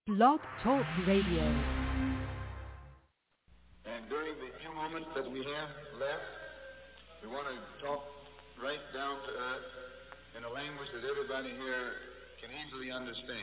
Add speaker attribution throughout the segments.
Speaker 1: Blog Talk Radio.
Speaker 2: And during the few moments that we have left, we want to talk right down to earth in a language that everybody here can easily understand.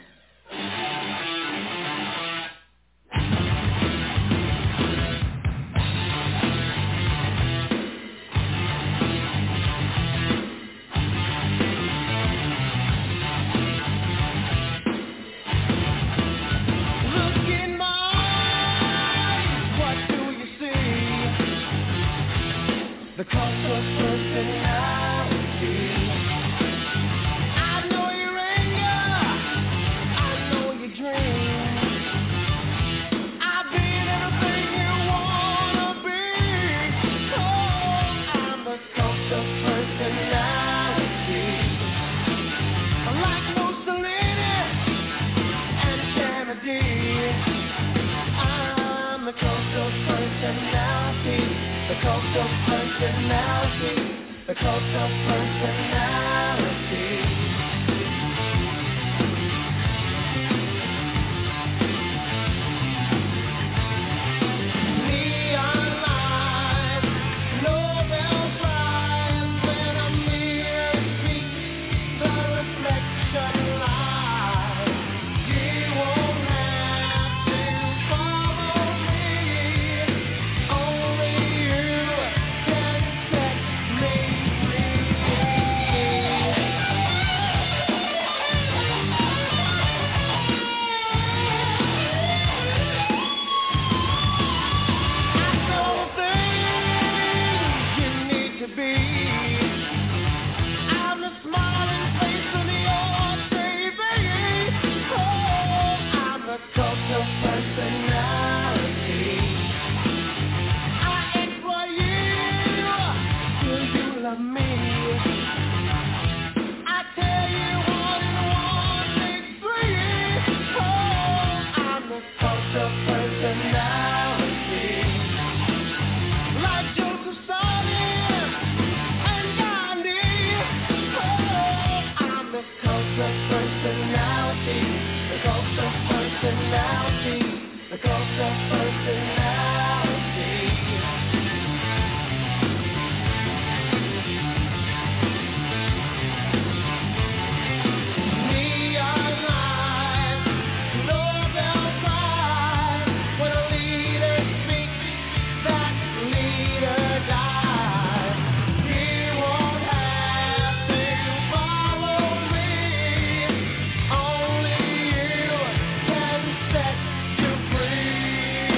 Speaker 3: The cost of personality. I know your anger, I know your dreams. I've been everything you wanna be. Oh, I'm the cost of personality. Like Mussolini and Kennedy, I'm the cost of personality. The cult of personality, the cult of personality. Neon lights, Nobel Prize, when a mirror speaks, the reflection lies. You won't have to follow me, only you can set you free.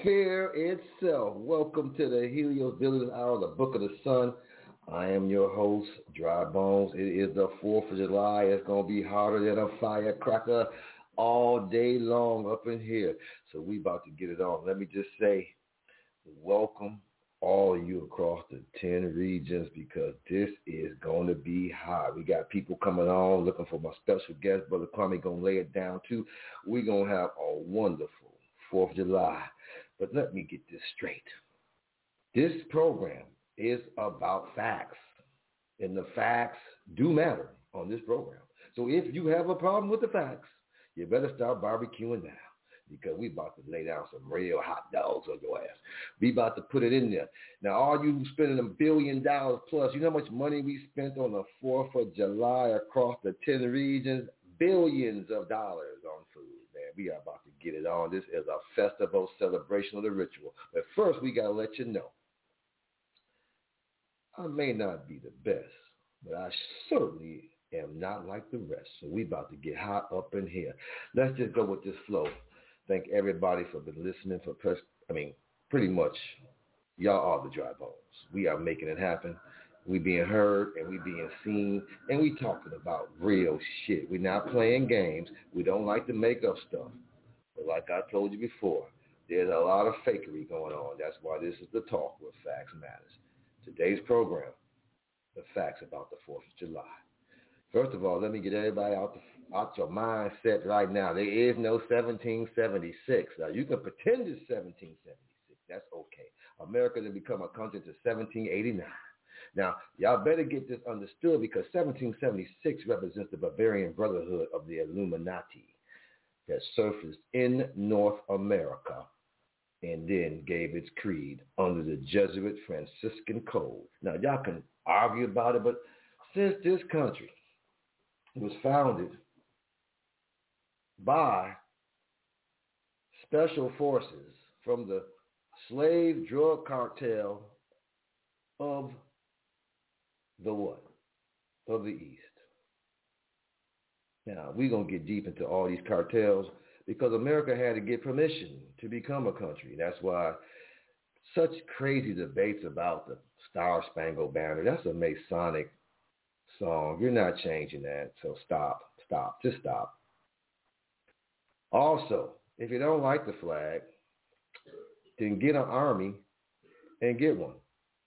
Speaker 1: Fear itself. Welcome to the Helios Builders Hour, the Book of the Sun. I am your host, Dry Bones. It is the 4th of July. It's going to be hotter than a firecracker all day long up in here. So we about to get it on. Let me just say, welcome all of you across the 10 regions because this is going to be hot. We got people coming on looking for my special guest. Brother Kwame going to lay it down too. We're going to have a wonderful 4th of July. But let me get this straight. This program is about facts, and the facts do matter on this program. So if you have a problem with the facts, you better start barbecuing now because we about to lay down some real hot dogs on your ass. We about to put it in there. Now, all you spending $1 billion plus, you know how much money we spent on the 4th of July across the 10 regions? Billions of dollars on food. Man, we are about to get it on. This is a festival celebration of the ritual. But first, we got to let you know, I may not be the best, but I certainly am not like the rest. So we about to get hot up in here. Let's just go with this flow. Thank everybody for been listening for pretty much y'all are the Dry Bones. We are making it happen. We being heard and we being seen and we talking about real shit. We're not playing games. We don't like to make up stuff. But like I told you before, there's a lot of fakery going on. That's why this is the talk where facts matters. Today's program, the facts about the 4th of July. First of all, let me get everybody out your mindset right now. There is no 1776. Now, you can pretend it's 1776. That's okay. America didn't become a country until 1789. Now, y'all better get this understood because 1776 represents the Bavarian Brotherhood of the Illuminati that surfaced in North America and then gave its creed under the Jesuit Franciscan Code. Now, y'all can argue about it, but since this country was founded by special forces from the slave drug cartel of the what? Of the East. Now, we're going to get deep into all these cartels because America had to get permission to become a country. That's why such crazy debates about the Star Spangled Banner. That's a Masonic song. You're not changing that. So stop. Just stop. Also, if you don't like the flag, then get an army and get one.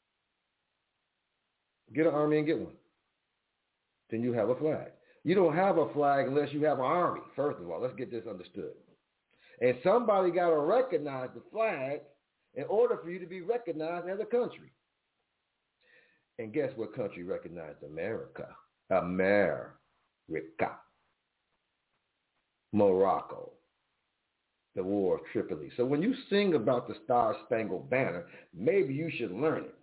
Speaker 1: Get an army and get one. Then you have a flag. You don't have a flag unless you have an army. First of all, let's get this understood. And somebody got to recognize the flag in order for you to be recognized as a country. And guess what country recognized America? America. Morocco. The War of Tripoli. So when you sing about the Star Spangled Banner, maybe you should learn it.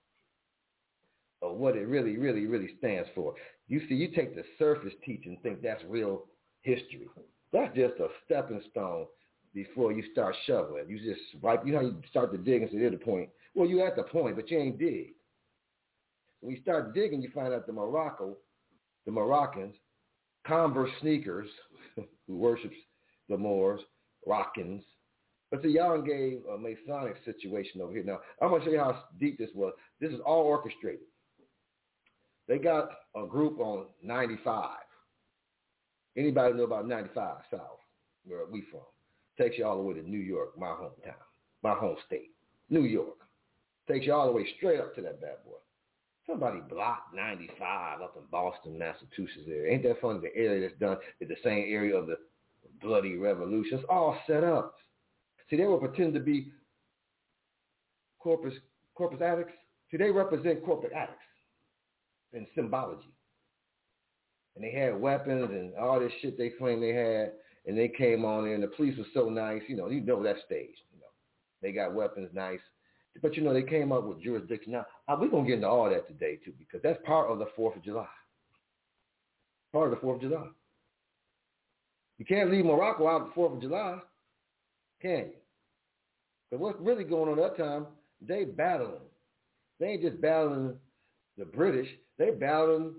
Speaker 1: Or what it really, really, really stands for. You see, you take the surface teaching and think that's real history. That's just a stepping stone before you start shoveling. You just wipe, you know how you start to dig and say, there's the point. Well, you at the point, but you ain't dig. When you start digging, you find out the Moroccans, Converse sneakers, who worships the Moors, Rockins. But see, y'all gave a Masonic situation over here. Now, I'm going to show you how deep this was. This is all orchestrated. They got a group on 95. Anybody know about 95 South, where we from? Takes you all the way to New York, my hometown, my home state, New York. Takes you all the way straight up to that bad boy. Somebody blocked 95 up in Boston, Massachusetts area. Ain't that funny? The area that's done is the same area of the bloody revolution. It's all set up. See, they were pretending to be corpus addicts. See, they represent corporate addicts in symbology. And they had weapons and all this shit they claimed they had, and they came on there, and the police was so nice. You know that stage. They got weapons nice. But, they came up with jurisdiction. Now, we're going to get into all that today, too, because that's part of the 4th of July. Part of the 4th of July. You can't leave Morocco out of the 4th of July, can you? But what's really going on at that time, they battling. They ain't just battling the British. They battling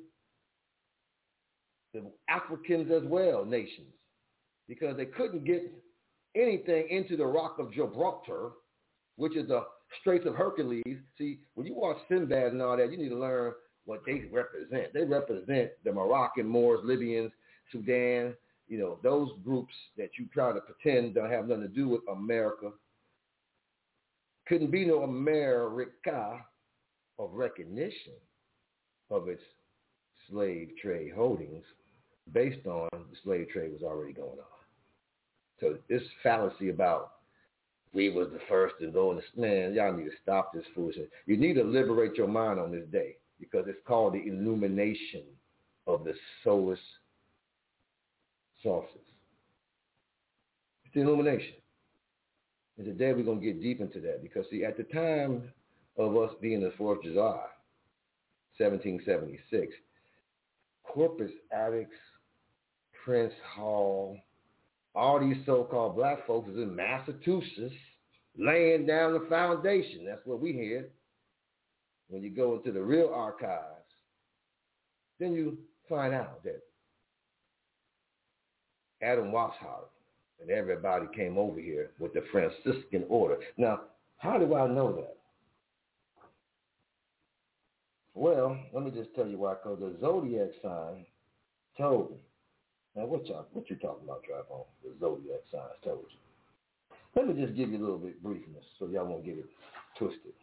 Speaker 1: the Africans as well, nations, because they couldn't get anything into the Rock of Gibraltar which is the Straits of Hercules. See, when you watch Sinbad and all that, you need to learn what they represent. They represent the Moroccan, Moors, Libyans, Sudan, those groups that you try to pretend don't have nothing to do with America. Couldn't be no America of recognition of its slave trade holdings based on the slave trade was already going on. So this fallacy about we was the first to go in this, man, y'all need to stop this foolishness. You need to liberate your mind on this day because it's called the illumination of the solar sources. It's the illumination. And today we're going to get deep into that because, see, at the time of us being the 4th of July, 1776, Corpus Attucks, Prince Hall, all these so-called black folks is in Massachusetts laying down the foundation. That's what we hear. When you go into the real archives, then you find out that Adam Weishaupt and everybody came over here with the Franciscan order. Now, how do I know that? Well, let me just tell you why, because the zodiac sign told me. Now, what you talking about, Tripod? The zodiac signs told you. Let me just give you a little bit briefness so y'all won't get it twisted.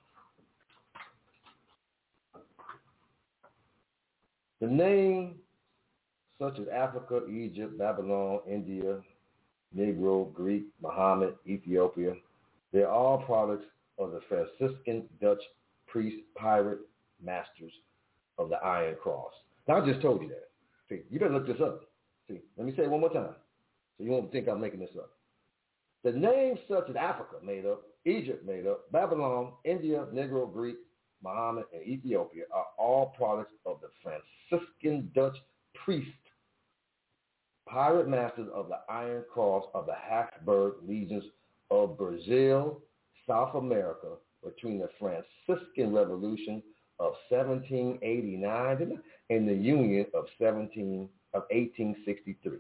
Speaker 1: The name such as Africa, Egypt, Babylon, India, Negro, Greek, Muhammad, Ethiopia, they're all products of the Franciscan Dutch priest pirate masters of the Iron Cross. Now, I just told you that. See, you better look this up. See, let me say it one more time so you won't think I'm making this up. The names such as Africa made up, Egypt made up, Babylon, India, Negro, Greek, Muhammad, and Ethiopia are all products of the Franciscan Dutch priest pirate masters of the Iron Cross of the Habsburg legions of Brazil, South America, between the Franciscan Revolution of 1789 and the Union of 1863.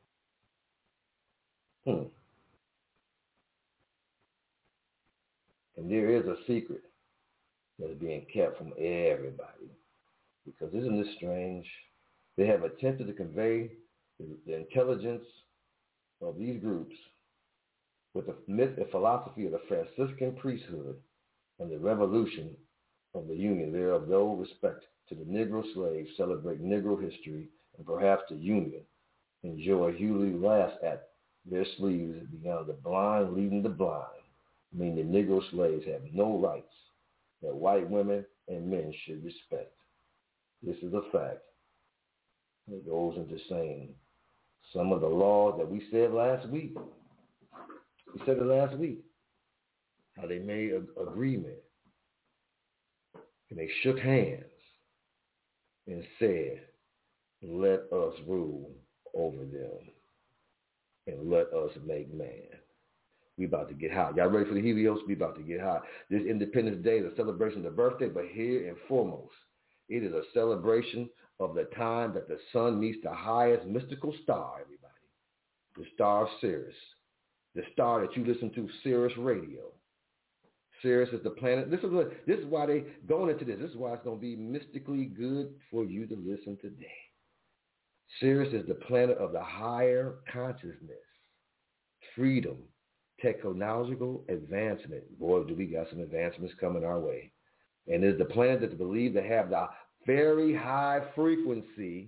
Speaker 1: And there is a secret that is being kept from everybody. Because isn't this strange? They have attempted to convey the intelligence of these groups with the myth and philosophy of the Franciscan priesthood and the revolution of the Union thereof, though respect to the Negro slaves, celebrate Negro history, and perhaps the Union enjoy Hewley laughs at their sleeves beyond the blind leading the blind, meaning the Negro slaves have no rights that white women and men should respect. This is a fact. It goes into saying some of the laws that we said last week. We said it last week, how they made an agreement and they shook hands and said, let us rule over them and let us make man. We about to get hot. Y'all ready for the Helios? We about to get hot. This Independence Day is a celebration of the birthday, but here and foremost, it is a celebration of the time that the sun meets the highest mystical star, everybody. The star of Sirius. The star that you listen to, Sirius Radio. Sirius is the planet. This is why they going into this. This is why it's going to be mystically good for you to listen today. Sirius is the planet of the higher consciousness, freedom, technological advancement. Boy, do we got some advancements coming our way. And it's the planet that's believed to have the very high frequency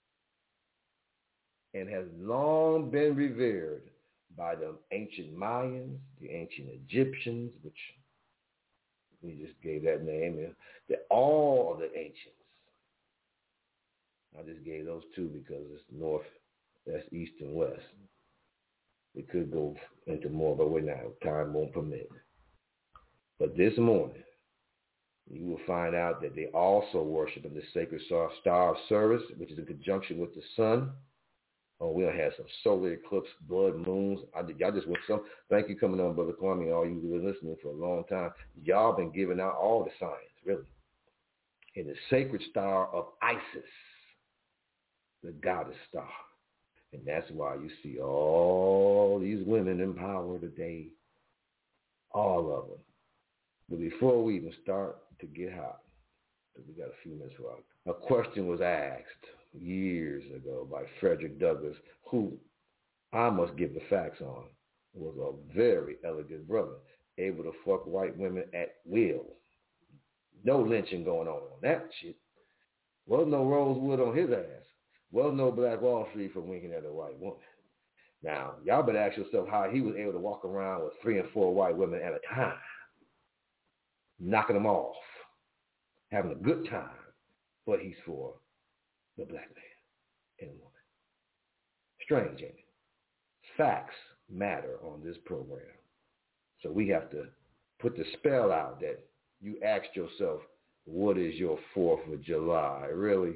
Speaker 1: and has long been revered by the ancient Mayans, the ancient Egyptians, which we just gave that name, and all of the ancients. I just gave those two because it's north, that's east and west. It could go into more, but we're not. Time won't permit. But this morning, you will find out that they also worship in the sacred star of Sirius, which is in conjunction with the sun. Oh, we'll have some solar eclipse, blood moons. Y'all just went some. Thank you coming on, Brother Kwame, all you who have been listening for a long time. Y'all been giving out all the signs, really. In the sacred star of Isis, the goddess star. And that's why you see all these women in power today, all of them. But before we even start to get hot, we got a few minutes for a question was asked years ago by Frederick Douglass, who I must give the facts on, was a very elegant brother, able to fuck white women at will. No lynching going on that shit. Wasn't no Rosewood on his ass. Wasn't no Black Wall Street for winking at a white woman. Now, y'all better ask yourself how he was able to walk around with 3 and 4 white women at a time, knocking them off, having a good time, but he's for the black man and woman. Strange, ain't it? Facts matter on this program. So we have to put the spell out that you asked yourself, what is your 4th of July? Really?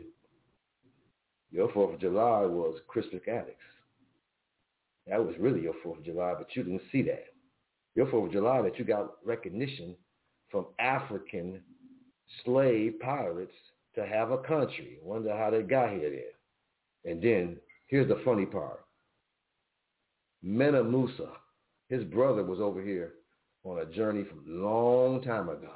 Speaker 1: Your 4th of July was Christmas addicts. That was really your 4th of July, but you didn't see that. Your 4th of July that you got recognition from African slave pirates to have a country. Wonder how they got here then. And then, here's the funny part. Mena Musa, his brother was over here on a journey from a long time ago.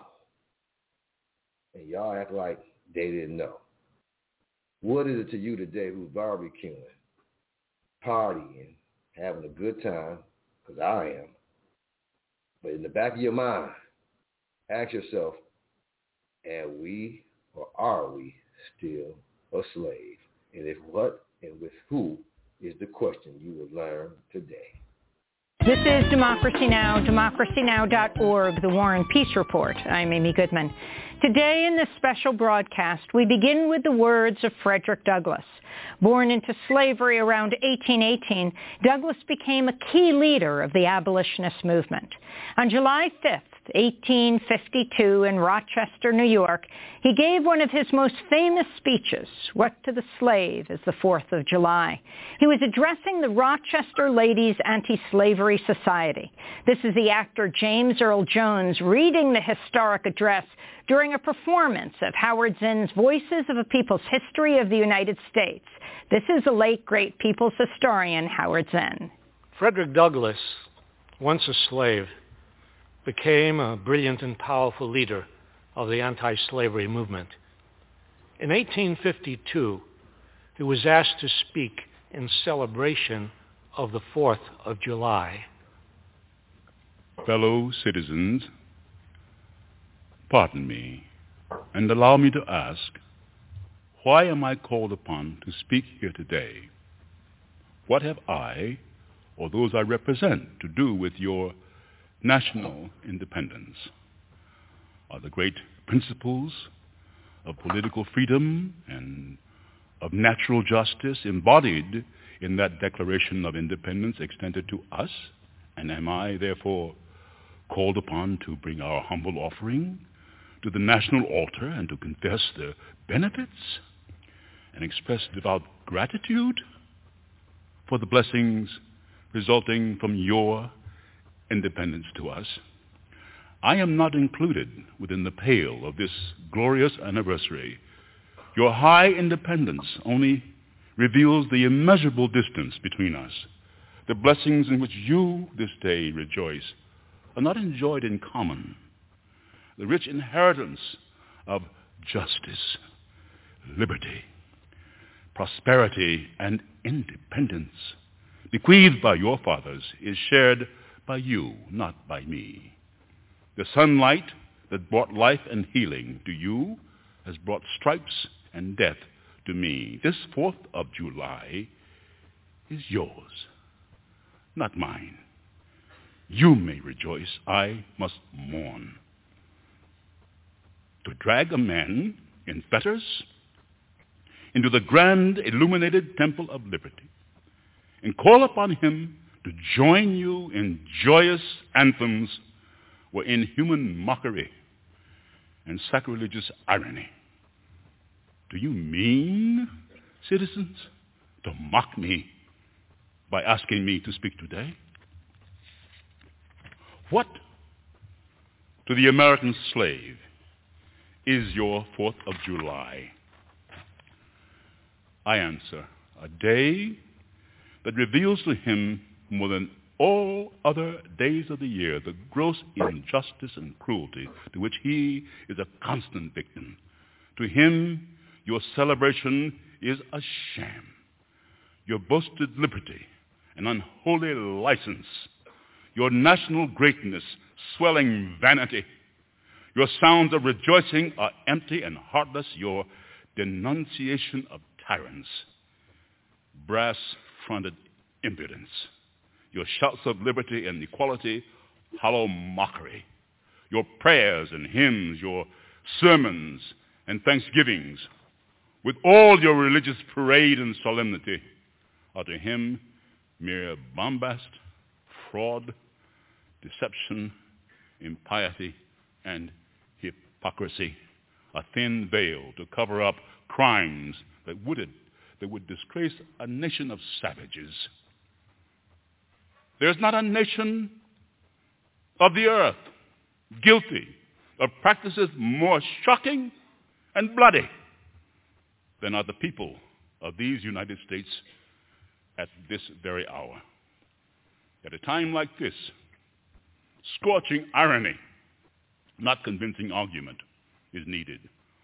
Speaker 1: And y'all act like they didn't know. What is it to you today who's barbecuing, partying, having a good time, because I am. But in the back of your mind, ask yourself, am we or are we still a slave? And if what and with who is the question you will learn today.
Speaker 4: This is Democracy Now!, democracynow.org, The War and Peace Report. I'm Amy Goodman. Today in this special broadcast, we begin with the words of Frederick Douglass. Born into slavery around 1818, Douglass became a key leader of the abolitionist movement. On July 5th, 1852, in Rochester, New York, he gave one of his most famous speeches, What to the Slave is the 4th of July. He was addressing the Rochester Ladies Anti-Slavery Society. This is the actor James Earl Jones reading the historic address during a performance of Howard Zinn's Voices of a People's History of the United States. This is the late, great people's historian, Howard Zinn.
Speaker 5: Frederick Douglass, once a slave, became a brilliant and powerful leader of the anti-slavery movement. In 1852, he was asked to speak in celebration of the 4th of July.
Speaker 6: Fellow citizens, pardon me, and allow me to ask, why am I called upon to speak here today? What have I, or those I represent, to do with your national independence? Are the great principles of political freedom and of natural justice embodied in that Declaration of Independence extended to us? And am I, therefore, called upon to bring our humble offering to the national altar and to confess the benefits and express devout gratitude for the blessings resulting from your independence to us? I am not included within the pale of this glorious anniversary. Your high independence only reveals the immeasurable distance between us. The blessings in which you this day rejoice are not enjoyed in common. The rich inheritance of justice, liberty, prosperity, and independence bequeathed by your fathers is shared by you, not by me. The sunlight that brought life and healing to you has brought stripes and death to me. This 4th of July is yours, not mine. You may rejoice, I must mourn. To drag a man in fetters into the grand illuminated temple of liberty and call upon him to join you in joyous anthems were inhuman mockery and sacrilegious irony. Do you mean, citizens, to mock me by asking me to speak today? What to the American slave is your 4th of July? I answer, a day that reveals to him more than all other days of the year the gross injustice and cruelty to which he is a constant victim. To him, your celebration is a sham. Your boasted liberty, an unholy license. Your national greatness, swelling vanity. Your sounds of rejoicing are empty and heartless. Your denunciation of tyrants, brass-fronted impudence. Your shouts of liberty and equality, hollow mockery. Your prayers and hymns, your sermons and thanksgivings, with all your religious parade and solemnity, are to him mere bombast, fraud, deception, impiety, and hypocrisy, a thin veil to cover up crimes that would disgrace a nation of savages. There's not a nation of the earth guilty of practices more shocking and bloody than are the people of these United States at this very hour. At a time like this, scorching irony, not convincing argument, is needed.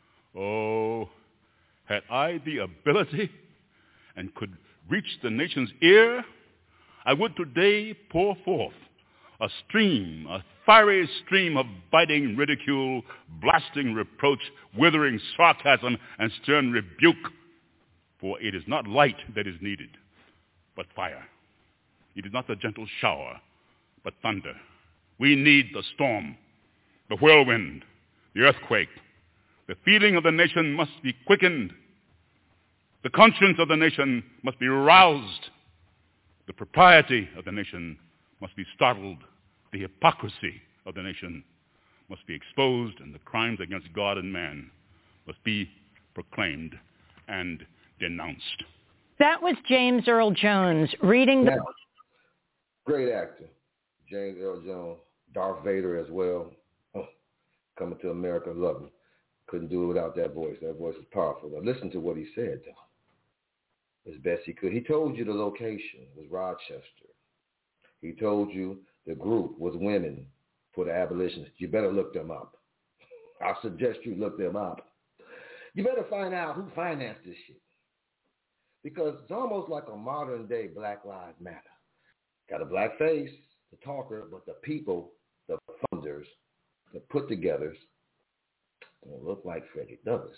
Speaker 6: Oh, had I the ability and could reach the nation's ear, I would today pour forth a fiery stream of biting ridicule, blasting reproach, withering sarcasm, and stern rebuke. For it is not light that is needed, but fire. It is not the gentle shower, but thunder. We need the storm, the whirlwind, the earthquake. The feeling of the nation must be quickened. The conscience of the nation must be roused. The propriety of the nation must be startled. The hypocrisy of the nation must be exposed, and the crimes against God and man must be proclaimed and denounced.
Speaker 4: That was James Earl Jones reading the...
Speaker 1: Great actor. James Earl Jones. Darth Vader as well. Oh, Coming to America, love him. Couldn't do it without that voice. That voice is powerful. Now listen to what he said, though, as best he could. He told you the location was Rochester. He told you the group was Women for the Abolitionists. You better look them up. I suggest you look them up. You better find out who financed this shit. Because it's almost like a modern day Black Lives Matter. Got a black face, the talker, but the people, the funders, the put-togethers, don't look like Frederick Douglass.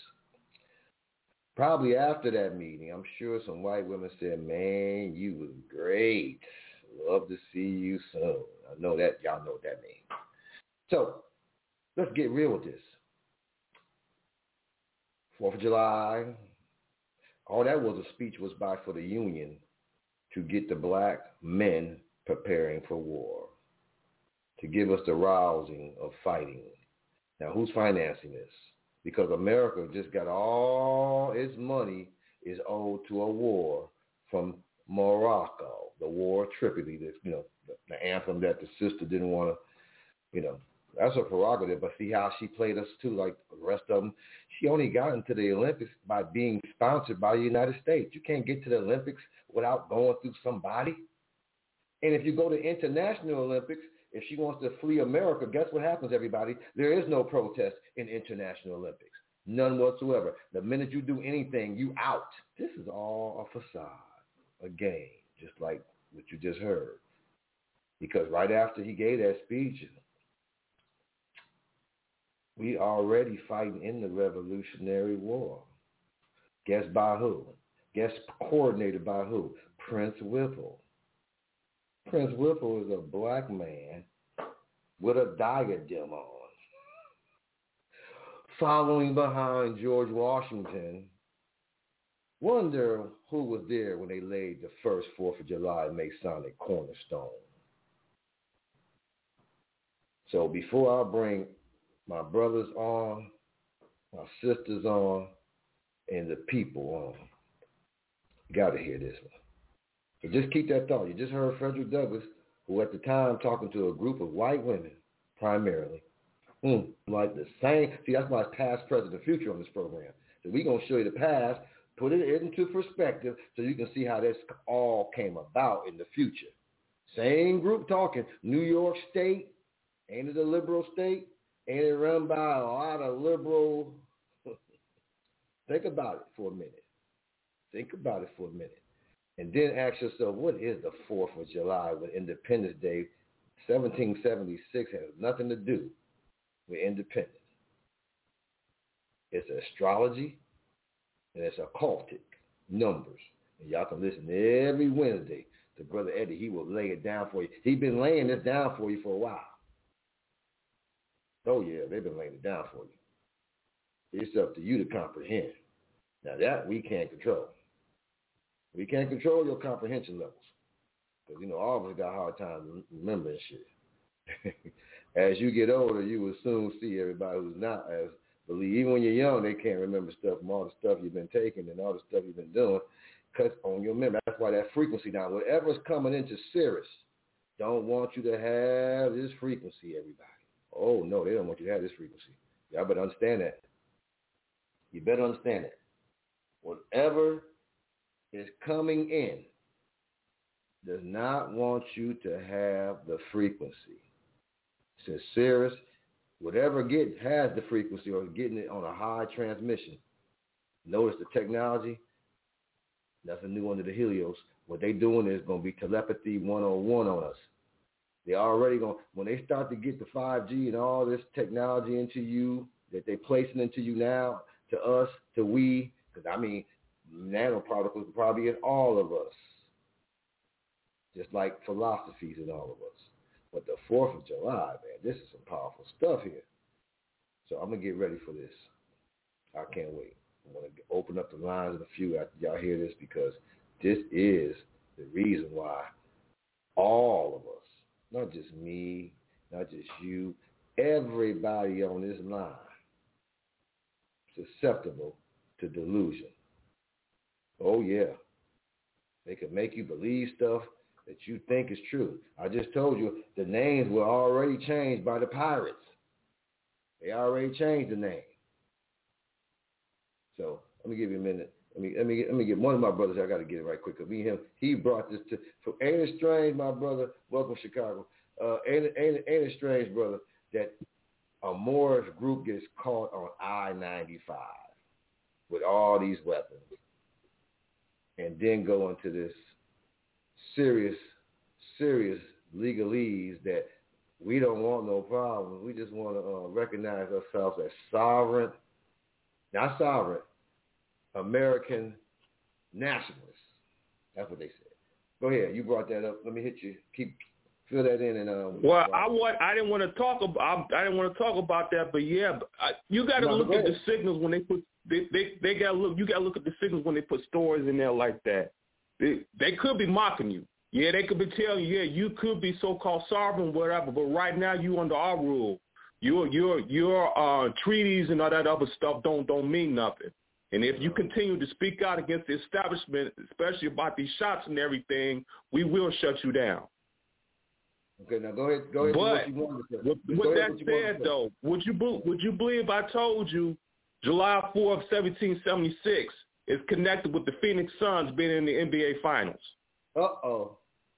Speaker 1: Probably after that meeting, I'm sure some white women said, man, you was great. Love to see you soon. I know that. Y'all know what that means. So let's get real with this. 4th of July, all that was a speech was by for the Union to get the black men preparing for war, to give us the rousing of fighting. Now, who's financing this? Because America just got all its money is owed to a war from Morocco, the War of Tripoli, the anthem that the sister didn't want to, that's her prerogative. But see how she played us too, like the rest of them. She only got into the Olympics by being sponsored by the United States. You can't get to the Olympics without going through somebody. And if you go to international Olympics, if she wants to flee America, guess what happens, everybody? There is no protest in international Olympics. None whatsoever. The minute you do anything, you out. This is all a facade, a game, just like what you just heard. Because right after he gave that speech, we already fighting in the Revolutionary War. Guess by who? Guess coordinated by who? Prince Whipple. Prince Whipple is a black man with a diadem on, following behind George Washington. Wonder who was there when they laid the first 4th of July Masonic cornerstone. So before I bring my brothers on, my sisters on, and the people on, you got to hear this one. So just keep that thought. You just heard Frederick Douglass, who at the time talking to a group of white women, primarily, like the same. See, that's why it's past, present, and future on this program. So we're going to show you the past, put it into perspective so you can see how this all came about in the future. Same group talking. New York State, ain't it a liberal state? Ain't it run by a lot of liberal? Think about it for a minute. And then ask yourself, what is the 4th of July when Independence Day, 1776, has nothing to do with independence? It's astrology and it's occultic numbers. And y'all can listen every Wednesday to Brother Eddie. He will lay it down for you. He's been laying this down for you for a while. Oh, yeah, they've been laying it down for you. It's up to you to comprehend. Now, that we can't control. We can't control your comprehension levels. Because, all of us got a hard time remembering shit. As you get older, you will soon see everybody who's not as believe. Even when you're young, they can't remember stuff from all the stuff you've been taking and all the stuff you've been doing. Cuts on your memory. That's why that frequency down. Whatever's coming into Sirius don't want you to have this frequency, everybody. Oh, no, they don't want you to have this frequency. Y'all better understand that. You better understand that. Whatever is coming in does not want you to have the frequency. Since Sirius, whatever has the frequency or getting it on a high transmission. Notice the technology, nothing new under the Helios. What they doing is going to be telepathy 101 on us. They already going, when they start to get the 5G and all this technology into you that they're placing into you now, to us, to we, because nanoparticles are probably in all of us, just like philosophies in all of us. But the 4th of July, man, this is some powerful stuff here. So I'm going to get ready for this. I can't wait. I'm going to open up the lines in a few after y'all hear this, because this is the reason why all of us, not just me, not just you, everybody on this line, susceptible to delusion. Oh, yeah. They can make you believe stuff that you think is true. I just told you the names were already changed by the pirates. They already changed the name. So let me give you a minute. Let me get one of my brothers. I got to get it right quick. Me and him, he brought this to. So ain't it strange, my brother? Welcome, Chicago. Ain't it strange, brother, that a Moorish group gets caught on I-95 with all these weapons, and then go into this serious legalese that we don't want no problems. We just want to recognize ourselves as sovereign, not sovereign, American nationalists. That's what they said. Go ahead. You brought that up. Let me hit you. Fill that in. And
Speaker 7: well, I didn't want to talk about that, but yeah, you got to look at the signals when they put. They got to look. You got to look at the signals when they put stories in there like that. They could be mocking you. Yeah, they could be telling you, yeah, you could be so-called sovereign, whatever. But right now, you under our rule. Your treaties and all that other stuff don't mean nothing. And if you continue to speak out against the establishment, especially about these shots and everything, we will shut you down.
Speaker 1: Okay, now go ahead. But
Speaker 7: what you with that said, though, would you believe I told you July 4th, 1776 is connected with the Phoenix Suns being in the NBA Finals?
Speaker 1: Uh-oh.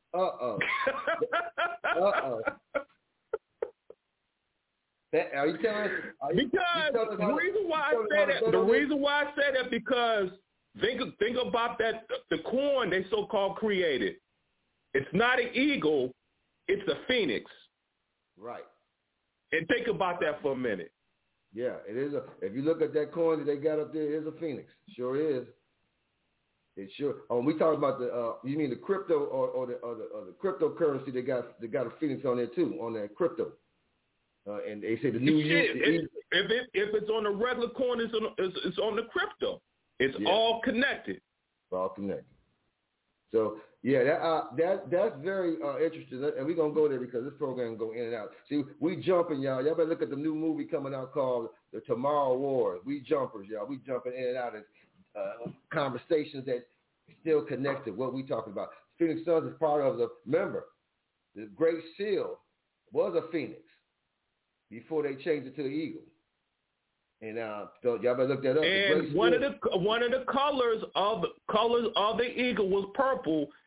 Speaker 1: Are you telling us?
Speaker 7: Because the reason why I say that because think about that, the coin they so-called created. It's not an eagle, it's a phoenix.
Speaker 1: Right.
Speaker 7: And think about that for a minute.
Speaker 1: Yeah, it is. If you look at that coin that they got up there, it is a phoenix. Sure is. It sure. Oh, we talking about the. You mean the crypto or the cryptocurrency? They got a phoenix on there too, on that crypto. And they say the new year.
Speaker 7: If it's on the regular coin, it's on the crypto. It's all connected.
Speaker 1: All connected. So yeah, that's very interesting, and we're gonna go there because this program go in and out. See, we jumping, y'all. Y'all better look at the new movie coming out called The Tomorrow Wars. We jumpers, y'all. We jumping in and out of conversations that still connected. What we talking about? Phoenix Suns is part of the. Remember, the Great Seal was a phoenix before they changed it to the eagle. And so y'all better look that up.
Speaker 7: And one of the colors of the eagle was purple,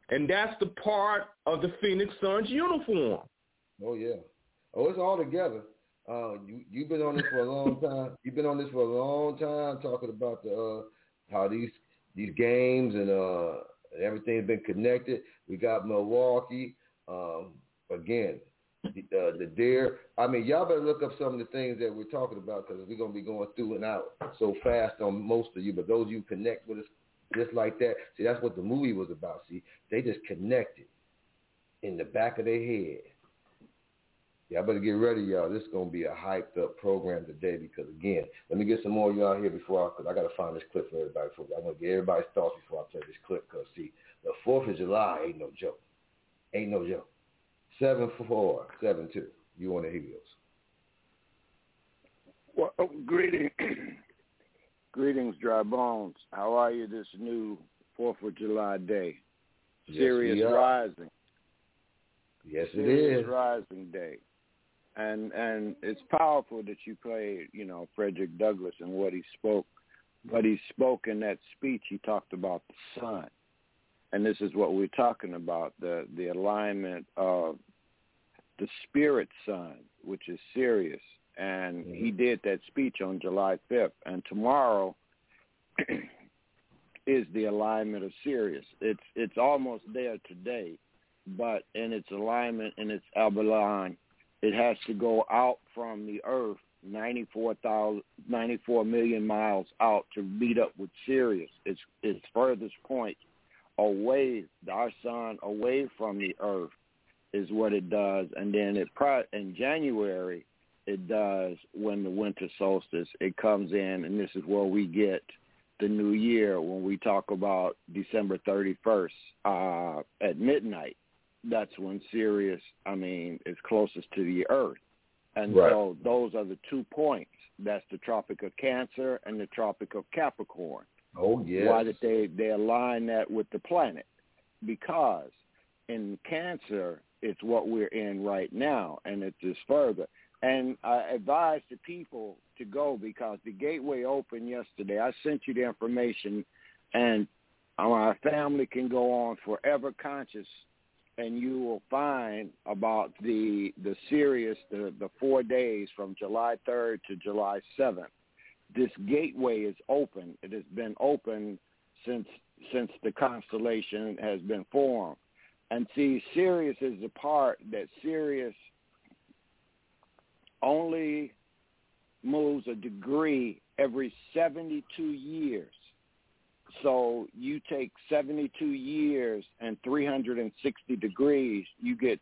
Speaker 7: And that's the part of the Phoenix Suns uniform.
Speaker 1: Oh, yeah. Oh, it's all together. You've been on this for a long time. You've been on this for a long time talking about how these games and everything's been connected. We got Milwaukee. Again, the Deer. I mean, y'all better look up some of the things that we're talking about because we're going to be going through and out so fast on most of you. But those of you connect with us just like that, see, that's what the movie was about. See, they just connected in the back of their head. Y'all better get ready, y'all. This is going to be a hyped up program today because, again, let me get some more of y'all here because I got to find this clip for everybody. I want to get everybody's thoughts before I play this clip because, see, the 4th of July ain't no joke. Ain't no joke. 7-4-7-2. You on the heels.
Speaker 8: Well, greetings, Dry Bones. How are you this new 4th of July day?
Speaker 1: Yes,
Speaker 8: Sirius Rising.
Speaker 1: Yes, it
Speaker 8: Sirius
Speaker 1: is.
Speaker 8: Rising Day. And it's powerful that you played, Frederick Douglass and what he spoke. What he spoke in that speech, he talked about the sun. And this is what we're talking about, the alignment of the spirit sun, which is Sirius. And he did that speech on July 5th. And tomorrow is the alignment of Sirius. It's almost there today, but in its alignment, in its Abalone, it has to go out from the Earth 94 million miles out to meet up with Sirius. Its furthest point away, our sun away from the Earth is what it does. And then in January, it does when the winter solstice, it comes in, and this is where we get the new year when we talk about December 31st at midnight. That's when Sirius, is closest to the Earth. And
Speaker 1: right.
Speaker 8: So those are the 2 points. That's the Tropic of Cancer and the Tropic of Capricorn.
Speaker 1: Oh, yes.
Speaker 8: Why did they align that with the planet? Because in Cancer, it's what we're in right now, and it is further. And I advise the people to go because the gateway opened yesterday. I sent you the information, and our family can go on Forever Conscious, and you will find about the Sirius, the 4 days from July 3rd to July 7th. This gateway is open. It has been open since the constellation has been formed. And see, Sirius is the part that Sirius only moves a degree every 72 years. So you take 72 years and 360 degrees, you get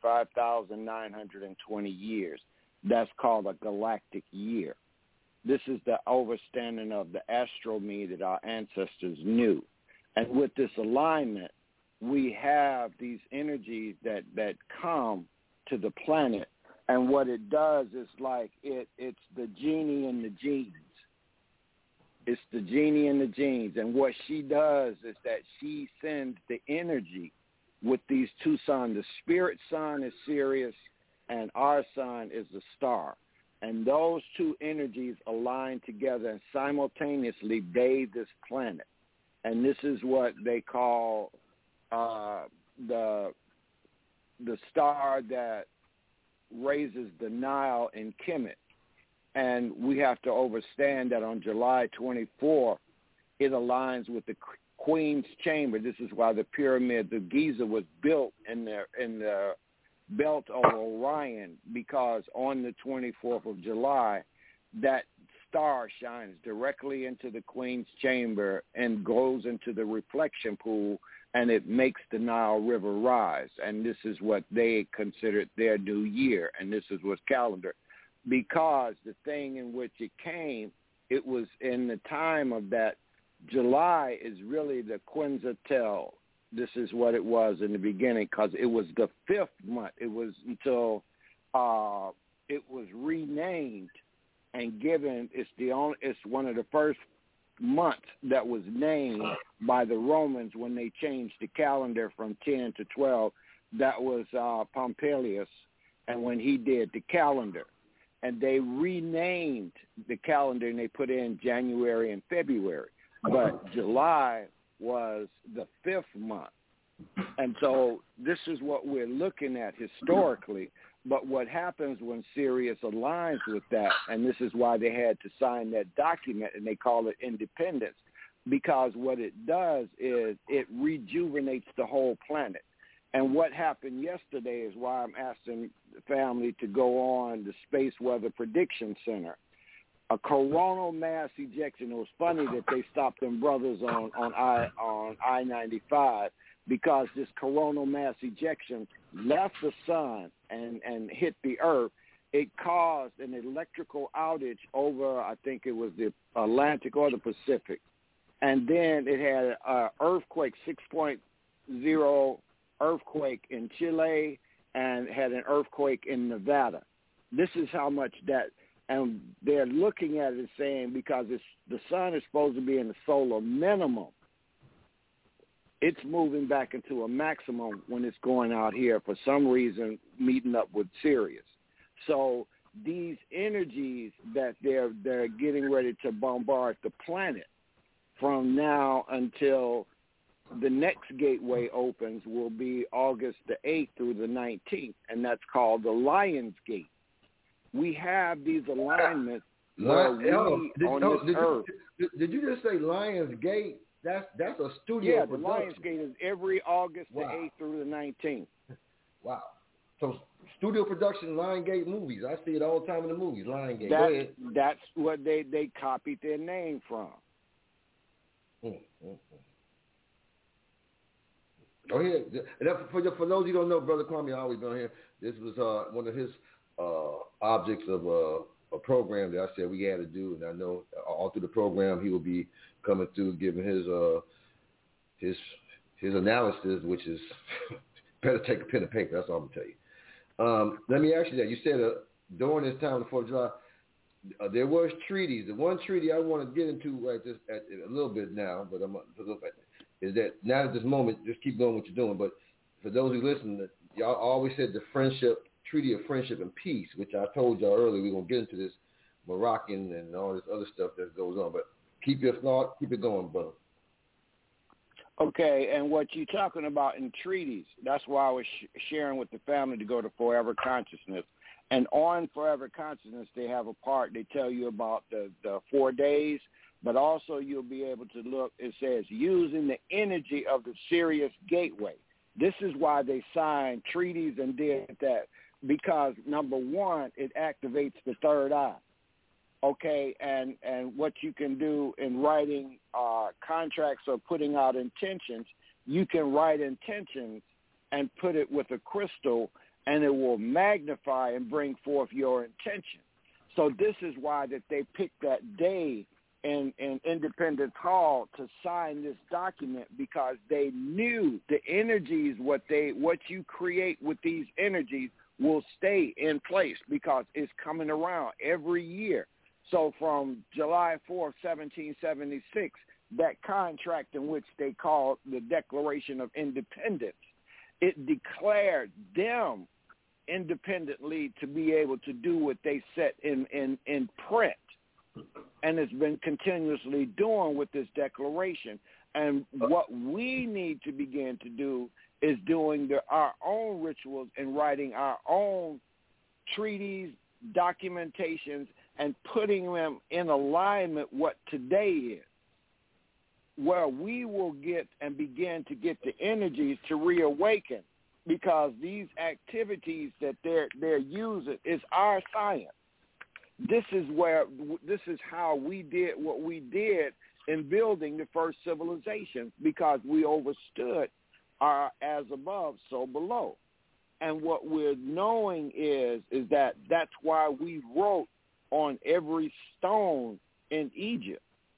Speaker 8: 25,920 years. That's called a galactic year. This is the overstanding of the astronomy that our ancestors knew. And with this alignment, we have these energies that come to the planet. And what it does is like it's the genie in the genes. It's the genie in the genes. And what she does is that she sends the energy with these 2 suns. The spirit sun is Sirius, and our sun is the star. And those 2 energies align together and simultaneously bathe this planet. And this is what they call the star that raises the Nile in Kemet. And we have to understand that on July 24th, it aligns with the Queen's Chamber. This is why the Pyramid of Giza was built in the belt of Orion, because on the 24th of July, that star shines directly into the Queen's Chamber and goes into the reflection pool, and it makes the Nile River rise. And this is what they considered their new year, and this is what's calendar. Because the thing in which it came, it was in the time of that. July is really the Quetzalcoatl. This is what it was in the beginning, because it was the 5th month. It was until it was renamed and given. It's one of the first months that was named by the Romans when they changed the calendar from 10 to 12. That was Pompilius, and when he did the calendar. And they renamed the calendar, and they put in January and February. But July was the 5th month. And so this is what we're looking at historically. But what happens when Sirius aligns with that, and this is why they had to sign that document, and they call it independence, because what it does is it rejuvenates the whole planet. And what happened yesterday is why I'm asking the family to go on the Space Weather Prediction Center. A coronal mass ejection. It was funny that they stopped them brothers on I-95 because this coronal mass ejection left the sun and hit the earth. It caused an electrical outage over, I think it was the Atlantic or the Pacific. And then it had an earthquake, 6.0 earthquake in Chile, and had an earthquake in Nevada. This is how much that, and they're looking at it saying because the sun is supposed to be in the solar minimum, it's moving back into a maximum when it's going out here for some reason, meeting up with Sirius. So these energies that they're getting ready to bombard the planet from now until the next gateway opens will be August the 8th through the 19th, and that's called the Lion's Gate. We have these alignments where we on this earth.
Speaker 1: Did you just say Lion's Gate? That's a studio production.
Speaker 8: The Lion's Gate is every August the 8th through the 19th.
Speaker 1: Wow. So studio production, Lion Gate movies. I see it all the time in the movies, Lion Gate.
Speaker 8: That's what they copied their name from.
Speaker 1: Go ahead. For those who don't know, Brother Kwame always been here. This was one of his objects of a program that I said we had to do, and I know all through the program he will be coming through giving his analysis, which is better take a pen and paper. That's all I'm gonna tell you. Let me ask you that. You said during this time, the 4th of July, there was treaties. The one treaty I want to get into right just at a little bit now, but I'm going to look at it, is that not at this moment, just keep doing what you're doing. But for those who listen, y'all always said the Treaty of Friendship and Peace, which I told y'all earlier, we're going to get into this Moroccan and all this other stuff that goes on. But keep your thought, keep it going, brother.
Speaker 8: Okay, and what you're talking about in treaties, that's why I was sharing with the family to go to Forever Consciousness. And on Forever Consciousness, they have a part, they tell you about the 4 days, but also you'll be able to look, it says, using the energy of the Sirius Gateway. This is why they signed treaties and did that, because, number one, it activates the third eye. Okay, and what you can do in writing contracts or putting out intentions, you can write intentions and put it with a crystal, and it will magnify and bring forth your intention. So this is why that they picked that day in Independence Hall to sign this document, because they knew the energies, what you create with these energies will stay in place because it's coming around every year. So from July 4th, 1776, that contract in which they called the Declaration of Independence, it declared them independently to be able to do what they set in print, and it's been continuously doing with this declaration. And what we need to begin to do is doing our own rituals and writing our own treaties, documentations, and putting them in alignment what today is, where we will get and begin to get the energies to reawaken, because these activities that they're using is our science. This is how we did what we did in building the first civilization, because we overstood our as above, so below. And what we're knowing is that that's why we wrote on every stone in Egypt.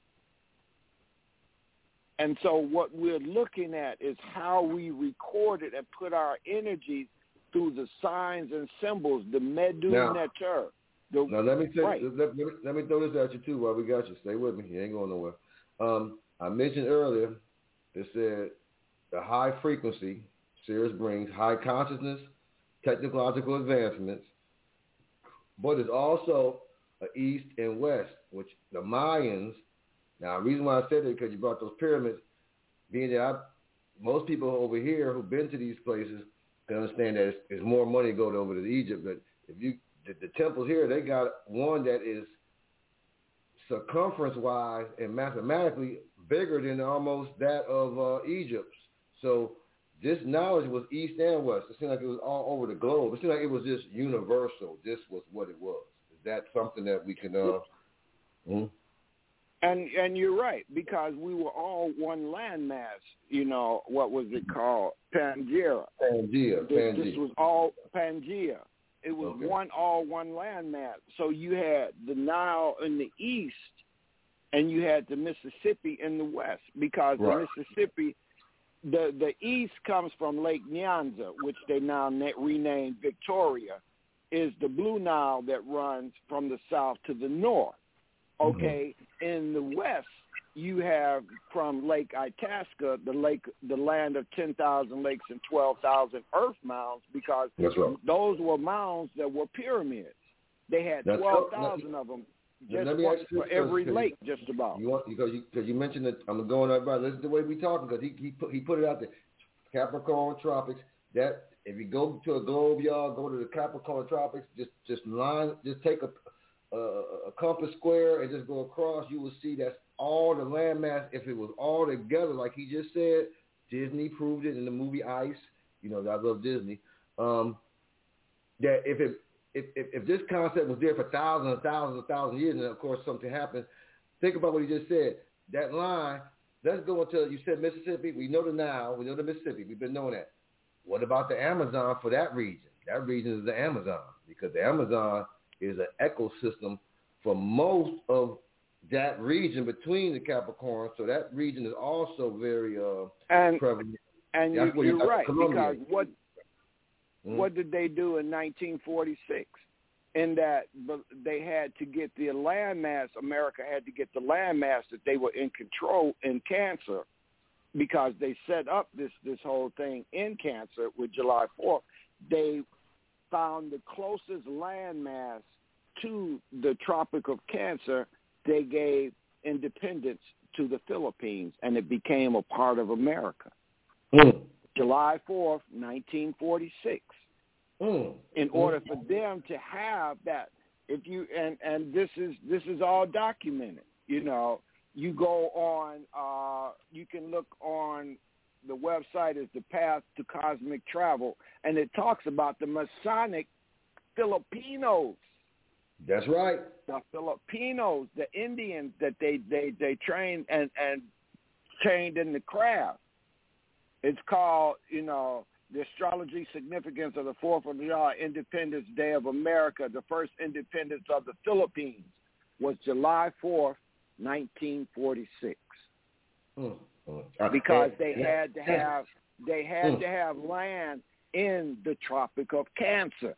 Speaker 8: And so what we're looking at is how we recorded and put our energies through the signs and symbols, the Medu Neter.
Speaker 1: Now let me throw this at you too while we got you. Stay with me. You ain't going nowhere. I mentioned earlier, it said the high frequency, Sirius brings high consciousness, technological advancements, but it's also east and west, which the Mayans. Now, the reason why I said that is because you brought those pyramids, being that most people over here who've been to these places can understand that it's more money going over to Egypt. But if you the temples here, they got one that is circumference-wise and mathematically bigger than almost that of Egypt's. So this knowledge was east and west. It seemed like it was all over the globe. It seemed like it was just universal. This was what it was. Is that something that we can?
Speaker 8: And you're right, because we were all one landmass. You know, what was it called? Pangea. This was all Pangea. It was one landmass. So you had the Nile in the east, and you had the Mississippi in the west, because the Mississippi, the east comes from Lake Nyanza, which they now renamed Victoria, is the Blue Nile that runs from the south to the north. Okay, in the west, you have from Lake Itasca, the land of 10,000 lakes and 12,000 earth mounds, because those were mounds that were pyramids. They had 12,000 of them, just for every lake, just about.
Speaker 1: Because you mentioned that I'm going up, right? Listen to the way we talking, because he put it out there. Capricorn tropics. That if you go to a globe, y'all go to the Capricorn tropics. Just take a compass square and just go across. You will see that's all the landmass. If it was all together, like he just said, Disney proved it in the movie Ice. You know, I love Disney. That if this concept was there for thousands and thousands and thousands of years, and of course something happened. Think about what he just said. That line. Let's go into. You said Mississippi. We know the Nile. We know the Mississippi. We've been knowing that. What about the Amazon for that region? That region is the Amazon, because the Amazon is an ecosystem for most of that region between the Capricorn. So that region is also very prevalent.
Speaker 8: And you're right, because what did they do in 1946? In that they had to get the landmass, America had to get the landmass that they were in control in Cancer, because they set up this whole thing in Cancer with July 4th. They found the closest landmass to the Tropic of Cancer. They gave independence to the Philippines, and it became a part of America. July 4th, 1946. In order for them to have that, if you and this is all documented. You know, you go on, you can look on the website is The Path to Cosmic Travel, and it talks about the Masonic Filipinos.
Speaker 1: That's right.
Speaker 8: The Filipinos, the Indians that they trained and trained in the craft. It's called, you know, the astrology significance of the 4th of July, Independence Day of America. The first independence of the Philippines was July 4th, 1946. Because they had to have land in the Tropic of Cancer.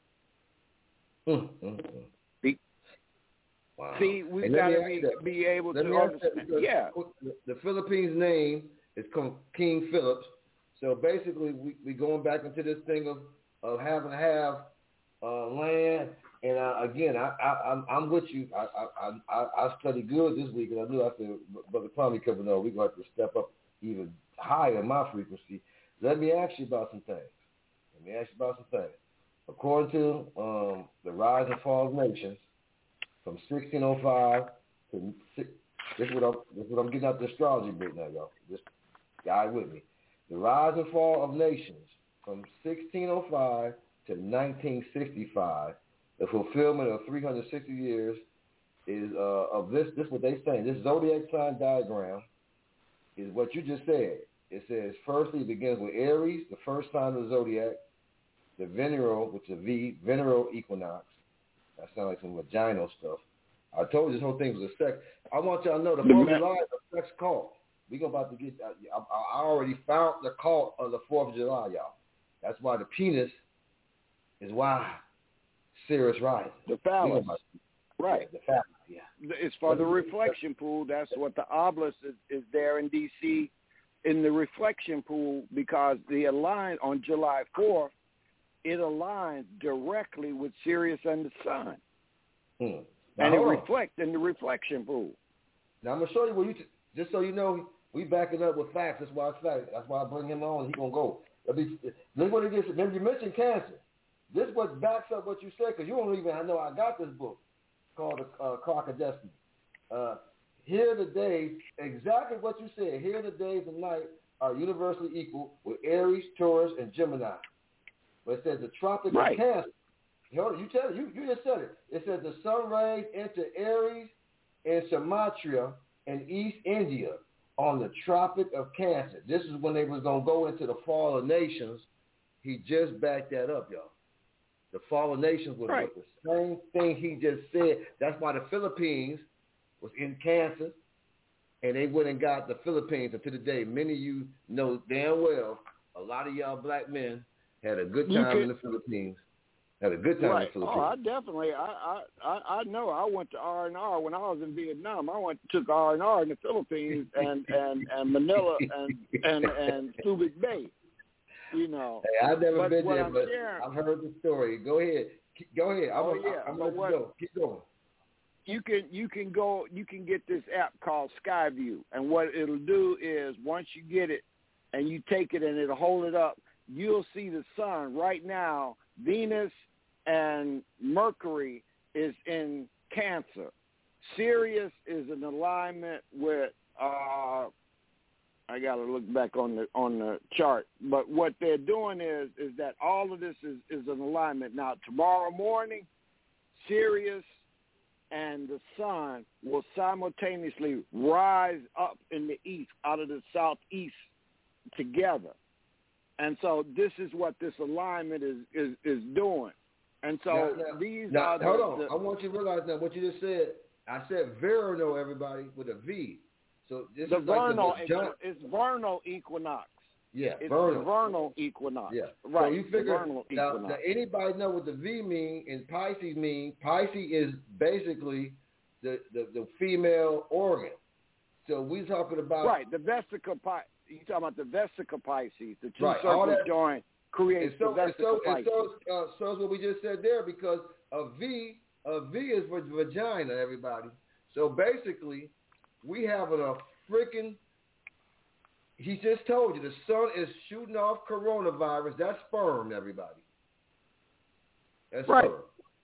Speaker 8: See, we've got to be able to understand. Yeah.
Speaker 1: The Philippines name is King Philip. So basically, we going back into this thing of having to have land. And again, I'm with you. I studied good this week, and I knew after Brother Kwame coming on, we're going to have to step up even higher in my frequency. Let me ask you about some things. According to the Rise and Fall of Nations, from 1605 to this is what I'm getting out the astrology book now, y'all. Just guide with me. The Rise and Fall of Nations from 1605 to 1965. The fulfillment of 360 years is of this. This is what they say. This zodiac sign diagram is what you just said. It says, firstly, it begins with Aries, the first sign of the zodiac, the venereal, which is a V, venereal equinox. That sounds like some vaginal stuff. I told you this whole thing was a sex. I want y'all to know the 4th of July is a sex cult. We're about to get, I already found the cult of the 4th of July, y'all. That's why the penis is why Sirius rising.
Speaker 8: The phallus. Right.
Speaker 1: The phallus, yeah.
Speaker 8: It's for the reflection pool. That's what the obelisk is there in D.C. in the reflection pool, because they align on July 4th. It aligns directly with Sirius and the sun. And it reflects in the reflection pool.
Speaker 1: Now, I'm going to show you just so you know, We backing up with facts. That's why it's facts. That's why I bring him on. He gonna go. Look what it is. Remember, you mentioned cancer. This is what backs up what you said, because you don't even know I got this book called The Clock of Destiny. Here are the days, exactly what you said. Here are the days and night are universally equal with Aries, Taurus, and Gemini. But it says the Tropic of Cancer. Hold on, you just said it. It says the sun rays enter Aries and Sumatra in East India on the Tropic of Cancer. This is when they was going to go into the fallen nations. He just backed that up, y'all. The fallen nations was the same thing he just said. That's why the Philippines was in Cancer, and they went and got the Philippines. And to the day, many of you know damn well, a lot of y'all black men had a good time in the Philippines. Had a good time in the Philippines.
Speaker 8: Oh, I definitely, I know. I went to R&R when I was in Vietnam. I took R&R in the Philippines and Manila and Subic Bay. You know.
Speaker 1: Hey, I've never been there, but
Speaker 8: I've
Speaker 1: heard the story. Go ahead. Go ahead. I'm gonna let you go. Keep going.
Speaker 8: You can go. You can get this app called Skyview, and what it'll do is once you get it and you take it and it'll hold it up, you'll see the sun right now. Venus and Mercury is in Cancer. Sirius is in alignment with. I got to look back on the chart, but what they're doing is that all of this is in alignment. Now tomorrow morning, Sirius and the sun will simultaneously rise up in the east out of the southeast together. And so this is what this alignment is doing. And so these are the...
Speaker 1: Hold on. I want you to realize that what you just said, I said Verno, everybody, with a V. So this is
Speaker 8: vernal, it's vernal equinox.
Speaker 1: Yeah,
Speaker 8: it's
Speaker 1: vernal.
Speaker 8: The vernal equinox.
Speaker 1: Yeah.
Speaker 8: Right.
Speaker 1: So you figure, now anybody know what the V mean and Pisces mean? Pisces is basically the female organ. So we talking about...
Speaker 8: Right, the vesica Pisces. You talking about the vesica Pisces, the two circles join creates the vesica Pisces.
Speaker 1: So is what we just said there, because a V is for vagina, everybody. So basically, we have a freaking... He just told you the sun is shooting off coronavirus. That's sperm, everybody. That's sperm.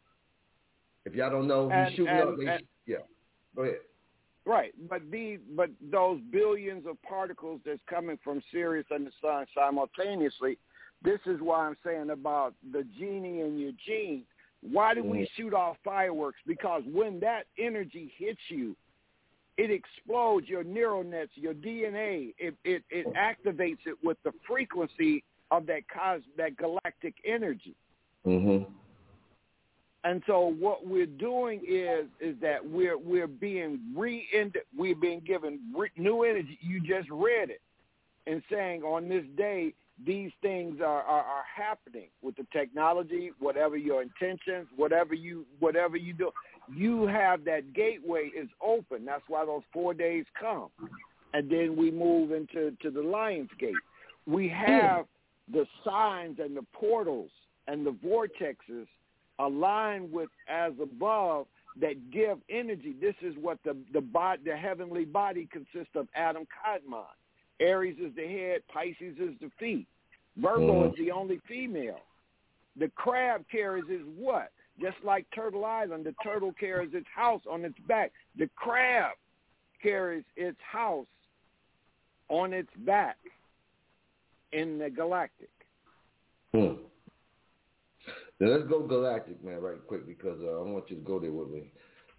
Speaker 1: If y'all don't know, he's shooting up. Yeah, go ahead.
Speaker 8: Right, but those billions of particles that's coming from Sirius and the sun simultaneously, this is why I'm saying about the genie in your genes. Why do we shoot off fireworks? Because when that energy hits you, it explodes your neural nets, your DNA. It activates it with the frequency of that galactic energy.
Speaker 1: Mm-hmm.
Speaker 8: And so what we're doing is that we're being given new energy. You just read it, and saying on this day these things are happening with the technology, whatever your intentions, whatever you do. You have that gateway is open. That's why those 4 days come. And then we move into the Lion's Gate. We have the signs and the portals and the vortexes aligned with as above that give energy. This is what the heavenly body consists of Adam Kadmon. Aries is the head, Pisces is the feet. Virgo is the only female. The crab carries his what? Just like Turtle Island, the turtle carries its house on its back. The crab carries its house on its back in the galactic.
Speaker 1: Now let's go galactic, man, right quick, because I want you to go there with me.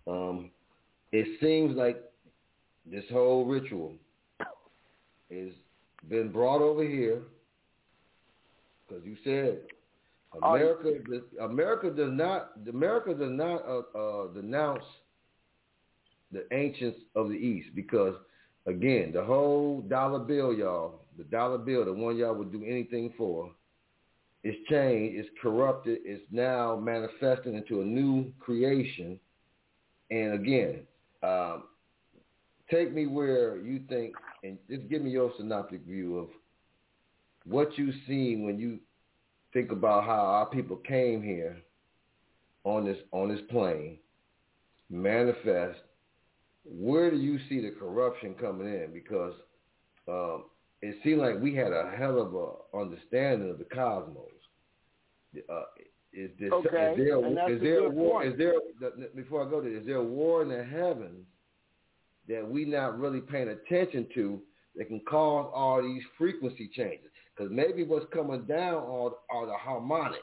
Speaker 1: It seems like this whole ritual has been brought over here because you said America does not denounce the ancients of the East, because again, the whole dollar bill, y'all, the dollar bill, the one y'all would do anything for, it's changed, it's corrupted, it's now manifesting into a new creation. And again, take me where you think, and just give me your synoptic view of what you've seen when you think about how our people came here on this plane, manifest. Where do you see the corruption coming in? Because it seemed like we had a hell of a understanding of the cosmos. Is there a war? Before I go there, is there a war in the heavens that we not really paying attention to that can cause all these frequency changes? Because maybe what's coming down are the harmonics.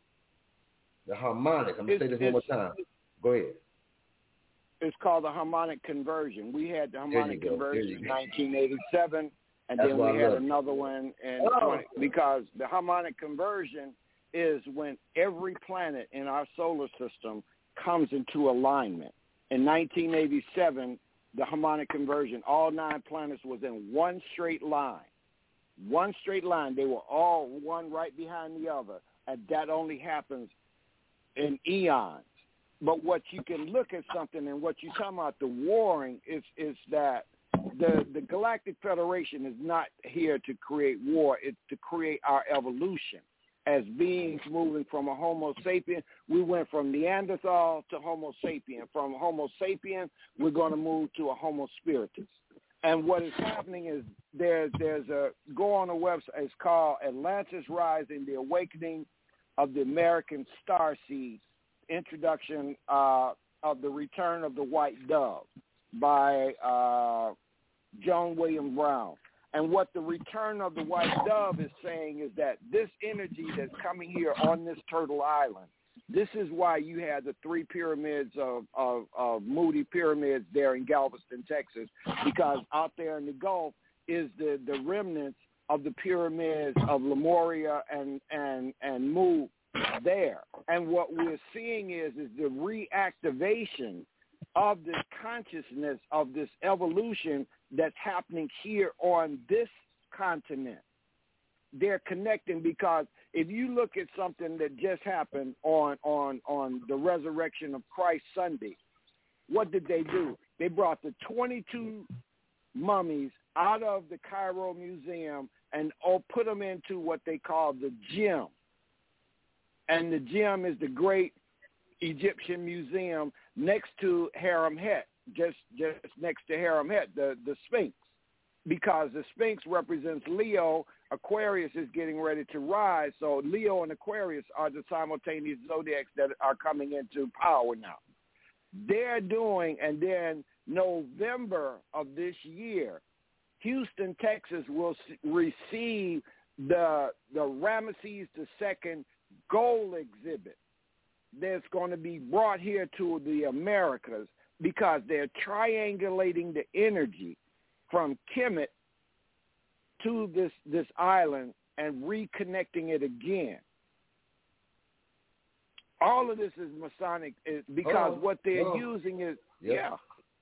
Speaker 1: The harmonics. I'm going to say this one more time. Go ahead.
Speaker 8: It's called the harmonic conversion. We had the harmonic conversion in 1987, and then we had another one in 20. Because the harmonic conversion is when every planet in our solar system comes into alignment. In 1987, the harmonic conversion, all 9 planets was in one straight line. One straight line. They were all one right behind the other, and that only happens in eons. But what you can look at something, and what you're talking about, the warring, is that the Galactic Federation is not here to create war. It's to create our evolution. As beings moving from a Homo sapien, we went from Neanderthal to Homo sapien. From Homo sapien, we're going to move to a Homo spiritus. And what is happening is there's a, go on a website, it's called Atlantis Rising, the Awakening of the American Starseeds, introduction of the Return of the White Dove by John William Brown. And what the Return of the White Dove is saying is that this energy that's coming here on this Turtle Island, this is why you had the 3 pyramids of Moody Pyramids there in Galveston, Texas, because out there in the Gulf is the remnants of the pyramids of Lemuria and Mu there. And what we're seeing is the reactivation of this consciousness of this evolution that's happening here on this continent. They're connecting, because if you look at something that just happened on the Resurrection of Christ Sunday, what did they do? They brought the 22 mummies out of the Cairo Museum and put them into what they call the gem. And the gem is the great Egyptian museum next to Harem Het, just next to Harem Het, the Sphinx, because the Sphinx represents Leo. Aquarius is getting ready to rise, so Leo and Aquarius are the simultaneous zodiacs that are coming into power now. They're doing, and then November of this year, Houston, Texas will receive the Ramesses II gold exhibit that's going to be brought here to the Americas, because they're triangulating the energy from Kemet to this island and reconnecting it again. All of this is Masonic, because what they're using is, No.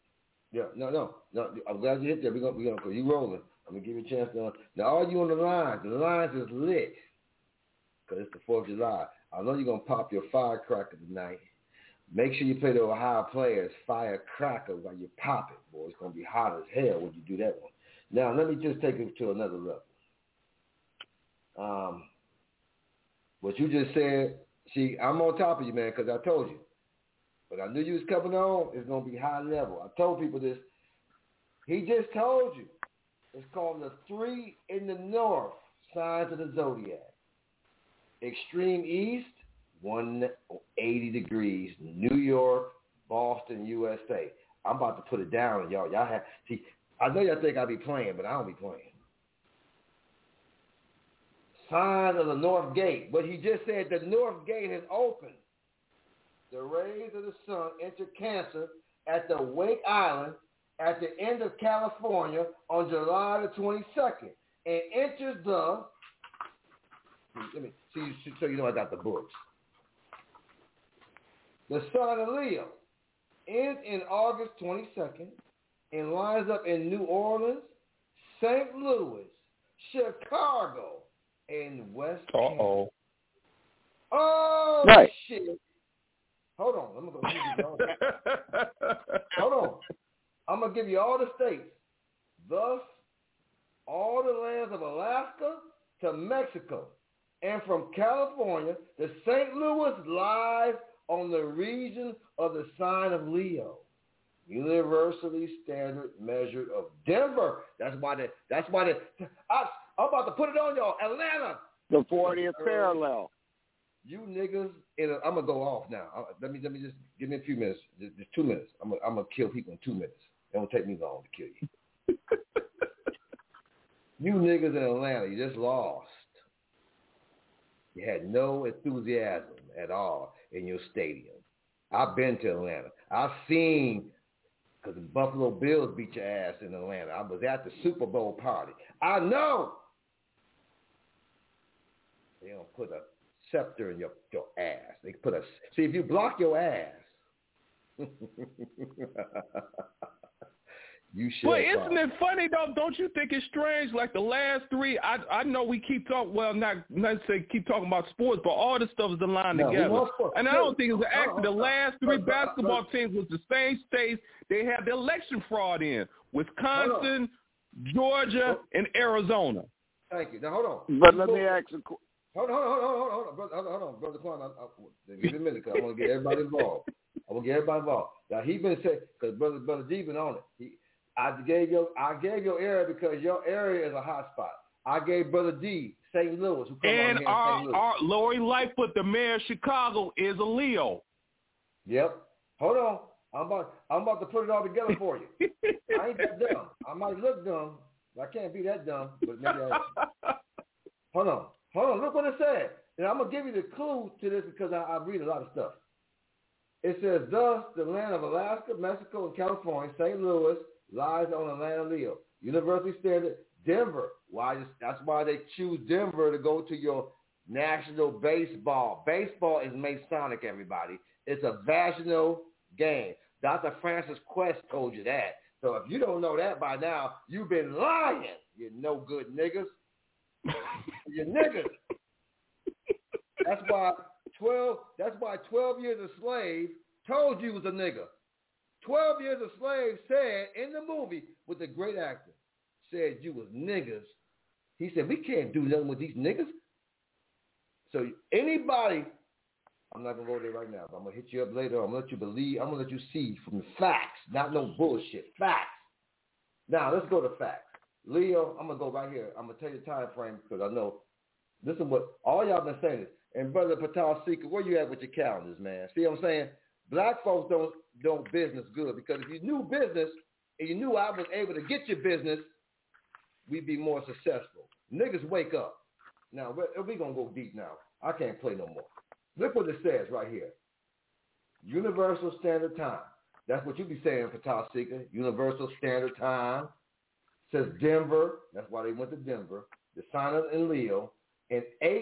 Speaker 8: I'm glad you hit there. We're gonna go. You rolling. I'm gonna give you a chance to. Now, all you on the lines is lit, because it's the 4th of July. I know you're gonna pop your firecracker tonight. Make sure you play the Ohio Players Firecracker while you pop it, boy. It's gonna be hot as hell when you do that one. Now, let me just take it to another level. What you just said, see, I'm on top of you, man, because I told you. But I knew you was coming on. It's going to be high level. I told people this. He just told you. It's called the 3 in the North signs of the zodiac. Extreme East, 180 degrees, New York, Boston, USA. I'm about to put it down, y'all. Y'all have, see, I know y'all think I be playing, but I don't be playing. Sign of the North Gate. But he just said the North Gate is open. The rays of the sun enter Cancer at the Wake Island at the end of California on July the 22nd and enters the, let me see so you know I got the books. The sign of Leo ends in August 22nd and lines up in New Orleans, St. Louis, Chicago, and West Canada. Oh, right. Shit. Hold on. I'm going to give you all the Hold on. I'm going to give you all the states. Thus, all the lands of Alaska to Mexico. And from California to St. Louis lies on the region of the sign of Leo.
Speaker 1: Universally standard measure of Denver. I'm about to put it on y'all. Atlanta.
Speaker 8: The 40th parallel.
Speaker 1: You niggas, I'm gonna go off now. Let me just give me a few minutes. Just 2 minutes. I'm gonna kill people in 2 minutes. It won't take me long to kill you. You niggas in Atlanta, you just lost. You had no enthusiasm at all in your stadium. I've been to Atlanta. I've seen, because the Buffalo Bills beat your ass in Atlanta. I was at the Super Bowl party. I know. They don't put a scepter in your ass. They put see, if you block your ass, you should.
Speaker 7: But isn't it funny though? Don't you think it's strange? Like the last three, I know we keep talking. Well, not say keep talking about sports, but all this stuff is aligned together. And I don't think it's an accident. The last three basketball teams was the same states. They had the election fraud in Wisconsin, Georgia, and Arizona.
Speaker 1: Thank you. Now hold on.
Speaker 8: But let me ask a question.
Speaker 1: Hold on, Brother Quan. Give me a minute, because I want to get everybody involved. Now he been saying, because Brother D been on it. I gave your area because your area is a hot spot. I gave Brother D St. Louis, who come
Speaker 7: and
Speaker 1: on here. And
Speaker 7: our Lori Lightfoot, the mayor of Chicago, is a Leo.
Speaker 1: Yep. Hold on. I'm about to put it all together for you. I ain't that dumb. I might look dumb, but I can't be that dumb. But maybe Hold on. Look what it said. And I'm going to give you the clue to this because I read a lot of stuff. It says, thus, the land of Alaska, Mexico, and California, St. Louis, lies on Atlanta Leo. University standard, Denver. That's why they choose Denver to go to your national baseball. Baseball is Masonic, everybody. It's a vaginal game. Dr. Francis Quest told you that. So if you don't know that by now, you've been lying, you no good niggas. You niggas. That's why 12 years a slave told you was a nigga. 12 years a slave said in the movie with the great actor, said you was niggas. He said, we can't do nothing with these niggas. So anybody, I'm not going to go there right now, but I'm going to hit you up later. I'm going to let you believe, I'm going to let you see from the facts, not no bullshit. Facts. Now, let's go to facts. Leo, I'm going to go right here. I'm going to tell you the time frame because I know this is what all y'all been saying. And Brother Patal Seeker, where you at with your calendars, man? See what I'm saying? Black folks don't business good because if you knew business and you knew I was able to get your business, we'd be more successful. Niggas wake up. Now, we're going to go deep now. I can't play no more. Look what it says right here. Universal Standard Time. That's what you be saying, Patal Seeker. Universal Standard Time. Says Denver. That's why they went to Denver. The sign up in Leo. In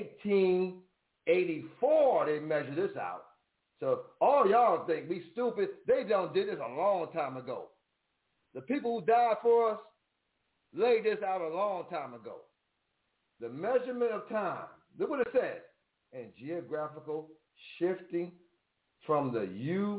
Speaker 1: 1884, they measured this out. So all y'all think we stupid. They done did this a long time ago. The people who died for us laid this out a long time ago. The measurement of time. Look what it says. And geographical shifting from the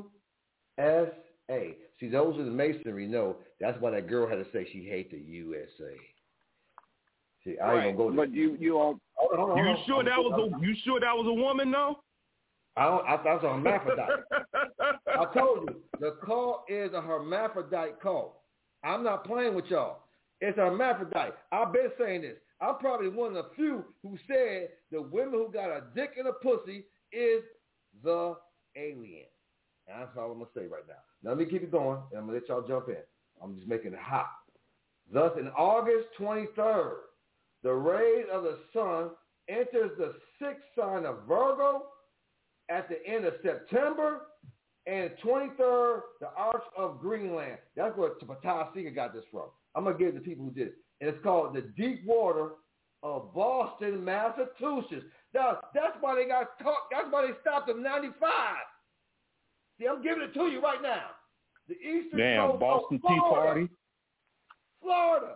Speaker 1: USA. See, those in the masonry know that's why that girl had to say she hates the USA. See, I ain't gonna go there.
Speaker 8: But you all.
Speaker 1: Hold on.
Speaker 7: You sure that was a woman though?
Speaker 1: I thought it was a hermaphrodite. I told you, the call is a hermaphrodite call. I'm not playing with y'all. It's a hermaphrodite. I've been saying this. I'm probably one of the few who said the women who got a dick and a pussy is the alien. And that's all I'm going to say right now. Now, let me keep it going, and I'm going to let y'all jump in. I'm just making it hot. Thus, in August 23rd, the rays of the sun enters the sixth sign of Virgo at the end of September, and 23rd, the Arch of Greenland. That's where Patal Seeker got this from. I'm going to give it to people who did it. And it's called the deep water of Boston, Massachusetts. Now, that's why they got caught. That's why they stopped at 95. See, I'm giving it to you right now. The eastern coast
Speaker 7: Boston
Speaker 1: of Florida.
Speaker 7: Tea Party.
Speaker 1: Florida.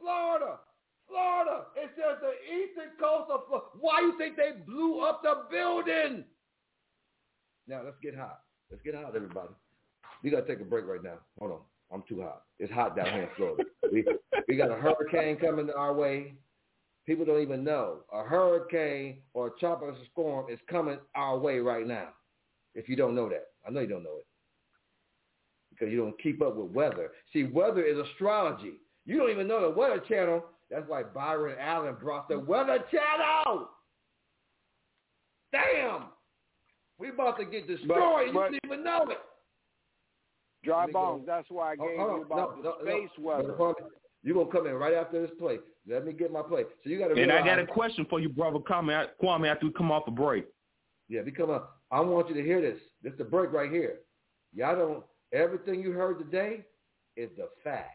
Speaker 1: It says the eastern coast of Florida. Why you think they blew up the building? Now, let's get hot. Let's get hot, everybody. We got to take a break right now. Hold on. I'm too hot. It's hot down here in Florida. We got a hurricane coming our way. People don't even know. A hurricane or a tropical storm is coming our way right now. If you don't know that. I know you don't know it. because you don't keep up with weather. See, weather is astrology. You don't even know the Weather Channel. That's why Byron Allen brought the Weather Channel. Damn. We about to get destroyed. You didn't even know it.
Speaker 8: Dry bones. That's why I gave you about the space weather.
Speaker 1: You're going to come in right after this play. Let me get my play. So you got to realize.
Speaker 7: And I got a question for you, brother Kwame, after we come off the break.
Speaker 1: Yeah, I want you to hear this. This is the break right here. Everything you heard today is the facts.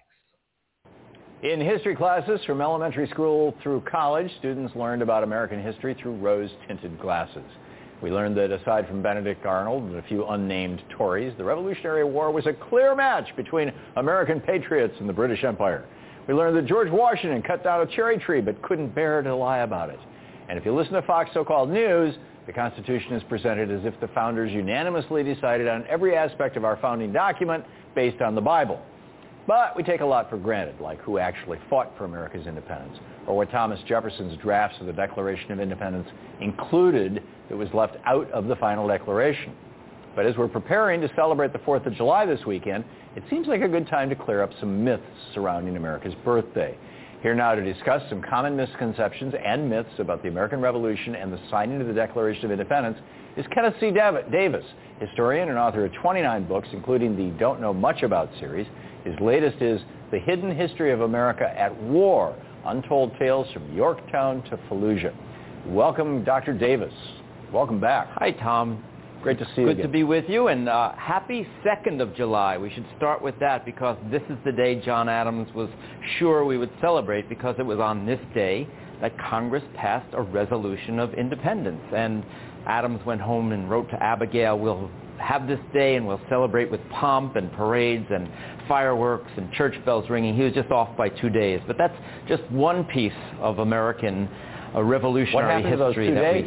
Speaker 9: In history classes from elementary school through college, students learned about American history through rose-tinted glasses. We learned that aside from Benedict Arnold and a few unnamed Tories, the Revolutionary War was a clear match between American patriots and the British Empire. We learned that George Washington cut down a cherry tree but couldn't bear to lie about it. And if you listen to Fox so-called news, the Constitution is presented as if the founders unanimously decided on every aspect of our founding document based on the Bible. But we take a lot for granted, like who actually fought for America's independence, or what Thomas Jefferson's drafts of the Declaration of Independence included that was left out of the final declaration. But as we're preparing to celebrate the 4th of July this weekend, it seems like a good time to clear up some myths surrounding America's birthday. Here now to discuss some common misconceptions and myths about the American Revolution and the signing of the Declaration of Independence is Kenneth C. Davis, historian and author of 29 books, including the Don't Know Much About series. His latest is The Hidden History of America at War, Untold Tales from Yorktown to Fallujah. Welcome, Dr. Davis. Welcome back.
Speaker 10: Hi, Tom.
Speaker 9: Great to see you again.
Speaker 10: Good to be with you, and happy 2nd of July. We should start with that because this is the day John Adams was sure we would celebrate, because it was on this day that Congress passed a resolution of independence. And Adams went home and wrote to Abigail, we'll have this day and we'll celebrate with pomp and parades and fireworks and church bells ringing. He was just off by 2 days. But that's just one piece of American revolutionary history.
Speaker 9: What happened to those 2 days?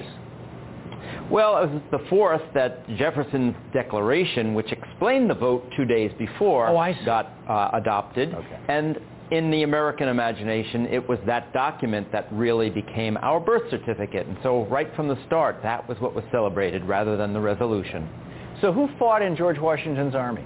Speaker 10: Well, it was the 4th that Jefferson's Declaration, which explained the vote 2 days before, got adopted.
Speaker 9: Okay.
Speaker 10: And in the American imagination, it was that document that really became our birth certificate. And so right from the start, that was what was celebrated rather than the resolution.
Speaker 9: So who fought in George Washington's army?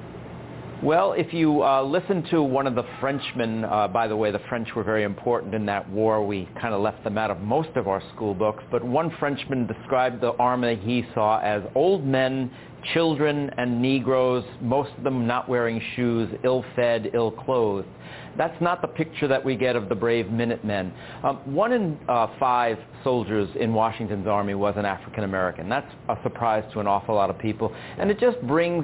Speaker 10: Well, if you listen to one of the Frenchmen, by the way, the French were very important in that war. We kind of left them out of most of our school books. But one Frenchman described the army he saw as old men, children, and Negroes, most of them not wearing shoes, ill-fed, ill-clothed. That's not the picture that we get of the brave Minutemen. 1 in 5 soldiers in Washington's army was an African American. That's a surprise to an awful lot of people. And it just brings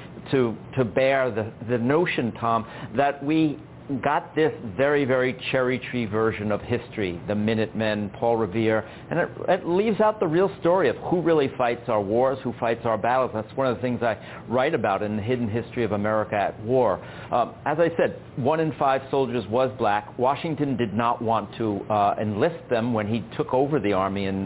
Speaker 10: to bear the notion, Tom, that we got this very, very cherry tree version of history, the Minutemen, Paul Revere, and it leaves out the real story of who really fights our wars, who fights our battles. That's one of the things I write about in The Hidden History of America at War. As I said, 1 in 5 soldiers was black. Washington did not want to enlist them when he took over the army in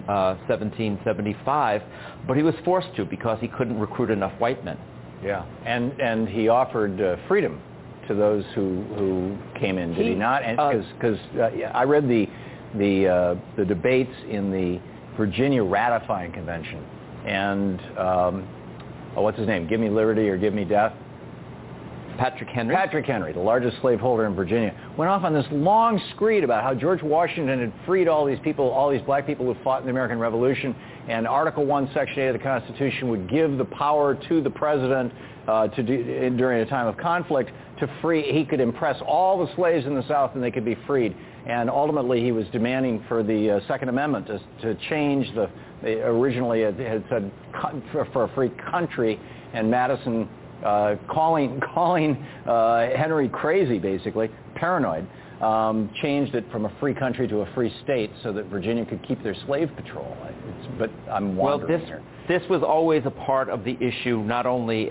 Speaker 10: 1775, but he was forced to because he couldn't recruit enough white men.
Speaker 9: Yeah, and he offered freedom to those who came in, did he not? Because I read the debates in the Virginia ratifying convention, and what's his name? Give me liberty or give me death.
Speaker 10: Patrick Henry.
Speaker 9: Patrick Henry, the largest slaveholder in Virginia, went off on this long screed about how George Washington had freed all these people, all these black people who fought in the American Revolution, and Article 1, Section 8 of the Constitution would give the power to the president during a time of conflict to free. He could impress all the slaves in the South and they could be freed. And ultimately he was demanding for the Second Amendment to change originally it had said for a free country, and Madison calling Henry crazy, basically, paranoid, changed it from a free country to a free state so that Virginia could keep their slave patrol. But I'm wondering here.
Speaker 10: This was always a part of the issue, not only in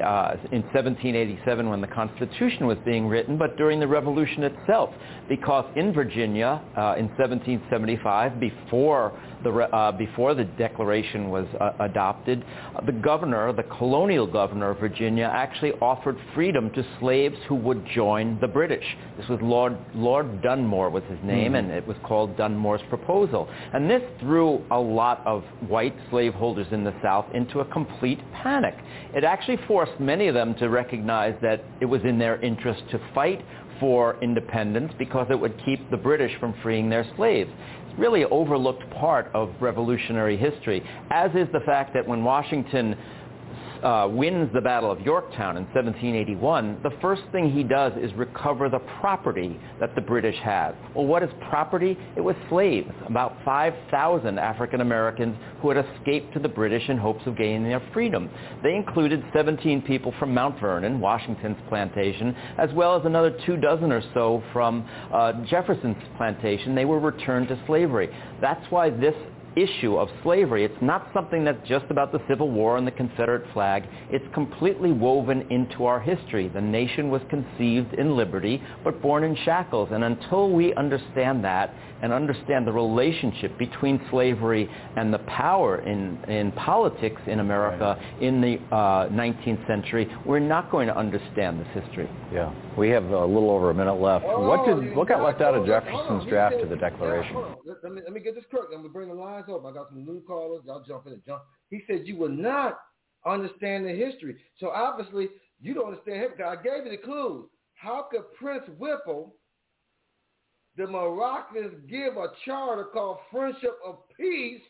Speaker 10: 1787 when the Constitution was being written, but during the Revolution itself. Because in Virginia, in 1775, before before the Declaration was adopted, the colonial governor of Virginia, actually offered freedom to slaves who would join the British. This was Lord Dunmore was his name, and it was called Dunmore's Proposal. And this threw a lot of white slaveholders in the South into a complete panic. It actually forced many of them to recognize that it was in their interest to fight for independence because it would keep the British from freeing their slaves. It's really an overlooked part of revolutionary history, as is the fact that when Washington wins the Battle of Yorktown in 1781, the first thing he does is recover the property that the British had. Well, what is property? It was slaves, about 5,000 African Americans who had escaped to the British in hopes of gaining their freedom. They included 17 people from Mount Vernon, Washington's plantation, as well as another 24 or so from Jefferson's plantation. They were returned to slavery. That's why this issue of slavery, it's not something that's just about the Civil War and the Confederate flag. It's completely woven into our history. The nation was conceived in liberty, but born in shackles. And until we understand that and understand the relationship between slavery and the power in politics in America in the 19th century, we're not going to understand this history.
Speaker 9: Yeah. We have a little over a minute left. What got left out of Jefferson's draft of the Declaration?
Speaker 1: Let me get this correct. I'm going to bring the lines up. I got some new callers. Y'all jump in and jump. He said you will not understand the history. So obviously you don't understand him because I gave you the clues. How could Prince Whipple, the Moroccans, give a charter called Friendship of Peace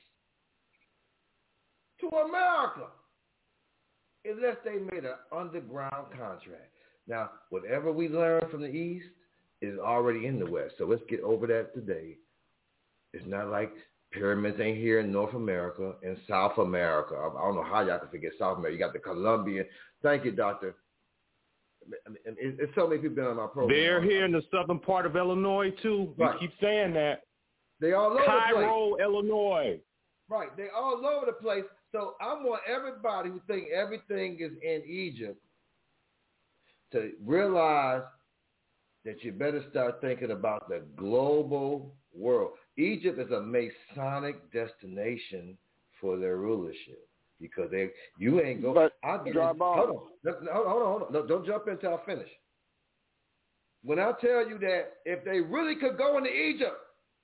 Speaker 1: to America unless they made an underground contract? Now, whatever we learn from the East is already in the West. So let's get over that today. It's not like pyramids ain't here in North America and South America. I don't know how y'all can forget South America. You got the Colombian. Thank you, Doctor. It's so many people been on my program.
Speaker 7: They're here in the southern part of Illinois, too.
Speaker 1: Right.
Speaker 7: You keep saying that.
Speaker 1: They all over the place.
Speaker 7: Cairo, Illinois.
Speaker 1: Right. They all over the place. So I want everybody who think everything is in Egypt to realize that you better start thinking about the global world. Egypt is a Masonic destination for their rulership because you ain't going.
Speaker 8: But
Speaker 1: hold on. No, don't jump in until I finish. When I tell you that if they really could go into Egypt,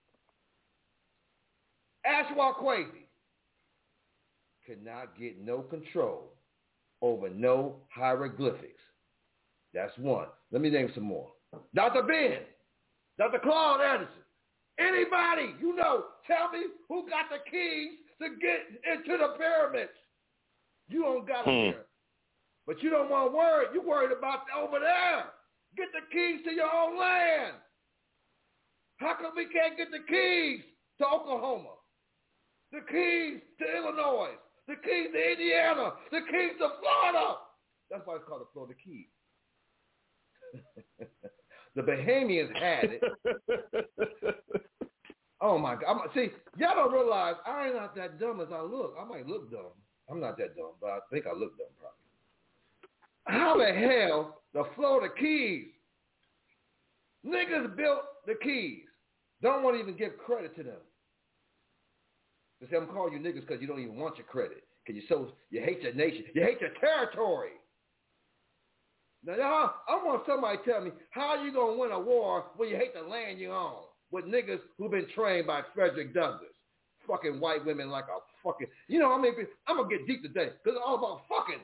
Speaker 1: Ashwa Kwesi could not get no control over no hieroglyphics. That's one. Let me name some more. Dr. Ben, Dr. Claude Anderson, anybody you know, tell me who got the keys to get into the pyramids. You don't got them here. But you don't want word. You worried about over there. Get the keys to your own land. How come we can't get the keys to Oklahoma? The keys to Illinois. The keys to Indiana. The keys to Florida. That's why it's called the Florida Keys. The Bahamians had it. Oh my God! See, y'all don't realize I ain't not that dumb as I look. I might look dumb. I'm not that dumb, but I think I look dumb probably. How the hell the Florida Keys? Niggas built the Keys. Don't want to even give credit to them. They say I'm calling you niggas because you don't even want your credit. Because you hate your nation. You hate your territory. Now, I want somebody to tell me how you going to win a war when you hate the land you own with niggas who've been trained by Frederick Douglass. Fucking white women like a fucking, I'm going to get deep today because it's all about fucking.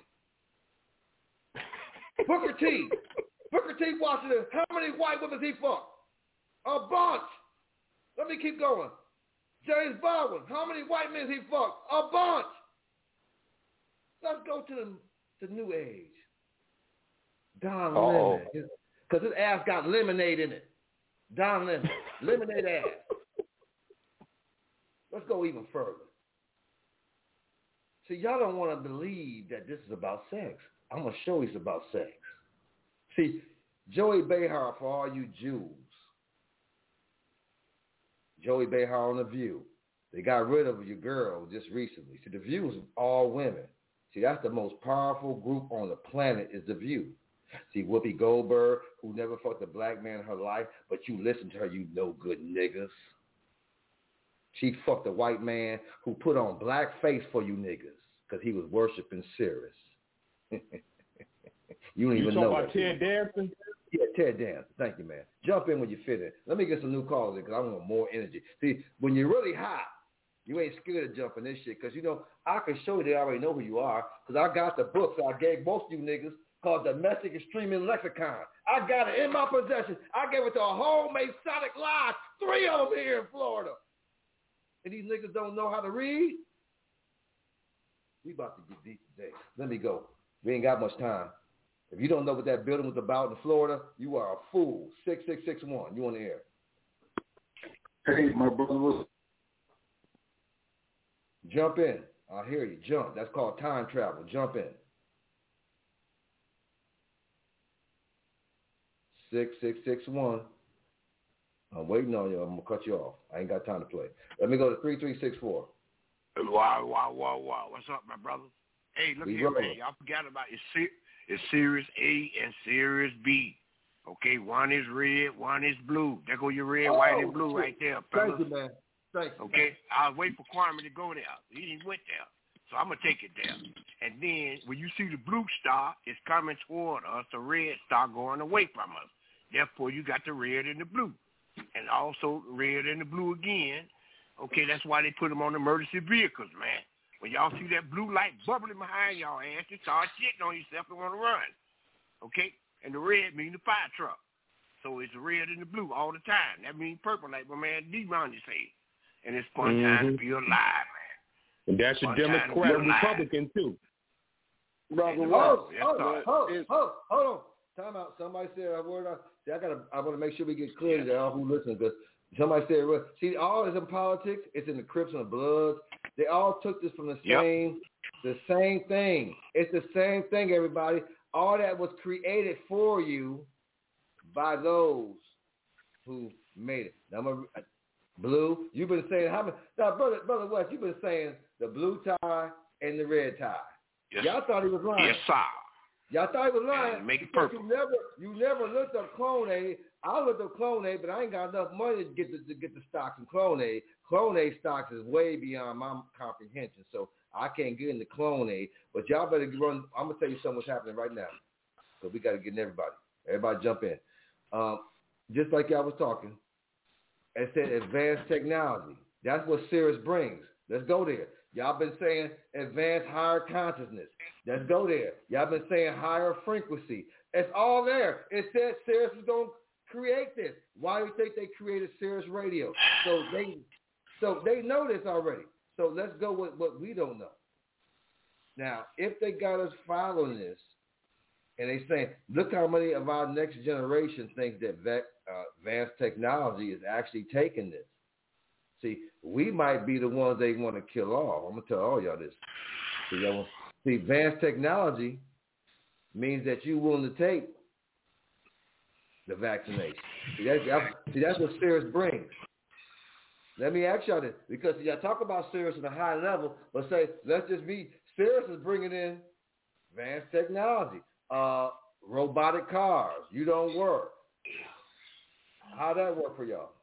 Speaker 1: Booker T. Washington, how many white women he fucked? A bunch. Let me keep going. James Baldwin, how many white men he fucked? A bunch. Let's go to the new age. Don Lemon. Because his ass got lemonade in it. Don Lemon. Lemonade ass. Let's go even further. See, y'all don't want to believe that this is about sex. I'm going to show you it's about sex. See, Joey Behar, for all you Jews. Joey Behar on The View. They got rid of your girl just recently. See, The View is all women. See, that's the most powerful group on the planet is The View. See, Whoopi Goldberg, who never fucked a black man in her life, but you listen to her, you no good niggas. She fucked a white man who put on blackface for you niggas because he was worshiping Sirius. You don't even know
Speaker 7: about Ted Danson?
Speaker 1: Yeah, Ted Danson. Thank you, man. Jump in when you fit in. Let me get some new callers in because I want more energy. See, when you're really hot, you ain't scared to jump in this shit because, you know, I can show you they already know who you are because I got the books I gave most of you niggas called Domestic Extreme Lexicon. I got it in my possession. I gave it to a whole Masonic Lodge, 3 of them here in Florida. And these niggas don't know how to read? We about to get deep today. Let me go. We ain't got much time. If you don't know what that building was about in Florida, you are a fool. 6661. You on the air.
Speaker 11: Hey, my brother.
Speaker 1: Jump in. I hear you. Jump. That's called time travel. Jump in. 6661. I'm waiting on you. I'm going to cut you off. I ain't got time to play. Let me go to 3364.
Speaker 12: Wow. What's up, my brother? Hey, look here, man. Y'all forgot about it's Series A and Series B. Okay, one is red, one is blue. There go your red, white, and blue right there, brother.
Speaker 1: Thank you, man. Thank you.
Speaker 12: Okay, I was waiting for Kwame to go there. He didn't went there. So I'm going to take it there. And then when you see the blue star, it's coming toward us, the red star going away from us. Therefore, you got the red and the blue. And also red and the blue again. Okay, that's why they put them on emergency vehicles, man. When y'all see that blue light bubbling behind y'all ass, you start shitting on yourself and want to run. Okay? And the red means the fire truck. So it's the red and the blue all the time. That means purple, like my man D-Ronnie said. And it's fun time to be alive, man.
Speaker 7: And that's a Democrat and Republican, too.
Speaker 1: Brother, hold on. Time out. Somebody said a word. I want to make sure we get clear to all who listen, because somebody said, well, see, all is in politics. It's in the Crips and the Bloods. They all took this from the same thing. It's the same thing, everybody. All that was created for you by those who made it. Now, Blue, you've been saying how many? Now, brother West, you've been saying the blue tie and the red tie.
Speaker 12: Yes.
Speaker 1: Y'all thought he was lying.
Speaker 12: Yes, sir.
Speaker 1: Y'all thought he was lying.
Speaker 12: Make it purple.
Speaker 1: You never looked up Clone-A. I looked up Clone-A, but I ain't got enough money to get the stocks in Clone-A. Clone-A stocks is way beyond my comprehension, so I can't get into Clone-A. But y'all better run. I'm gonna tell you something what's happening right now. So we got to get in everybody. Everybody jump in. Just like y'all was talking, it said advanced technology. That's what Sirius brings. Let's go there. Y'all been saying advanced higher consciousness. Let's go there. Y'all been saying higher frequency. It's all there. It said Sirius is going to create this. Why do you think they created Sirius Radio? So they know this already. So let's go with what we don't know. Now, if they got us following this, and they saying, look how many of our next generation think that advanced technology is actually taking this. See, we might be the ones they want to kill off. I'm going to tell all y'all this. See, advanced technology means that you're willing to take the vaccination. See, that's what Sirius brings. Let me ask y'all this, because y'all talk about Sirius at a high level, but say, let's just be, Sirius is bringing in advanced technology. Robotic cars. You don't work. How'd that work for y'all?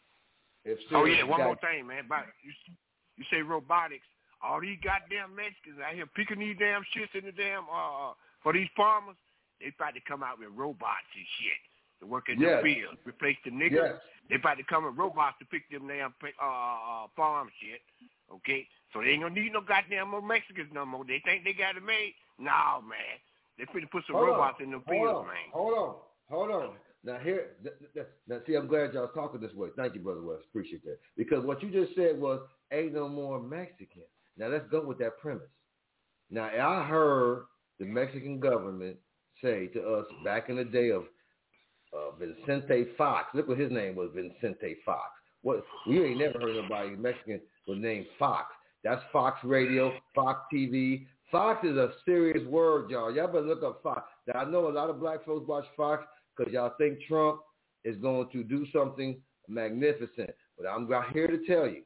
Speaker 12: One more thing, man. You say robotics. All these goddamn Mexicans out here picking these damn shits in the damn, for these farmers, they about to come out with robots and shit to work in the field. Replace the niggas. Yes. They about to come with robots to pick them damn farm shit. Okay? So they ain't gonna need no goddamn more Mexicans no more. They think they got it made? No, man. They finna put some robots in the fields, man.
Speaker 1: Hold on. Now see, I'm glad y'all talking this way. Thank you, Brother West. Appreciate that. Because what you just said was, ain't no more Mexicans. Now let's go with that premise. Now I heard the Mexican government say to us back in the day of Vicente Fox. Look what his name was, Vicente Fox. What we ain't never heard nobody Mexican with the name Fox. That's Fox Radio, Fox TV. Fox is a serious word, y'all. Y'all better look up Fox. Now, I know a lot of black folks watch Fox because y'all think Trump is going to do something magnificent. But I'm here to tell you,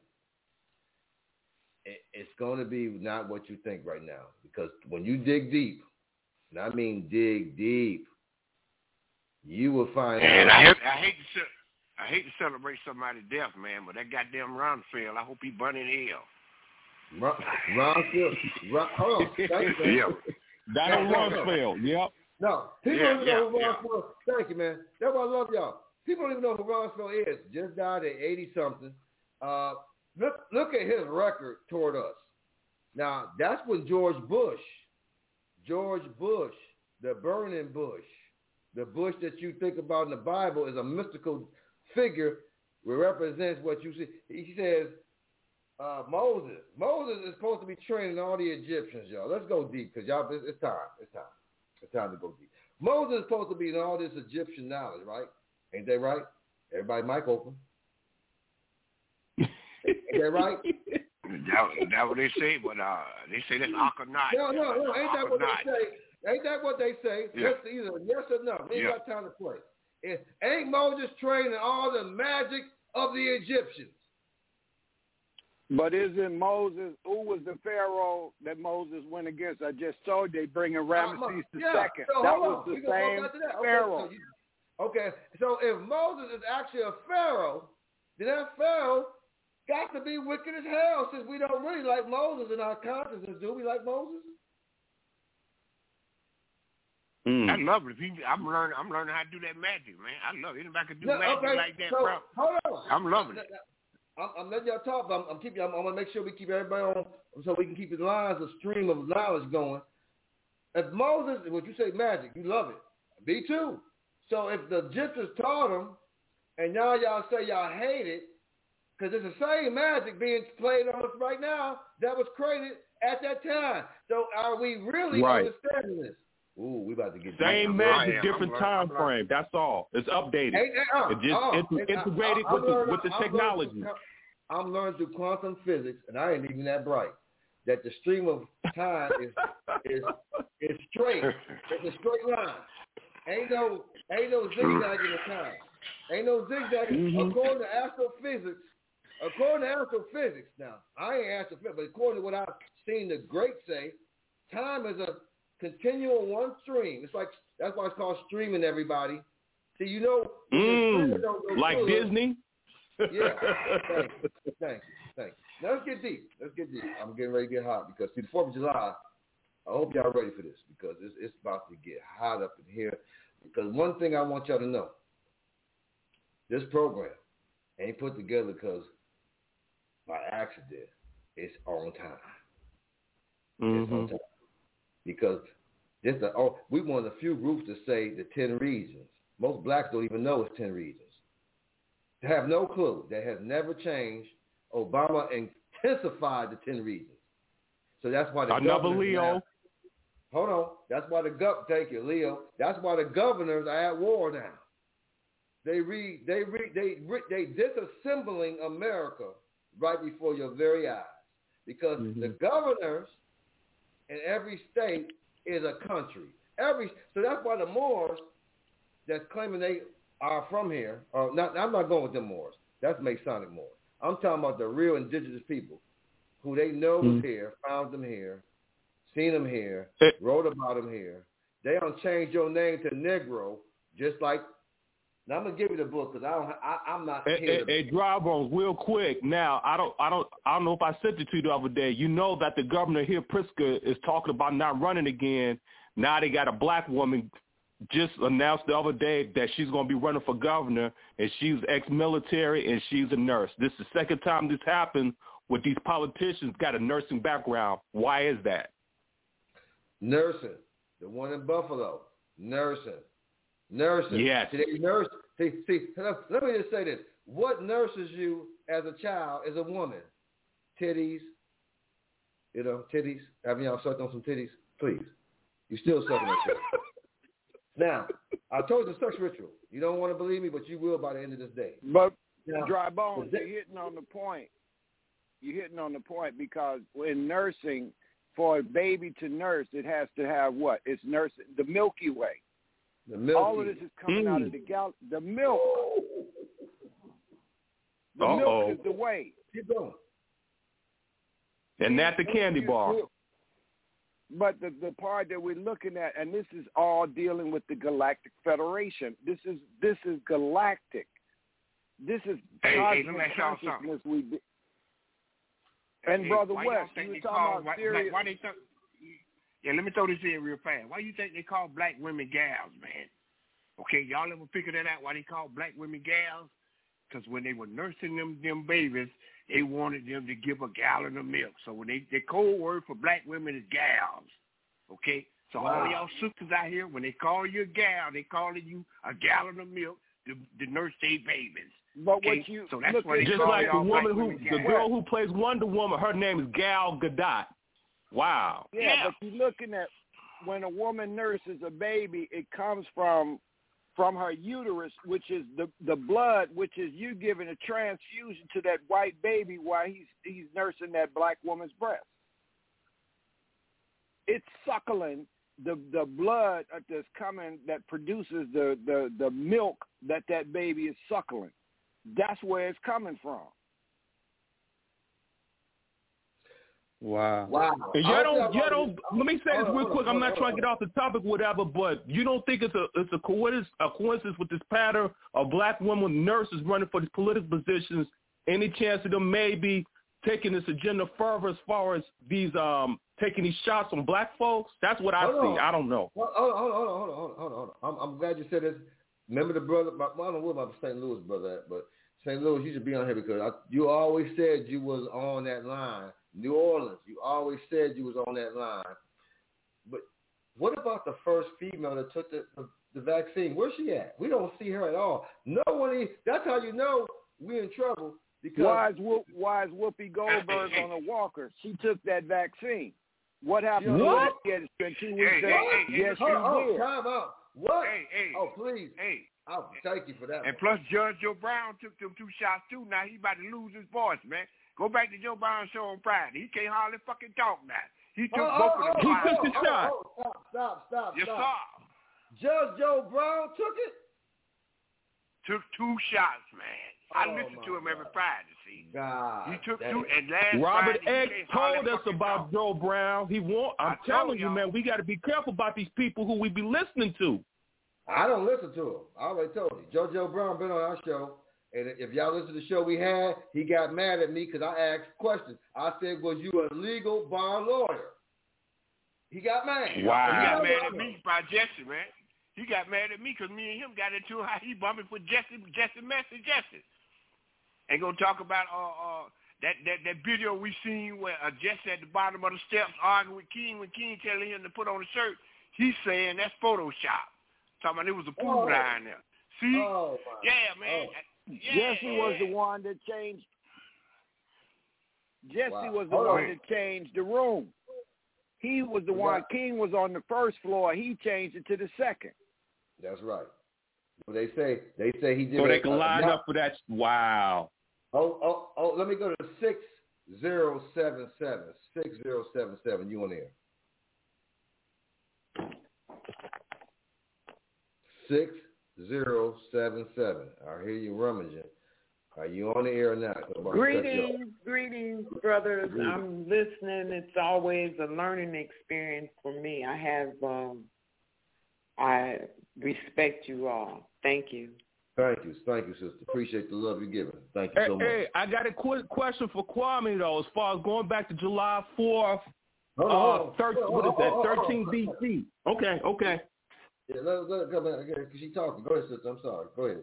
Speaker 1: it's going to be not what you think right now. Because when you dig deep, and I mean dig deep, you will find
Speaker 12: out. And I hate I hate to celebrate somebody's death, man, but that goddamn Rumsfeld, I hope he burn in hell.
Speaker 1: Rumsfeld. Hold on. Thank you,
Speaker 7: yeah. Donald Rumsfeld. Yep.
Speaker 1: No, people don't even know who Rumsfeld. Thank you, man. That's why I love y'all. People don't even know who Rumsfeld is. Just died at 80-something. Look at his record toward us. Now, that's when George Bush, the burning bush, the bush that you think about in the Bible is a mystical figure that represents what you see. He says, Moses is supposed to be training all the Egyptians, y'all. Let's go deep because y'all, it's time. It's time to go deep. Moses is supposed to be in all this Egyptian knowledge, right? Ain't that right? Everybody mic open. Ain't that right?
Speaker 12: That's what they say, but they say that's Akhenaten.
Speaker 1: No. Ain't that what they say? Ain't that what they say?
Speaker 12: Yeah.
Speaker 1: That's either yes or no. We ain't got time to play. Ain't Moses training all the magic of the Egyptians?
Speaker 8: But isn't Moses, who was the Pharaoh that Moses went against? I just told you they bringing Ramesses II.
Speaker 1: So
Speaker 8: that was the same Pharaoh.
Speaker 1: Okay, so if Moses is actually a Pharaoh, then that Pharaoh got to be wicked as hell since we don't really like Moses in our consciousness. Do we like Moses?
Speaker 12: I love it. I'm learning how to do that magic, man. I love it. Anybody can do magic like that, bro.
Speaker 1: Hold on.
Speaker 12: I'm loving it.
Speaker 1: I'm letting y'all talk, but I'm going to make sure we keep everybody on so we can keep the lines, a stream of knowledge going. If Moses, what you say magic, you love it. Me too. So if the Egyptians taught them, and now y'all say y'all hate it, because it's the same magic being played on us right now that was created at that time. So are we really understanding this? Ooh, we about to get
Speaker 7: same magic, different time frame. That's all. It's updated. It just integrated with the technology.
Speaker 1: I'm learning through quantum physics, and I ain't even that bright, that the stream of time is straight. It's a straight line. Ain't no zigzagging the time. Ain't no zigzagging. According to astrophysics, now I ain't astrophysics, but according to what I've seen the greats say, time is a continual one stream. It's like that's why it's called streaming. Everybody, see, you know,
Speaker 7: like Disney.
Speaker 1: Yeah. Thank you. Now let's get deep. I'm getting ready to get hot because see, the 4th of July. I hope y'all ready for this because it's about to get hot up in here. Because one thing I want y'all to know, this program ain't put together because by accident. It's on time. It's on time. Because we one of the few groups to say the 10 reasons. Most blacks don't even know it's 10 reasons. They have no clue. That has never changed. Obama intensified the 10 reasons. So that's why
Speaker 7: another Leo.
Speaker 1: Hold on. That's why thank you, Leo. That's why the governors are at war now. They disassembling America right before your very eyes. Because the governors in every state is a country. So that's why the Moors that's claiming they are from here, I'm not going with them Moors. That's Masonic Moors. I'm talking about the real indigenous people who they know was here, found them here, seen them here, wrote about them here. They don't change your name to Negro, just like. Now I'm gonna give you the book because I'm not here.
Speaker 7: Hey, Dry Bones, real quick. Now I don't know if I sent it to you the other day. You know that the governor here, Pritzker, is talking about not running again. Now they got a black woman just announced the other day that she's going to be running for governor, and she's ex-military and she's a nurse. This is the second time this happened with these politicians got a nursing background. Why is that?
Speaker 1: Nursing. The one in Buffalo. Nursing.
Speaker 7: Yes.
Speaker 1: See, let me just say this. What nurses you as a child is a woman. Titties. Titties. Having y'all sucked on some titties? Please. You still sucking that shit. Now, I told you the sex ritual. You don't want to believe me, but you will by the end of this day.
Speaker 8: But now, Dry Bones, you're hitting on the point. You're hitting on the point because in nursing, for a baby to nurse, it has to have what? It's nursing the Milky Way.
Speaker 1: The Milky.
Speaker 8: All of this is coming out of the milk. The milk is the way.
Speaker 1: Keep going.
Speaker 7: And not the candy bar.
Speaker 8: But the part that we're looking at, and this is all dealing with the Galactic Federation. This is galactic. This is
Speaker 12: hey, let me ask y'all
Speaker 8: consciousness
Speaker 12: something.
Speaker 8: And Brother
Speaker 12: why
Speaker 8: West,
Speaker 12: y'all
Speaker 8: you were
Speaker 12: think
Speaker 8: talking about serious.
Speaker 12: why they yeah, let me throw this in real fast. Why you think they call black women gals, man? Okay, y'all ever figure that out? Why they call black women gals? Because when they were nursing them babies, they wanted them to give a gallon of milk. So when the code word for black women is gals. Okay, so all y'all sisters out here, when they call you a gal, they calling you a gallon of milk to nurse their babies.
Speaker 8: But
Speaker 12: okay?
Speaker 8: what you
Speaker 12: so that's
Speaker 8: look
Speaker 12: why they
Speaker 7: Just
Speaker 12: call
Speaker 7: like
Speaker 12: y'all
Speaker 7: the
Speaker 12: black
Speaker 7: woman
Speaker 12: women
Speaker 7: the
Speaker 12: gals.
Speaker 7: girl who plays Wonder Woman, her name is Gal Gadot. Wow.
Speaker 8: Yeah, but you're looking at when a woman nurses a baby, it comes from her uterus, which is the blood, which is you giving a transfusion to that white baby while he's nursing that black woman's breast. It's suckling the blood that's coming that produces the milk that baby is suckling. That's where it's coming from.
Speaker 7: Wow. And you don't. Let me say this real quick. I'm not trying to get off the topic, whatever, but you don't think it's a coincidence with this pattern of black women nurses running for these political positions? Any chance of them maybe taking this agenda further as far as these taking these shots on black folks? That's what I see. I don't know.
Speaker 1: Hold on. I'm glad you said this. Remember the brother? I don't know where my St. Louis brother at, but St. Louis, you should be on here because you always said you was on that line. New Orleans, you always said you was on that line. But what about the first female that took the vaccine? Where's she at? We don't see her at all. No one. That's how you know we're in trouble. Because
Speaker 8: why is Whoopi Goldberg on a walker? She took that vaccine. What happened?
Speaker 7: What?
Speaker 8: It's been 2 weeks. Yes, she did.
Speaker 1: Time out. What?
Speaker 12: Hey.
Speaker 1: Oh, please.
Speaker 12: Hey.
Speaker 1: Oh, thank you for that.
Speaker 12: And plus, Judge Joe Brown took them 2 shots too. Now he about to lose his voice, man. Go back to Joe Brown's show on Friday. He can't hardly fucking talk now. He took both of them.
Speaker 7: He took the shot.
Speaker 1: Stop.
Speaker 12: Yes, sir.
Speaker 1: Judge Joe Brown took it?
Speaker 12: Took 2 shots, man. I listen to him every Friday, see.
Speaker 1: God.
Speaker 12: He took 2, and last
Speaker 7: Robert
Speaker 12: Friday,
Speaker 7: X told us about Joe Brown. I'm telling you, man, we got to be careful about these people who we be listening to.
Speaker 1: I don't listen to him. I already told you. Joe Brown been on our show. And if y'all listen to the show we had, he got mad at me because I asked questions. I said, was you a legal bond lawyer? He got mad.
Speaker 7: Wow.
Speaker 12: He got mad at me by Jesse, man. He got mad at me because me and him got into how he bumping for Jesse Messi. Ain't gonna talk about that video we seen where Jesse at the bottom of the steps arguing with King when King telling him to put on a shirt. He's saying that's Photoshop. Talking about it was a pool down there. See? Yeah, man. Yeah.
Speaker 8: Jesse was the one that changed. Jesse was the one that changed the room. He was the one. King was on the first floor. He changed it to the second.
Speaker 1: That's right. Well, they say he did.
Speaker 7: So they can line up for that. Wow.
Speaker 1: Oh, let me go to 6077. 6077. You on there? 6077. I hear you rummaging. Are you on the air now?
Speaker 13: Greetings, brothers. I'm listening. It's always a learning experience for me. I respect you all. Thank you.
Speaker 1: Thank you, sister. Appreciate the love you're giving. Thank you so much.
Speaker 7: Hey, I got a quick question for Kwame, though, as far as going back to July 4th, 13 BC. Okay.
Speaker 1: Yeah, let her come back again because she's talking. Go ahead, sister. I'm sorry. Go ahead.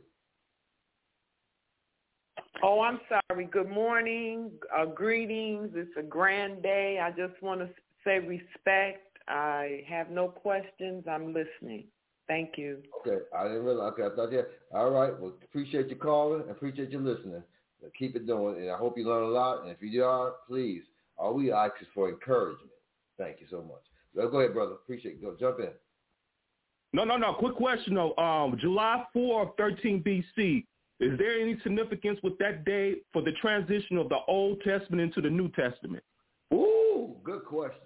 Speaker 13: Oh, I'm sorry. Good morning. Greetings. It's a grand day. I just want to say respect. I have no questions. I'm listening. Thank you.
Speaker 1: Okay. I didn't realize. Okay, I thought you. All right. Well, appreciate you calling. Appreciate you listening. Keep it doing, and I hope you learn a lot. And if you are, please, all we ask is for encouragement. Thank you so much. Well, go ahead, brother. Appreciate it. Go jump in.
Speaker 7: No. Quick question, though. July 4th, 13 BC. Is there any significance with that day for the transition of the Old Testament into the New Testament?
Speaker 1: Ooh, good question.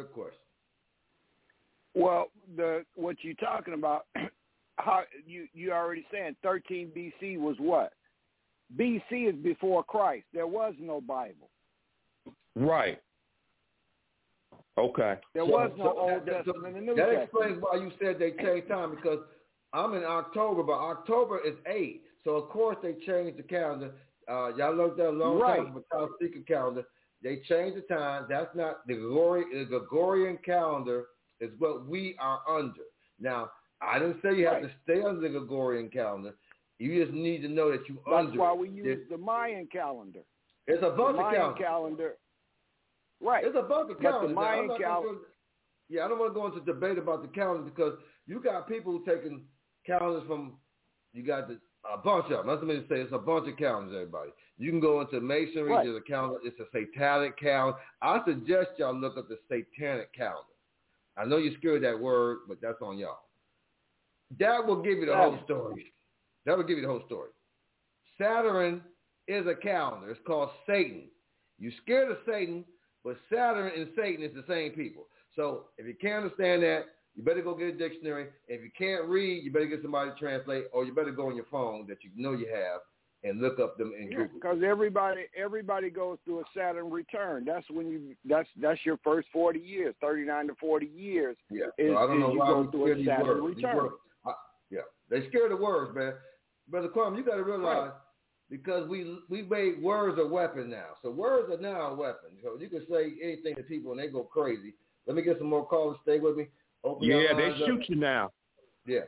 Speaker 8: Well, what you're talking about, how you already saying 13 BC was what? BC is before Christ. There was no Bible.
Speaker 7: Right. Okay.
Speaker 8: There was no Old Testament and New Testament.
Speaker 1: That explains why you said they changed time because I'm in October, but October is 8. So, of course, they changed the calendar. Y'all looked at a long time for Child Seeker calendar. They changed the time. That's not the Gregorian calendar is what we are under. Now, I didn't say you have to stay under the Gregorian calendar. You just need to know that you under.
Speaker 8: That's why we use the Mayan calendar.
Speaker 1: It's a bunch of
Speaker 8: calendar. Right.
Speaker 1: It's a bunch of calendars.
Speaker 8: The Mayan calendar.
Speaker 1: Yeah, I don't want to go into debate about the calendar because you got people taking calendars from, you got a bunch of them. That's what I mean to say. It's a bunch of calendars, everybody. You can go into Masonry. There's a calendar. It's a satanic calendar. I suggest y'all look up the satanic calendar. I know you're scared of that word, but that's on y'all. That will give you the whole story. That will give you the whole story. Saturn is a calendar. It's called Satan. You're scared of Satan, but Saturn and Satan is the same people. So if you can't understand that, you better go get a dictionary. If you can't read, you better get somebody to translate, or you better go on your phone that you know you have and look up them in Google.
Speaker 8: Because everybody goes through a Saturn return. That's when that's your first 40 years, 39 to 40 years.
Speaker 1: Yeah. So I don't know why
Speaker 8: go through a Saturn return.
Speaker 1: Yeah, they scared of words, man. Brother Kwame, you got to realize because we made words a weapon now. So words are now a weapon. So you can say anything to people and they go crazy. Let me get some more callers. Stay with me. Open
Speaker 7: they shoot you now.
Speaker 1: Yeah.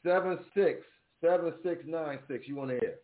Speaker 1: 7676. You want to hear?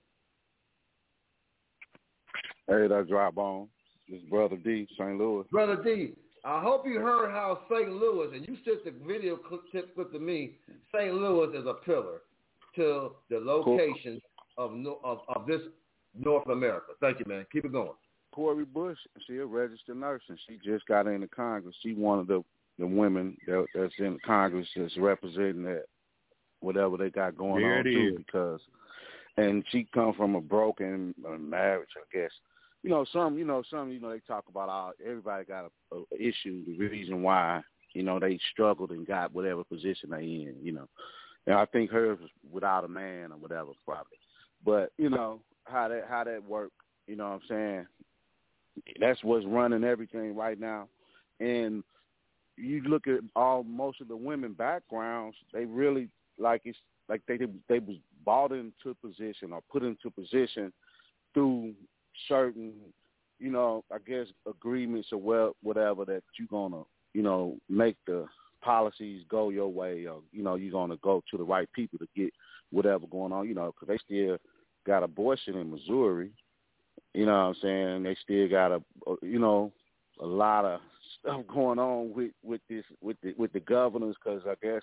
Speaker 11: Hey, that's Dry Bone. This is Brother D, St. Louis.
Speaker 1: Brother D, I hope you heard how St. Louis, and you sent the video clip to me, St. Louis is a pillar to the location of this North America. Thank you, man. Keep it going.
Speaker 11: Cori Bush, she a registered nurse, and she just got into Congress. She one of the women that's in Congress that's representing that whatever they got going on too. Because, and she come from a broken marriage, I guess. They talk about everybody got a issue, the reason why, they struggled and got whatever position they in, And I think hers was without a man or whatever, probably. But, how that worked, you know what I'm saying? That's what's running everything right now. And you look at most of the women backgrounds, they really it's like they was bought into position or put into position through certain, I guess agreements or whatever that you're gonna, make the policies go your way, or you're gonna go to the right people to get whatever going on, because they still got abortion in Missouri. You know what I'm saying? They still got a lot of stuff going on with the governors, because I guess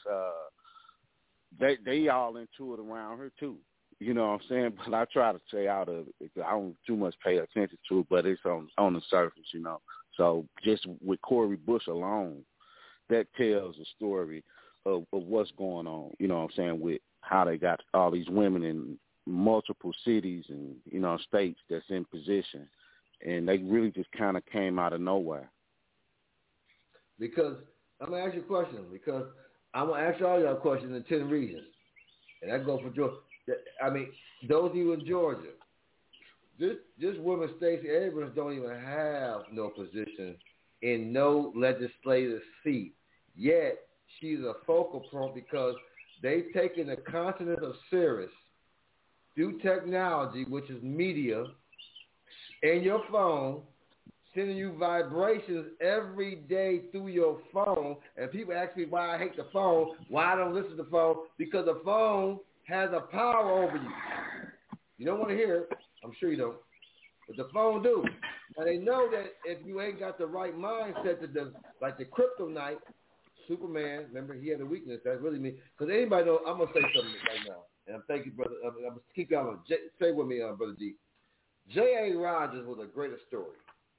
Speaker 11: they all into it around her too. You know what I'm saying? But I try to stay out of it. I don't too much pay attention to it, but it's on the surface, So just with Cori Bush alone, that tells a story of what's going on. You know what I'm saying? With how they got all these women in multiple cities and states that's in position, and they really just kind of came out of nowhere.
Speaker 1: Because I'm gonna ask you a question. Because I'm gonna ask all y'all questions in 10 reasons, and that goes for Georgia. I mean, those of you in Georgia, this woman Stacey Abrams don't even have no position in no legislative seat. Yet she's a focal point because they've taken the continent of Sirius through technology, which is media, and your phone, sending you vibrations every day through your phone. And people ask me why I hate the phone, why I don't listen to the phone, because the phone has a power over you. You don't want to hear it. I'm sure you don't. But the phone do. And they know that if you ain't got the right mindset, like the kryptonite, Superman, remember he had a weakness. That's really me. Because anybody know, I'm going to say something right now. And I'm thank you, brother. I'm going to keep y'all on. Stay with me, Brother D. J.A. Rogers was a greater story.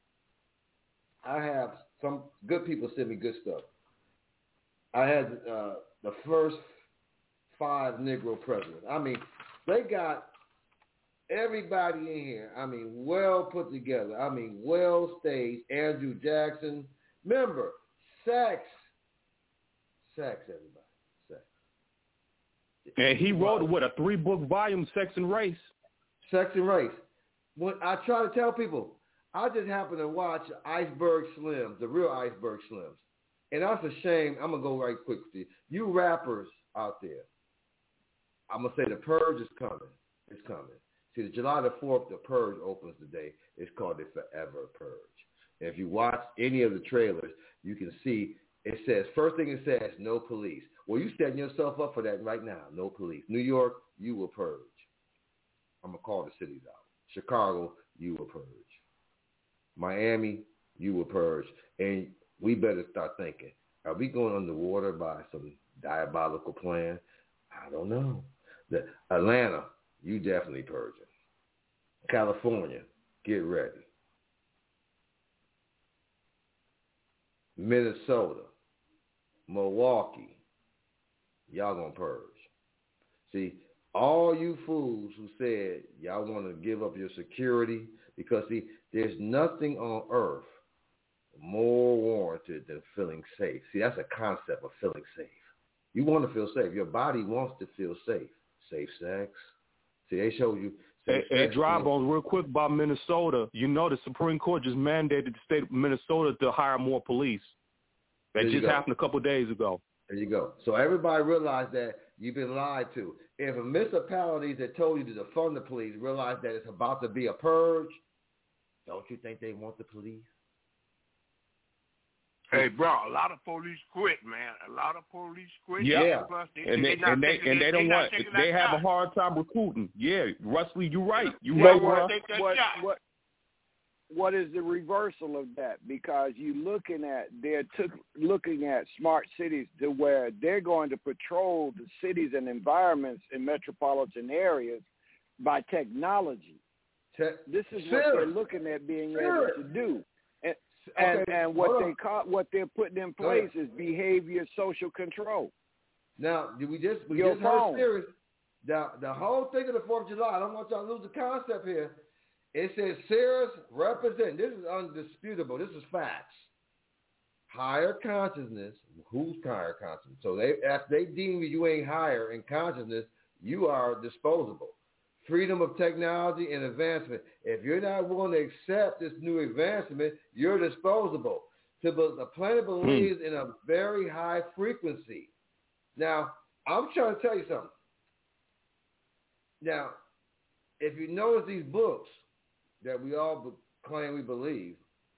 Speaker 1: I have some good people send me good stuff. I had the first 5 Negro presidents. I mean, they got everybody in here. I mean, well put together. I mean, well staged. Andrew Jackson. Remember, sex, everybody. Sex.
Speaker 7: And he wrote, a 3-book volume, Sex and Race.
Speaker 1: Sex and Race. When I try to tell people, I just happen to watch Iceberg Slims, the real Iceberg Slims. And that's a shame. I'm going to go right quick to you. You rappers out there, I'm going to say the purge is coming. It's coming. See, the July the 4th, the Purge opens today. It's called the Forever Purge. And if you watch any of the trailers, you can see it says, first thing it says, no police. Well, you setting yourself up for that right now. No police. New York, you will purge. I'm going to call the cities out. Chicago, you will purge. Miami, you will purge. And we better start thinking, are we going underwater by some diabolical plan? I don't know. Atlanta, you definitely purging. California, get ready. Minnesota, Milwaukee, y'all gonna purge. See, all you fools who said y'all want to give up your security, because see, there's nothing on earth more warranted than feeling safe. See, that's a concept of feeling safe. You want to feel safe. Your body wants to feel safe. Safe sex. See, they showed you.
Speaker 7: Hey, Dry Bones, real quick about Minnesota. You know the Supreme Court just mandated the state of Minnesota to hire more police. That just happened a couple of days ago.
Speaker 1: There you go. So everybody realized that you've been lied to. If a municipalities that told you to defund the police realize that it's about to be a purge, don't you think they want the police?
Speaker 12: Hey, bro, a lot of police quit, man. A lot of police quit.
Speaker 7: Yeah,
Speaker 12: Plus
Speaker 7: and they don't want. They have a hard time recruiting. Yeah, Rusley, you're right.
Speaker 8: What is the reversal of that? Because they're looking at smart cities to where they're going to patrol the cities and environments in metropolitan areas by technology. This is what they're looking at being able to do. And what they're putting in place is behavior social control.
Speaker 1: Now, we just heard serious. The whole thing of the 4th of July, I don't want y'all to lose the concept here. It says Sears represent. This is undisputable. This is facts. Higher consciousness. Who's higher consciousness? So if they deem you ain't higher in consciousness, you are disposable. Freedom of technology and advancement. If you're not willing to accept this new advancement, you're disposable. The planet believes in a very high frequency. Now, I'm trying to tell you something. Now, if you notice these books that we all claim we believe,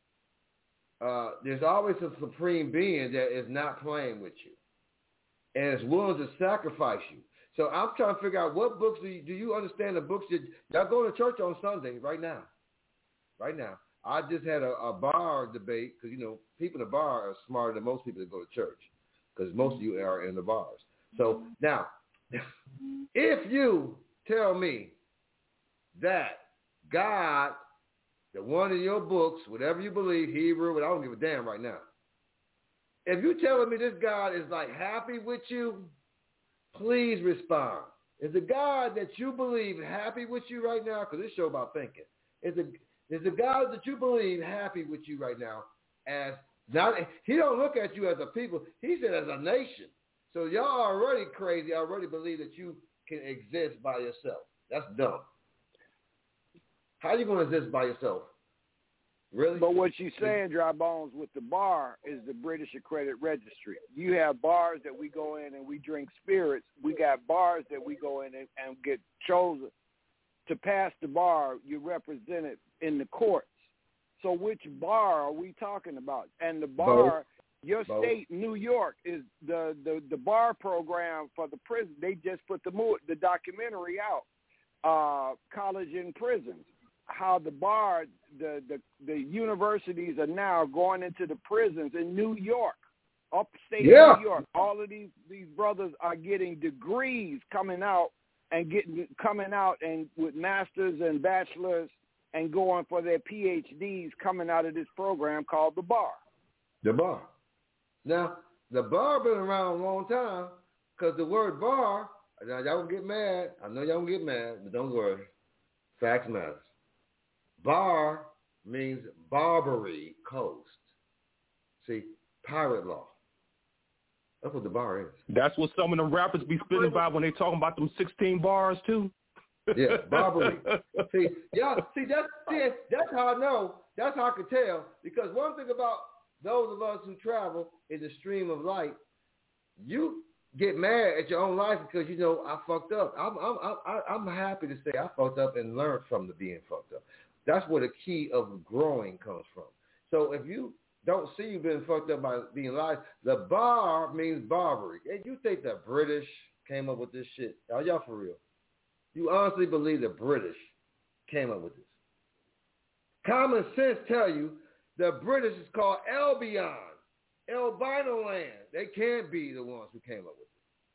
Speaker 1: there's always a supreme being that is not playing with you and is willing to sacrifice you. So I'm trying to figure out what books do you understand the books that y'all go to church on Sunday right now. Right now. I just had a bar debate because, people in the bar are smarter than most people that go to church because most of you are in the bars. So now, if you tell me that God, the one in your books, whatever you believe, Hebrew, I don't give a damn right now. If you're telling me this God is like happy with you, please respond. Is the God that you believe happy with you right now? Because this show about thinking. Is the God that you believe happy with you right now? He don't look at you as a people. He said as a nation. So y'all are already crazy. Already believe that you can exist by yourself. That's dumb. How are you going to exist by yourself? Really?
Speaker 8: But what you're saying, Dry Bones, with the bar is the British Accredited Registry. You have bars that we go in and we drink spirits. We got bars that we go in and get chosen to pass the bar. You're represented in the courts. So which bar are we talking about? And the bar, your state, New York, is the bar program for the prison. They just put the documentary out, College in Prisons. How the bar, the universities are now going into the prisons in New York, upstate New York. All of these brothers are getting degrees coming out and with masters and bachelors and going for their PhDs coming out of this program called the bar.
Speaker 1: The bar. Now, the bar been around a long time because the word bar, now y'all gonna get mad. I know y'all gonna get mad, but don't worry. Facts matters. Bar means Barbary Coast. See, pirate law. That's what the bar is.
Speaker 7: That's what some of the rappers be spitting about when they talking about them 16 bars too.
Speaker 1: Yeah, Barbary. That's how I know. That's how I could tell. Because one thing about those of us who travel in the stream of light, you get mad at your own life because you know I fucked up. I'm happy to say I fucked up and learned from the being fucked up. That's where the key of growing comes from. So if you don't see you being fucked up by being lied, the bar means Barbary. And you think the British came up with this shit? Are y'all for real? You honestly believe the British came up with this? Common sense tell you the British is called Albion, albino land. They can't be the ones who came up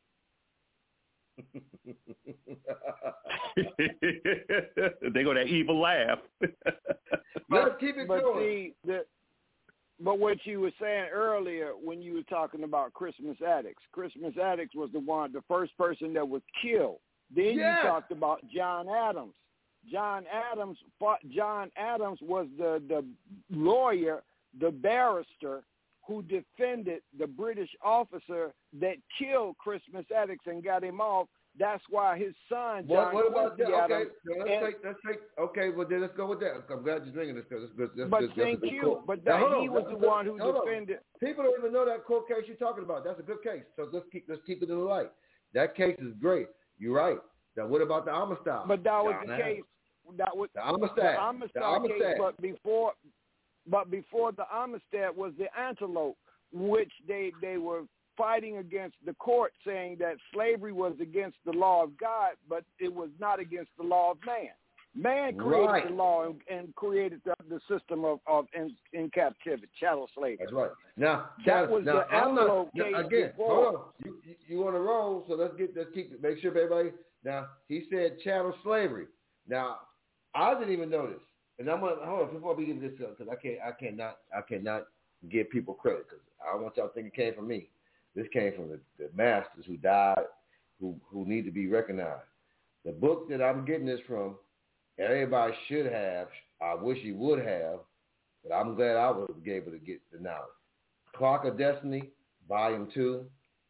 Speaker 1: with it.
Speaker 6: They go that evil laugh.
Speaker 1: Let's keep it going.
Speaker 8: But what you were saying earlier when you were talking about Christmas Addicts was the first person that was killed. Then you talked about John Adams. John Adams was the lawyer, the barrister who defended the British officer that killed Christmas Addicts and got him off. That's why his son, John Quincy Adams.
Speaker 1: Okay, well then let's go with that. I'm glad you're bringing this because it's good.
Speaker 8: But thank you. But he was the one who defended.
Speaker 1: People don't even know that court case you're talking about. That's a good case. So let's keep it in the light. That case is great. You're right. Now what about the Amistad?
Speaker 8: But that was the case. That was
Speaker 1: the Amistad
Speaker 8: case. But before the Amistad was the Antelope, which they were fighting against the court, saying that slavery was against the law of God, but it was not against the law of man. Man created the law and created the system of in captivity, chattel slavery.
Speaker 1: That's right. Now
Speaker 8: that was the Antelope case.
Speaker 1: Again,
Speaker 8: before.
Speaker 1: hold on. You on the roll, so let's keep it. Make sure everybody. Now he said chattel slavery. Now I didn't even know this, and I'm gonna hold on before we get this up because I cannot give people credit because I don't want y'all to think it came from me. This came from the masters who died, who need to be recognized. The book that I'm getting this from, everybody should have. I wish you would have, but I'm glad I was able to get the knowledge. Clock of Destiny, Volume 2.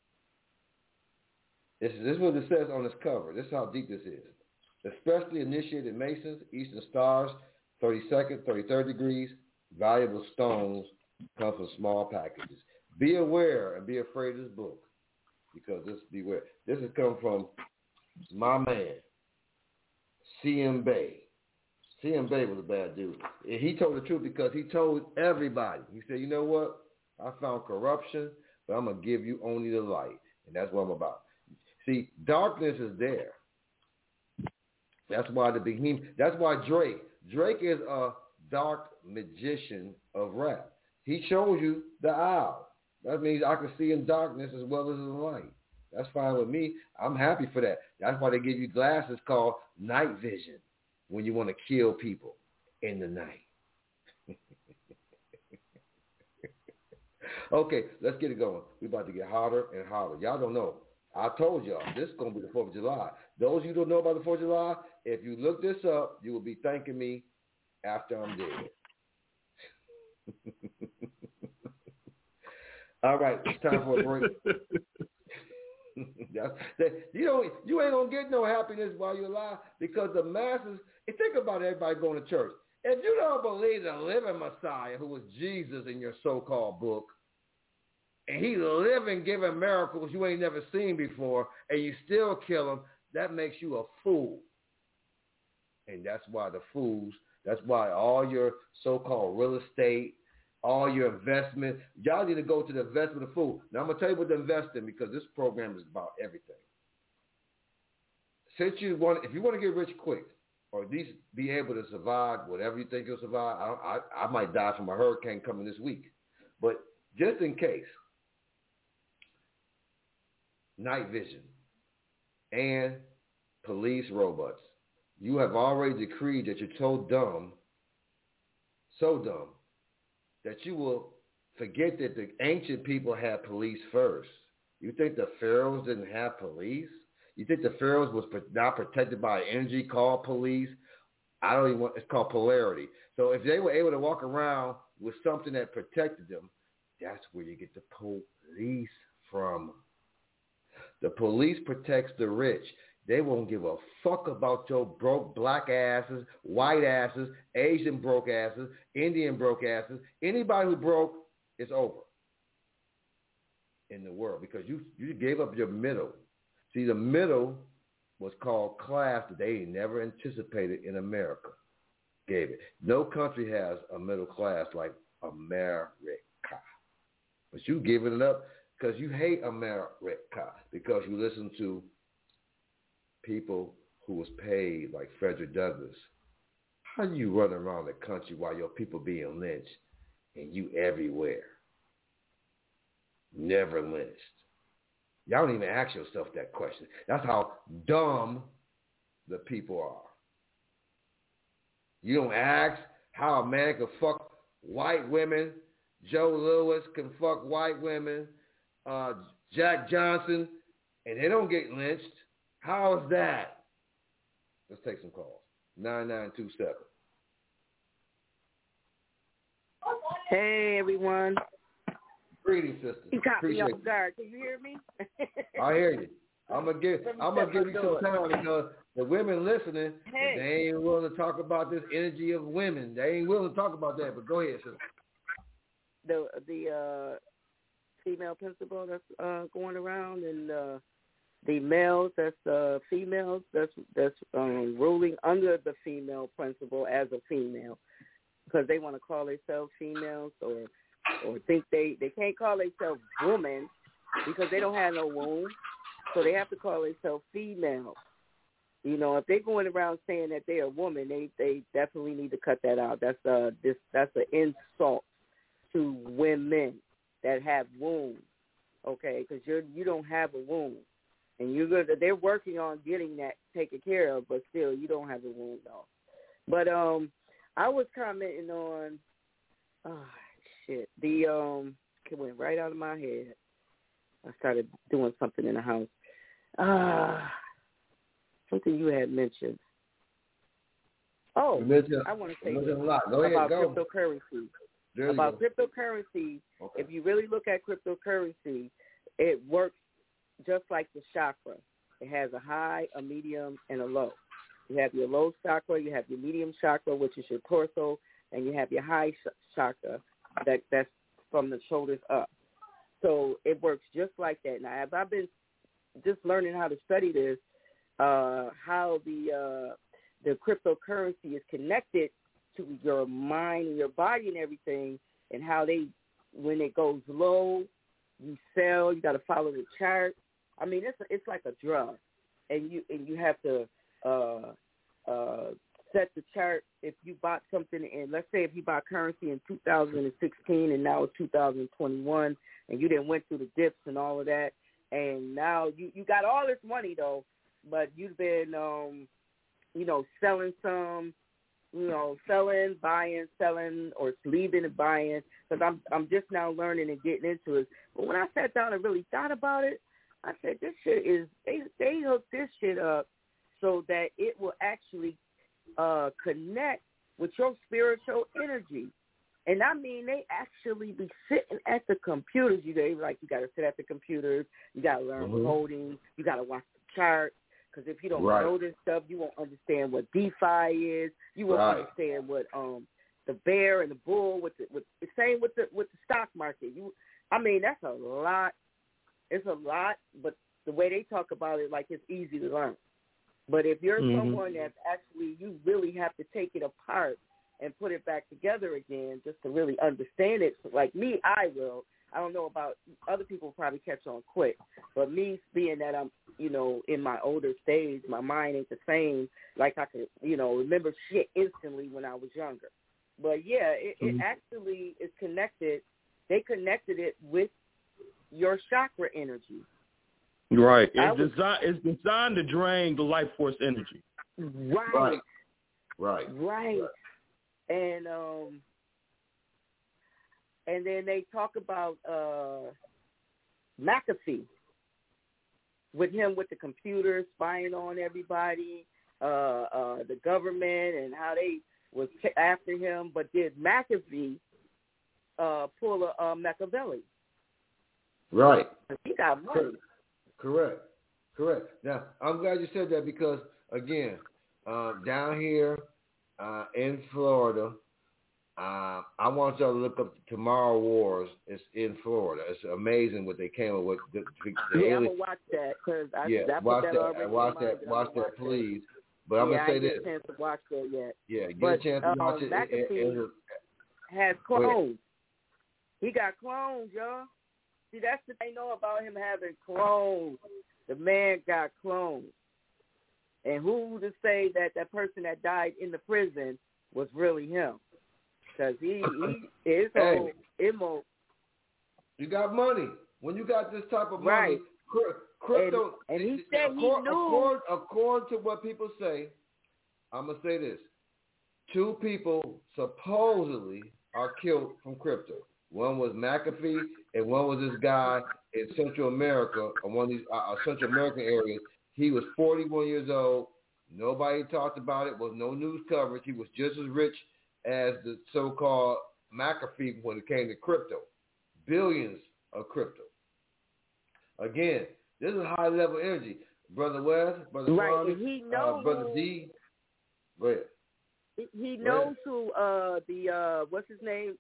Speaker 1: This is what it says on this cover. This is how deep this is. Especially initiated Masons, Eastern Stars, 32nd, 33rd degrees, valuable stones come from small packages. Be aware and be afraid of this book because beware. This has come from my man, C.M. Bay. C.M. Bay was a bad dude. And he told the truth because he told everybody. He said, you know what? I found corruption, but I'm going to give you only the light. And that's what I'm about. See, darkness is there. That's why that's why Drake is a dark magician of rap. He shows you the owl. That means I can see in darkness as well as in light. That's fine with me. I'm happy for that. That's why they give you glasses called night vision when you want to kill people in the night. Okay, let's get it going. We're about to get hotter and hotter. Y'all don't know. I told y'all, this is going to be the 4th of July. Those of you who don't know about the 4th of July, if you look this up, you will be thanking me after I'm dead. All right, it's time for a break. You ain't going to get no happiness while you're alive because the masses, and think about everybody going to church. If you don't believe the living Messiah, who was Jesus in your so-called book, and he living giving miracles you ain't never seen before, and you still kill him, that makes you a fool. And that's why that's why all your so-called real estate, all your investment, y'all need to go to the investment of food. Now, I'm going to tell you what to invest in because this program is about everything. If you want to get rich quick, or at least be able to survive whatever you think you'll survive, I might die from a hurricane coming this week. But just in case, night vision and police robots. You have already decreed that you're so dumb, that you will forget that the ancient people had police first. You think the pharaohs didn't have police? You think the pharaohs was not protected by energy called police? It's called polarity. So if they were able to walk around with something that protected them, that's where you get the police from. The police protects the rich. They won't give a fuck about your broke black asses, white asses, Asian broke asses, Indian broke asses. Anybody who broke, it's over. in the world because you gave up your middle. See, the middle was called class that they never anticipated in America. Gave it. No country has a middle class like America. But you giving it up because you hate America because you listen to people who was paid like Frederick Douglass. How do you run around the country while your people being lynched and you everywhere? Never lynched. Y'all don't even ask yourself that question. That's how dumb the people are. You don't ask how a man can fuck white women. Joe Louis can fuck white women. Jack Johnson, and they don't get lynched. How is that? Let's take some calls. 9927.
Speaker 14: Hey, everyone.
Speaker 1: Greetings, sister.
Speaker 14: You caught me off guard. Can you hear me?
Speaker 1: I hear you. I'm gonna give you some time because the women listening, they ain't willing to talk about this energy of women. They ain't willing to talk about that. But go ahead, sister.
Speaker 14: The female principal that's going around, and the males that's females that's ruling under the female principal as a female because they want to call themselves females or think they can't call themselves women because they don't have no womb, so they have to call themselves female. You know, if they're going around saying that they're a woman, they definitely need to cut that out. That's an insult to women that have wombs, okay? Because you don't have a womb, and they're working on getting that taken care of, but still you don't have a womb, though. But I was commenting on it went right out of my head. I started doing something in the house. Something you had mentioned. Oh, I want to say about cryptocurrency. Cryptocurrency, okay. If you really look at cryptocurrency, it works just like the chakra. It has a high, a medium, and a low. You have your low chakra, you have your medium chakra, which is your torso, and you have your high chakra that's from the shoulders up. So it works just like that. Now, as I've been just learning how to study this, how the cryptocurrency is connected to your mind and your body and everything, and how when it goes low, you sell. You got to follow the chart. I mean, it's like a drug, and you have to set the chart. If you bought something, and let's say if you bought currency in 2016 and now it's 2021, and you didn't went through the dips and all of that, and now you got all this money though, but you've been selling some, selling, buying, selling, or leaving and buying, because I'm just now learning and getting into it. But when I sat down and really thought about it, I said this shit is they hooked this shit up so that it will actually connect with your spiritual energy. And I mean, they actually be sitting at the computers. You got to sit at the computers. You got to learn coding. You got to watch the chart. Because if you don't know this stuff, you won't understand what DeFi is. You won't understand what the bear and the bull. With the same with the stock market. That's a lot. It's a lot, but the way they talk about it, like it's easy to learn. But if you're someone that's actually, you really have to take it apart and put it back together again just to really understand it. So like me, I will. I don't know about other people, probably catch on quick. But me, being that I'm, in my older stage, my mind ain't the same. Like I could, remember shit instantly when I was younger. But yeah, it actually is connected. They connected it with your chakra energy.
Speaker 7: Right. It's designed to drain the life force energy.
Speaker 1: Right.
Speaker 14: And then they talk about McAfee, with him with the computer spying on everybody, the government, and how they was after him. But did McAfee pull a Machiavelli?
Speaker 1: Right.
Speaker 14: He got money.
Speaker 1: Correct. Now, I'm glad you said that because, again, down here in Florida, I want y'all to look up Tomorrow Wars. It's in Florida. It's amazing what they came up with.
Speaker 14: I'm gonna watch that because
Speaker 1: watch that, please. But I'm gonna say this.
Speaker 14: I didn't get a chance to watch that yet.
Speaker 1: Yeah, get a chance to watch it.
Speaker 14: McAfee has clones. He got clones, y'all. See, that's the thing I know about him having clones. The man got clones. And who to say that person that died in the prison was really him? Because he is whole immo.
Speaker 1: You got money. When you got this type of money,
Speaker 14: right.
Speaker 1: Crypto.
Speaker 14: And he said he knew.
Speaker 1: According to what people say, I'm going to say this. 2 people supposedly are killed from crypto. One was McAfee, and one was this guy in Central America, or one of these Central American areas. He was 41 years old. Nobody talked about it. Was no news coverage. He was just as rich as the so-called McAfee when it came to crypto. Billions of crypto. Again, this is high-level energy. Brother Wes, Brother Kwame,
Speaker 14: he knows,
Speaker 1: Brother D. Go ahead.
Speaker 14: He knows who what's his name?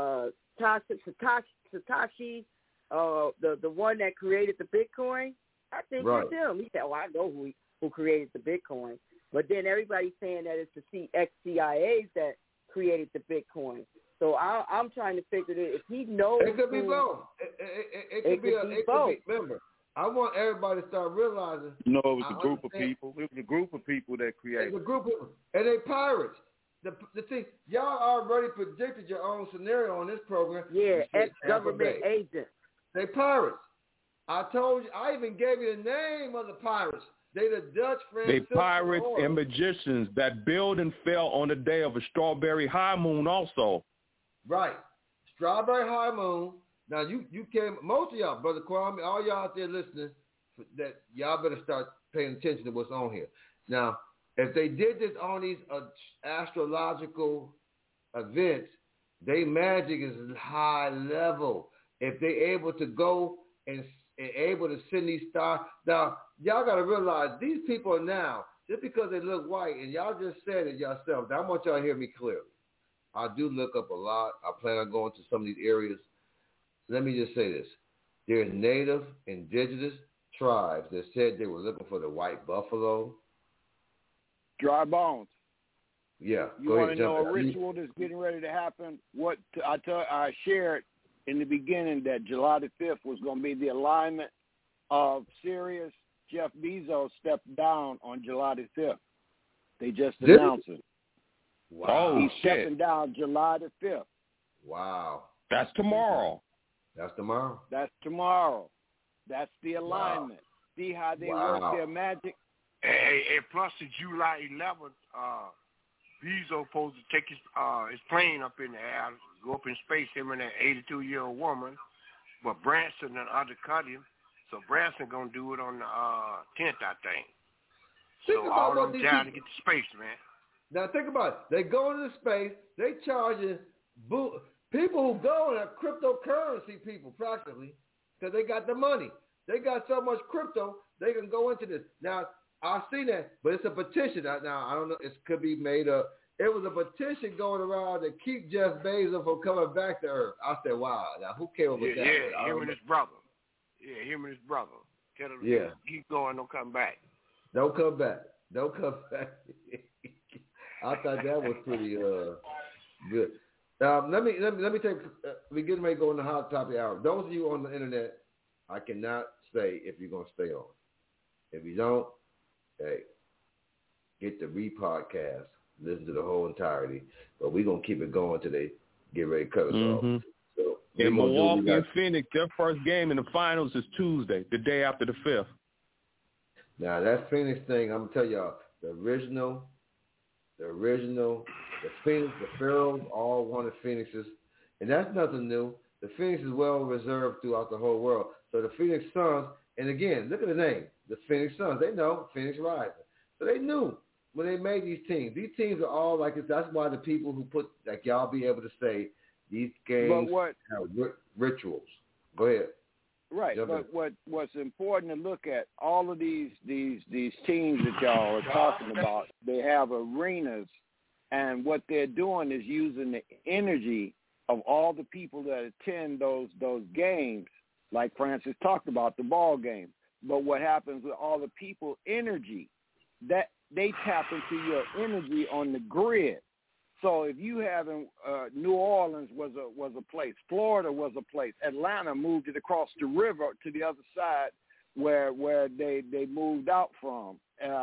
Speaker 14: Satoshi, the one that created the Bitcoin. I think it's him. He said, "Well, I know who created the Bitcoin," but then everybody's saying that it's the ex-CIAs that created the Bitcoin. So I'm trying to figure that if he knows,
Speaker 1: it could be both. It could be both. Remember, I want everybody to start realizing.
Speaker 11: No, it was a group of people. It was a group of people that created.
Speaker 1: It was a group of people, and they pirates. The thing, y'all already predicted your own scenario on this program.
Speaker 14: Yeah, ex-government agents.
Speaker 1: They pirates. I told you. I even gave you the name of the pirates. They the Dutch Franciscan.
Speaker 7: They pirates and magicians. That building fell on the day of a strawberry high moon also.
Speaker 1: Right. Strawberry high moon. Now, you came, most of y'all, Brother Kwame, all y'all out there listening, that y'all better start paying attention to what's on here. Now, if they did this on these astrological events, they magic is high level. If they able to go and able to send these stars, now, y'all got to realize these people are now, just because they look white, and y'all just said it yourself, I want y'all to hear me clearly. I do look up a lot. I plan on going to some of these areas. Let me just say this. There's native, indigenous tribes that said they were looking for the white buffalo.
Speaker 8: Dry bones.
Speaker 1: Yeah.
Speaker 8: You want to know a ritual that's getting ready to happen? What I shared in the beginning that July the 5th was going to be the alignment of Sirius. Jeff Bezos stepped down on July the 5th. They just announced it.
Speaker 1: Wow.
Speaker 8: He's stepping down July the 5th.
Speaker 1: Wow.
Speaker 7: That's tomorrow.
Speaker 1: That's tomorrow.
Speaker 8: That's tomorrow. That's the alignment. Wow. See how they work their magic?
Speaker 12: And plus the July 11th, Bezos supposed to take his plane up in the air, go up in space, him and that 82-year-old woman, but Branson undercut him, so Branson going to do it on the 10th, I think.
Speaker 1: Think
Speaker 12: so
Speaker 1: about
Speaker 12: all them down to get to space, man.
Speaker 1: Now think about it. They go into space, they charging people who go are cryptocurrency people practically because they got the money. They got so much crypto, they can go into this. Now, I've seen that, but it's a petition. Now, I don't know. It could be made up. It was a petition going around to keep Jeff Bezos from coming back to Earth. I said, wow. Now, who came up with that?
Speaker 12: Yeah, him and his brother. Yeah, him and his brother. Tell him to keep going, don't come back.
Speaker 1: Don't come back. Don't come back. I thought that was pretty good. Let me take. We're getting ready to go on the hot topic hour. Those of you on the internet, I cannot say if you're gonna stay on. If you don't, hey, get the re-podcast. Listen to the whole entirety. But we're gonna keep it going today. Get ready to cut us off. So
Speaker 7: in Milwaukee and Phoenix, their first game in the finals is Tuesday, the day after the 5th.
Speaker 1: Now that Phoenix thing, I'm gonna tell y'all, the original, the Phoenix, the Pharaohs all wanted Phoenixes, and that's nothing new. The Phoenix is well reserved throughout the whole world. So the Phoenix Suns, and again, look at the name, the Phoenix Suns. They know Phoenix Rising, so they knew when they made these teams. These teams are all like this. That's why the people who put, like y'all, be able to say these games have rituals. Go ahead.
Speaker 8: Right, but what's important to look at, all of these teams that y'all are talking about, they have arenas And what they're doing is using the energy of all the people that attend those games, like Francis talked about, the ball game. But what happens with all the people energy, that they tap into your energy on the grid. So if you have New Orleans was a place, Florida was a place, Atlanta moved it across the river to the other side where they moved out from,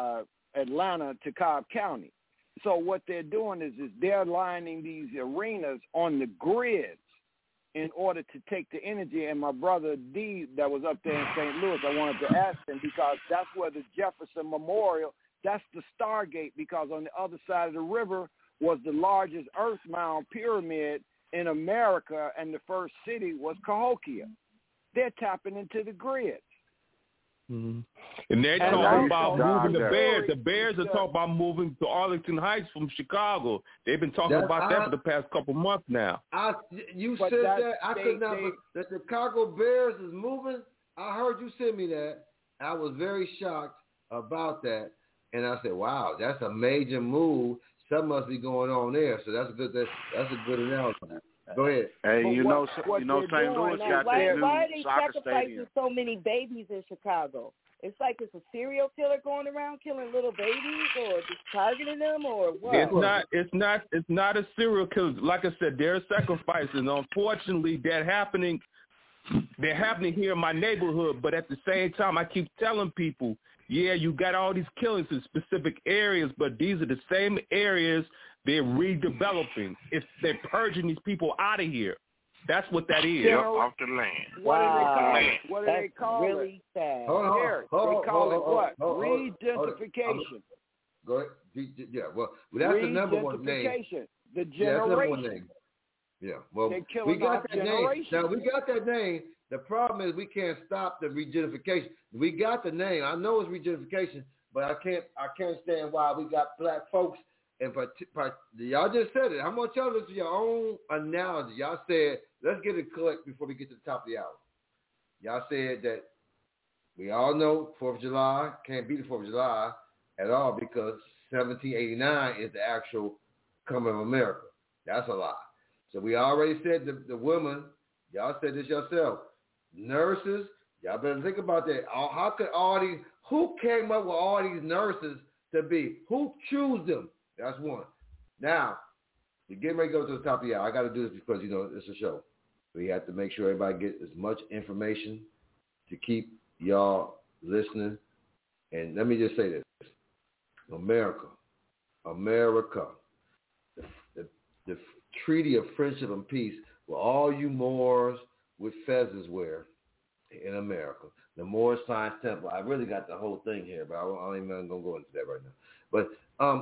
Speaker 8: Atlanta to Cobb County. So what they're doing is they're lining these arenas on the grids in order to take the energy. And my brother D that was up there in St. Louis, I wanted to ask him because that's where the Jefferson Memorial, that's the Stargate, because on the other side of the river was the largest earth mound pyramid in America, and the first city was Cahokia. They're tapping into the grids.
Speaker 7: Mm-hmm. And they're talking about moving the Bears. The Bears are talking about moving to Arlington Heights from Chicago. They've been talking about that for the past couple months now.
Speaker 1: You said that. I could not. The Chicago Bears is moving. I heard you send me that. I was very shocked about that, and I said, "Wow, that's a major move. Something must be going on there." So that's a good. That's a good announcement. Go ahead.
Speaker 11: Hey, St. Louis got that new
Speaker 14: why are they
Speaker 11: soccer
Speaker 14: sacrificing
Speaker 11: stadium.
Speaker 14: so many babies in Chicago? It's like it's a serial killer going around killing little babies, or just targeting them, or what?
Speaker 7: It's not a serial killer. Like I said, there are sacrifices. Unfortunately, they're happening here in my neighborhood. But at the same time, I keep telling people, yeah, you got all these killings in specific areas, but these are the same areas they're redeveloping. If they're purging these people out of here. That's what that is.
Speaker 12: Off the land.
Speaker 14: What do
Speaker 8: they call it?
Speaker 14: Really sad.
Speaker 8: They call it what? Regentrification.
Speaker 1: Go ahead. Yeah, well, that's the number one name.
Speaker 8: The generation.
Speaker 1: Yeah, that's the number one name. Yeah, well, we got that name. Now, we got that name. The problem is we can't stop the regentrification. We got the name. I know it's regentrification, but I can't stand why we got black folks. And y'all just said it. I want y'all to listen to your own analogy. Y'all said, let's get it correct before we get to the top of the hour. Y'all said that we all know 4th of July can't be the 4th of July at all because 1789 is the actual coming of America. That's a lie. So we already said the women, y'all said this yourself, nurses, y'all better think about that. How could who came up with all these nurses to be? Who chose them? That's one. Now, we're getting ready to go to the top of the hour. I got to do this because, it's a show. We have to make sure everybody gets as much information to keep y'all listening. And let me just say this. America, the Treaty of Friendship and Peace, where all you Moors with feathers wear in America. The Moor Science Temple. I really got the whole thing here, but I'm even going to go into that right now. But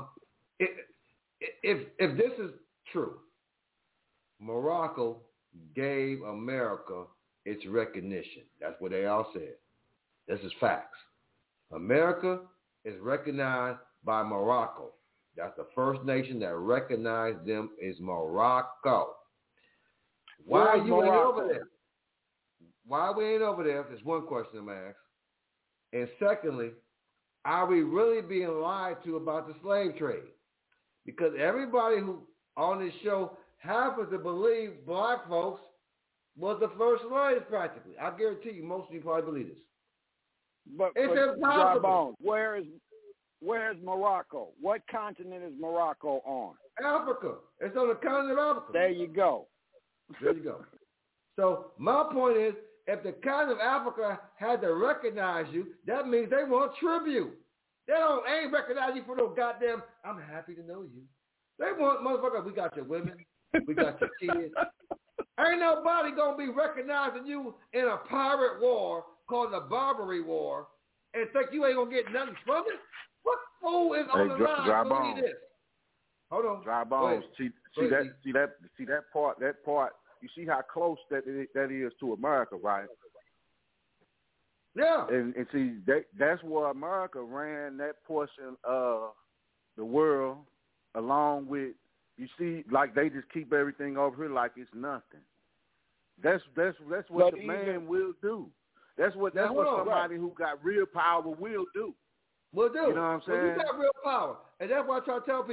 Speaker 1: if this is true, Morocco gave America its recognition. That's what they all said. This is facts. America is recognized by Morocco. That's the first nation that recognized them is Morocco. Why are you ain't over there? Why we ain't over there? Is one question I'm asked. And secondly, are we really being lied to about the slave trade? Because everybody who on this show happens to believe black folks was the first slaves practically. I guarantee you most of you probably believe this.
Speaker 8: But
Speaker 1: it's impossible.
Speaker 8: Where's Morocco? What continent is Morocco on?
Speaker 1: Africa. It's on the continent of Africa.
Speaker 8: There you go.
Speaker 1: There you go. So my point is, if the continent of Africa had to recognize you, that means they want tribute. They ain't recognize you for no goddamn, I'm happy to know you. They want, motherfucker, we got your women, we got your kids. Ain't nobody going to be recognizing you in a pirate war called the Barbary War and think you ain't going to get nothing from it? What fool is on the line
Speaker 11: dry
Speaker 1: to
Speaker 11: bones.
Speaker 1: believe this? Hold on.
Speaker 11: Dry bones. See that part. You see how close that is to America, right?
Speaker 1: Yeah.
Speaker 11: And see that's where America ran that portion of the world along with, you see, like they just keep everything over here like it's nothing. That's what the man will do. That's what somebody who got real power will do.
Speaker 1: Will do.
Speaker 11: You know what I'm saying?
Speaker 1: Well, you got real power. And that's why I try to tell people,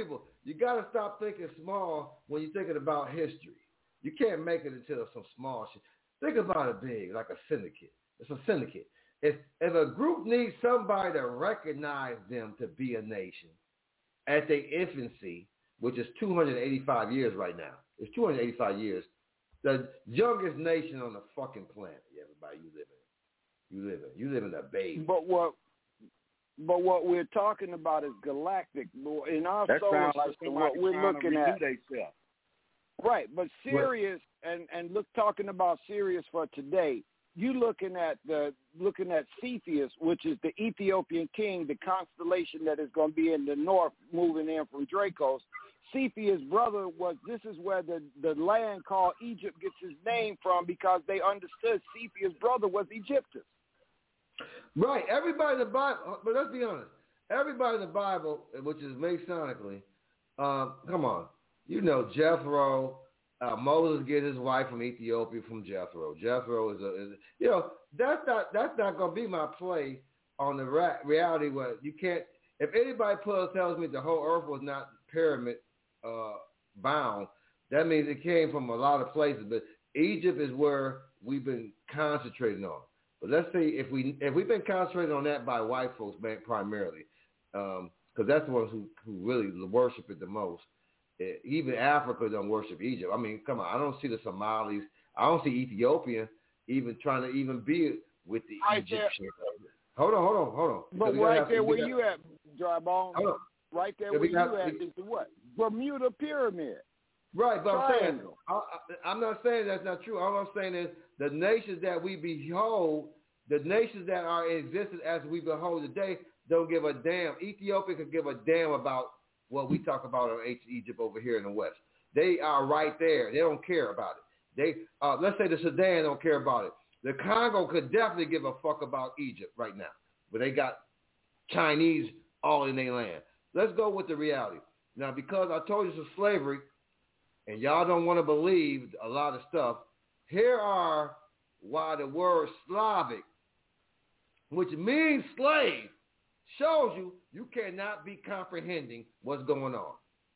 Speaker 1: You got to stop thinking small when you're thinking about history. You can't make it into some small shit. Think about it big, like a syndicate. It's a syndicate. If a group needs somebody to recognize them to be a nation at their infancy, which is 285 years right now. It's 285 years. The youngest nation on the fucking planet. Everybody, you live in a baby.
Speaker 8: But what we're talking about is galactic. In our
Speaker 11: that
Speaker 8: solar
Speaker 11: like
Speaker 8: system, what we're looking at.
Speaker 11: Themselves.
Speaker 8: Right, but Sirius and talking about Sirius for today, you looking at Cepheus, which is the Ethiopian king, the constellation that is going to be in the north, moving in from Dracos. Cepheus' brother this is where the land called Egypt gets its name from, because they understood Cepheus' brother was Egyptus.
Speaker 1: Right, everybody in the Bible, but let's be honest, everybody in the Bible, which is Masonically, come on, you know Jethro. Moses get his wife from Ethiopia from Jethro. Jethro is that's not going to be my play on the reality where you can't. If anybody tells me the whole earth was not pyramid bound, that means it came from a lot of places. But Egypt is where we've been concentrating on. But let's say if we've been concentrating on that by white folks primarily, because that's the ones who really worship it the most. Even Africa don't worship Egypt. I mean, come on. I don't see the Somalis. I don't see Ethiopia even trying to even be with the Egyptians. Hold on.
Speaker 8: But right there where you at, Dry Bone, right there where you at is the what? Bermuda Pyramid.
Speaker 1: Right, but I'm not saying that's not true. All I'm saying is the nations that we behold, the nations that are in existence as we behold today, don't give a damn. Ethiopia could give a damn about what we talk about in ancient Egypt over here in the West. They are right there. They don't care about it. Let's say the Sudan don't care about it. The Congo could definitely give a fuck about Egypt right now, but they got Chinese all in their land. Let's go with the reality. Now, because I told you it's slavery, and y'all don't want to believe a lot of stuff, here are why the word Slavic, which means slave, shows you cannot be comprehending what's going on.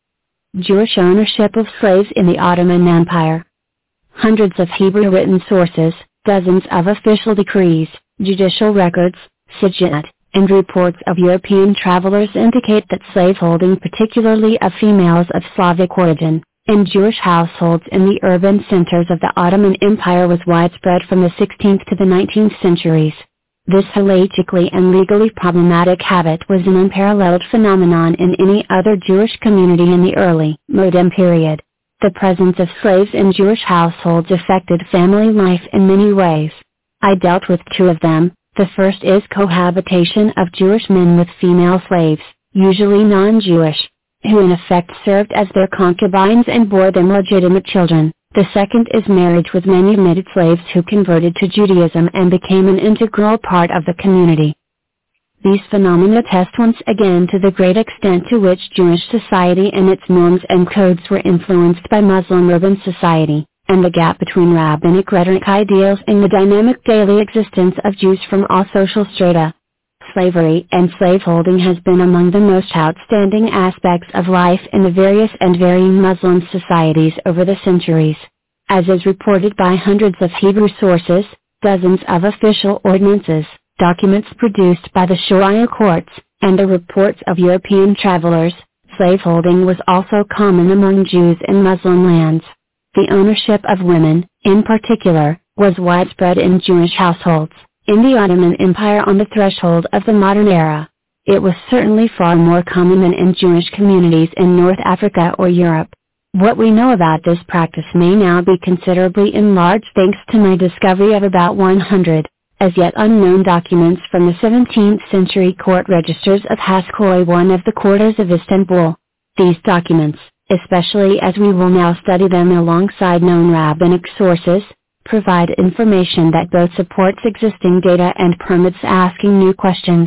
Speaker 15: Jewish ownership of slaves in the Ottoman Empire. Hundreds of Hebrew written sources, dozens of official decrees, judicial records, Sijat, and reports of European travelers indicate that slaveholding, particularly of females of Slavic origin, in Jewish households in the urban centers of the Ottoman Empire was widespread from the 16th to the 19th centuries. This halachically and legally problematic habit was an unparalleled phenomenon in any other Jewish community in the early, modern period. The presence of slaves in Jewish households affected family life in many ways. I dealt with two of them. The first is cohabitation of Jewish men with female slaves, usually non-Jewish, who in effect served as their concubines and bore them legitimate children. The second is marriage with manumitted slaves who converted to Judaism and became an integral part of the community. These phenomena attest once again to the great extent to which Jewish society and its norms and codes were influenced by Muslim urban society, and the gap between rabbinic rhetoric ideals and the dynamic daily existence of Jews from all social strata. Slavery and slaveholding has been among the most outstanding aspects of life in the various and varying Muslim societies over the centuries. As is reported by hundreds of Hebrew sources, dozens of official ordinances, documents produced by the Sharia courts, and the reports of European travelers, slaveholding was also common among Jews in Muslim lands. The ownership of women, in particular, was widespread in Jewish households. In the Ottoman Empire on the threshold of the modern era, it was certainly far more common than in Jewish communities in North Africa or Europe. What we know about this practice may now be considerably enlarged thanks to my discovery of about 100, as yet unknown documents from the 17th century court registers of Haskoy, one of the quarters of Istanbul. These documents, especially as we will now study them alongside known rabbinic sources, provide information that both supports existing data and permits asking new questions.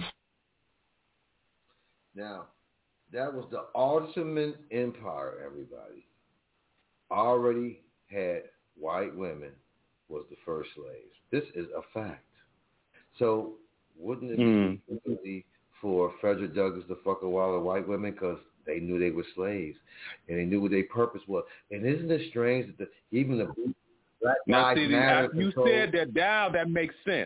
Speaker 1: Now, that was the Ottoman Empire, everybody. Already had white women was the first slaves. This is a fact. So wouldn't it be easy for Frederick Douglass to fuck a while of white women because they knew they were slaves and they knew what their purpose was. And isn't it strange that even the Black Lives Matter?
Speaker 7: You said that now that makes sense.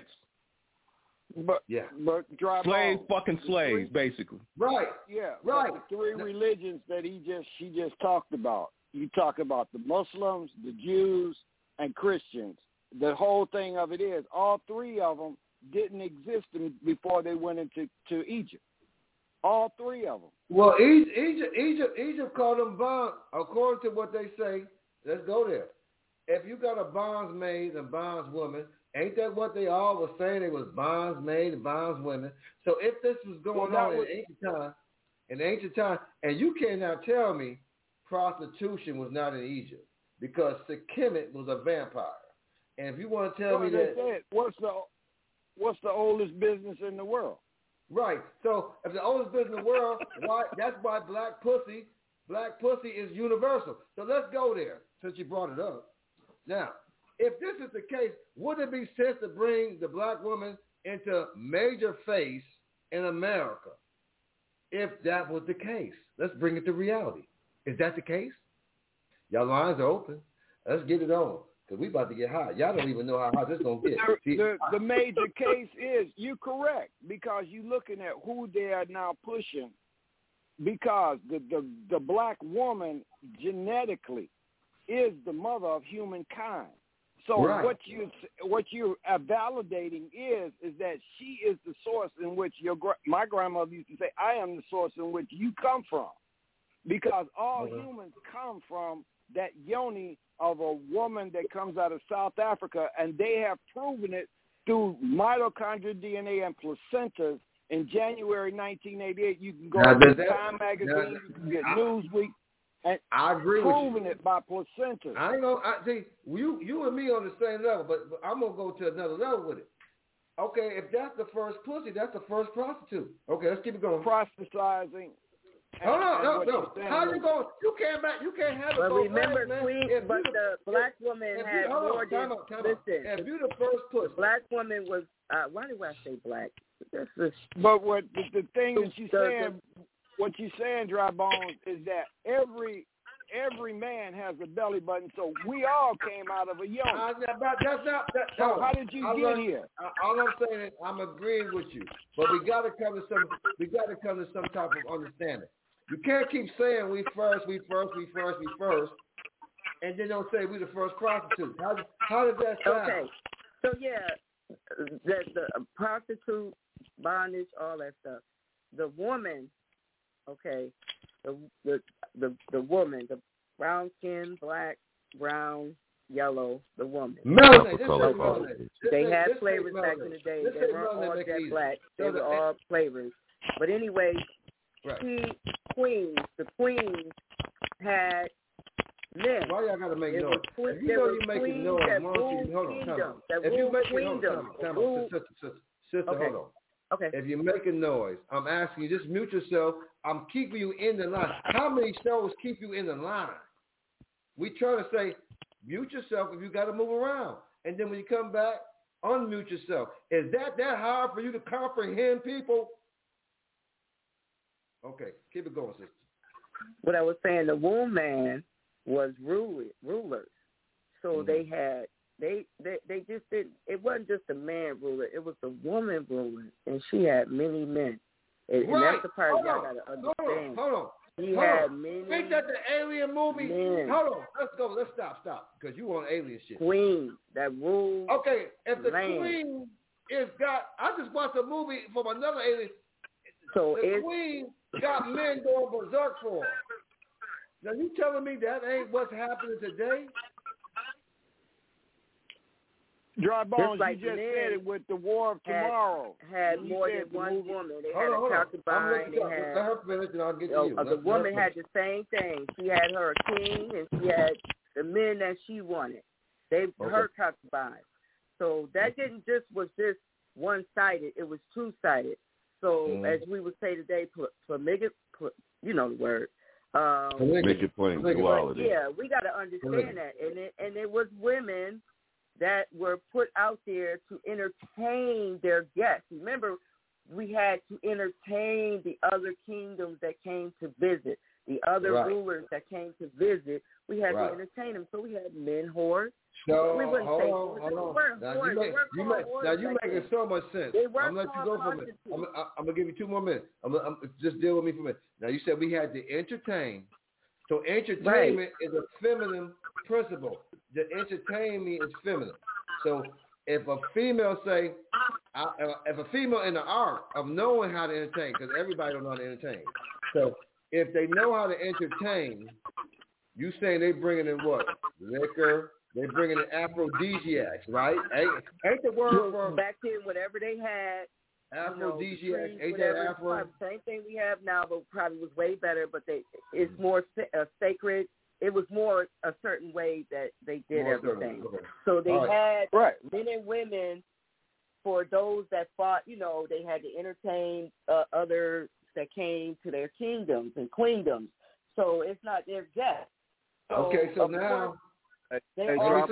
Speaker 8: But
Speaker 7: slaves fucking slaves, basically.
Speaker 1: Right.
Speaker 8: Yeah.
Speaker 1: Right.
Speaker 8: The three religions that she just talked about. You talk about the Muslims, the Jews, and Christians. The whole thing of it is all three of them didn't exist before they went into Egypt. All three of them.
Speaker 1: Well, Egypt called them bonds. According to what they say, let's go there. If you got a bondsmaid and bondswoman, ain't that what they all were saying? They was bondsmaid and bondswomen. So if this was going on in ancient time, and you cannot tell me prostitution was not in Egypt because Sekhmet was a vampire. And if you want to tell me that,
Speaker 8: said, what's the oldest business in the world?
Speaker 1: Right. So if the oldest business in the world, that's why black pussy is universal. So let's go there since you brought it up. Now, if this is the case, would it be sense to bring the black woman into major face in America? If that was the case, let's bring it to reality. Is that the case? Y'all lines are open. Let's get it on. Because we about to get hot. Y'all don't even know how hot this is going to get.
Speaker 8: The major case is, you're correct, because you're looking at who they are now pushing, because the black woman genetically is the mother of humankind. So
Speaker 1: right.
Speaker 8: what you're validating is that she is the source in which my grandmother used to say, I am the source in which you come from. Because all humans come from that yoni of a woman that comes out of South Africa, and they have proven it through mitochondrial DNA and placentas. In January 1988, you can go to Time Magazine, you can get Newsweek, and
Speaker 1: I agree
Speaker 8: proven
Speaker 1: with you.
Speaker 8: It by placentas.
Speaker 1: I ain't gonna see you and me on the same level, but I'm gonna go to another level with it. Okay, if that's the first pussy, that's the first prostitute. Okay, let's keep it going.
Speaker 8: Proselytizing.
Speaker 1: No. How you going? You can't have it.
Speaker 14: But
Speaker 1: both
Speaker 14: remember,
Speaker 1: ways, man.
Speaker 14: Queen, but the black woman had more than. Listen,
Speaker 1: if you the first pussy,
Speaker 14: black woman was. Why do I say black?
Speaker 8: But what the thing that she's saying, what you're saying, Dry Bones, is that every man has a belly button, so we all came out of a yoni. So how did you get here?
Speaker 1: All I'm saying is I'm agreeing with you, but we got to come to some type of understanding. You can't keep saying we first, and then don't say we the first prostitute. How does that sound?
Speaker 14: Okay, so the prostitute, bondage, all that stuff. The woman, okay, the woman, the brown skin, black, brown, yellow, the woman. They had flavors back in the day. They weren't all jet black. They were all flavors. But anyway, the queens had men.
Speaker 1: Why y'all gotta make noise? If you know you're making noise, sister, hold on.
Speaker 14: Okay.
Speaker 1: If you're making noise, I'm asking you, just mute yourself. I'm keeping you in the line. How many shows keep you in the line? We try to say, mute yourself if you got to move around. And then when you come back, unmute yourself. Is that hard for you to comprehend, people? Okay, keep it going, sister.
Speaker 14: What I was saying, the womb man was rulers. So they had, they just didn't, it wasn't just a man ruler, it was a woman ruler, and she had many men. And that's the part y'all got to understand.
Speaker 1: Hold on.
Speaker 14: She had many men.
Speaker 1: Ain't that the Alien movie?
Speaker 14: Men.
Speaker 1: Hold on. Let's go. Let's stop. Because you want alien shit.
Speaker 14: Queen that rules.
Speaker 1: Okay, if the
Speaker 14: land.
Speaker 1: queen is I just watched a movie from another alien.
Speaker 14: So
Speaker 1: the queen got men going berserk for her. Now you telling me that ain't what's happening today?
Speaker 8: Dry Bones,
Speaker 14: like
Speaker 8: you just said it with the War of Tomorrow.
Speaker 14: Had more than one woman. They had a concubine.
Speaker 1: Let her finish and I'll get to you.
Speaker 14: The woman had the same thing. She had her king and she had the men that she wanted. Her concubine. So that was just one-sided. It was two-sided. So as we would say today, you know the word.
Speaker 16: Make it plain, duality.
Speaker 14: Yeah, we got to understand that. And it was women that were put out there to entertain their guests. Remember, we had to entertain the other kingdoms that came to visit, the other rulers that came to visit. We had to entertain them. So we had men whores.
Speaker 1: So,
Speaker 14: we wouldn't
Speaker 1: hold
Speaker 14: say
Speaker 1: on. Now you making so much sense. I'm going to let you go for a minute. I'm going to give you 2 more minutes. Just deal with me for a minute. Now you said we had to entertain. So entertainment is a feminine principle. The entertainment is feminine. So if a female say, if a female in the art of knowing how to entertain, because everybody don't know how to entertain. So if they know how to entertain, you saying they bringing in what? Liquor. They bringing in aphrodisiacs, right? Ain't the word for
Speaker 14: back then? Whatever they had.
Speaker 1: Aphrodisiacs, ain't
Speaker 14: that
Speaker 1: Afro?
Speaker 14: Same thing we have now, but probably was way better. But it's more sacred. It was more a certain way that they did everything.
Speaker 1: Okay.
Speaker 14: So they had men and women for those that fought. They had to entertain others that came to their kingdoms and queendoms. So it's not their guests.
Speaker 1: Okay, so now.
Speaker 14: I got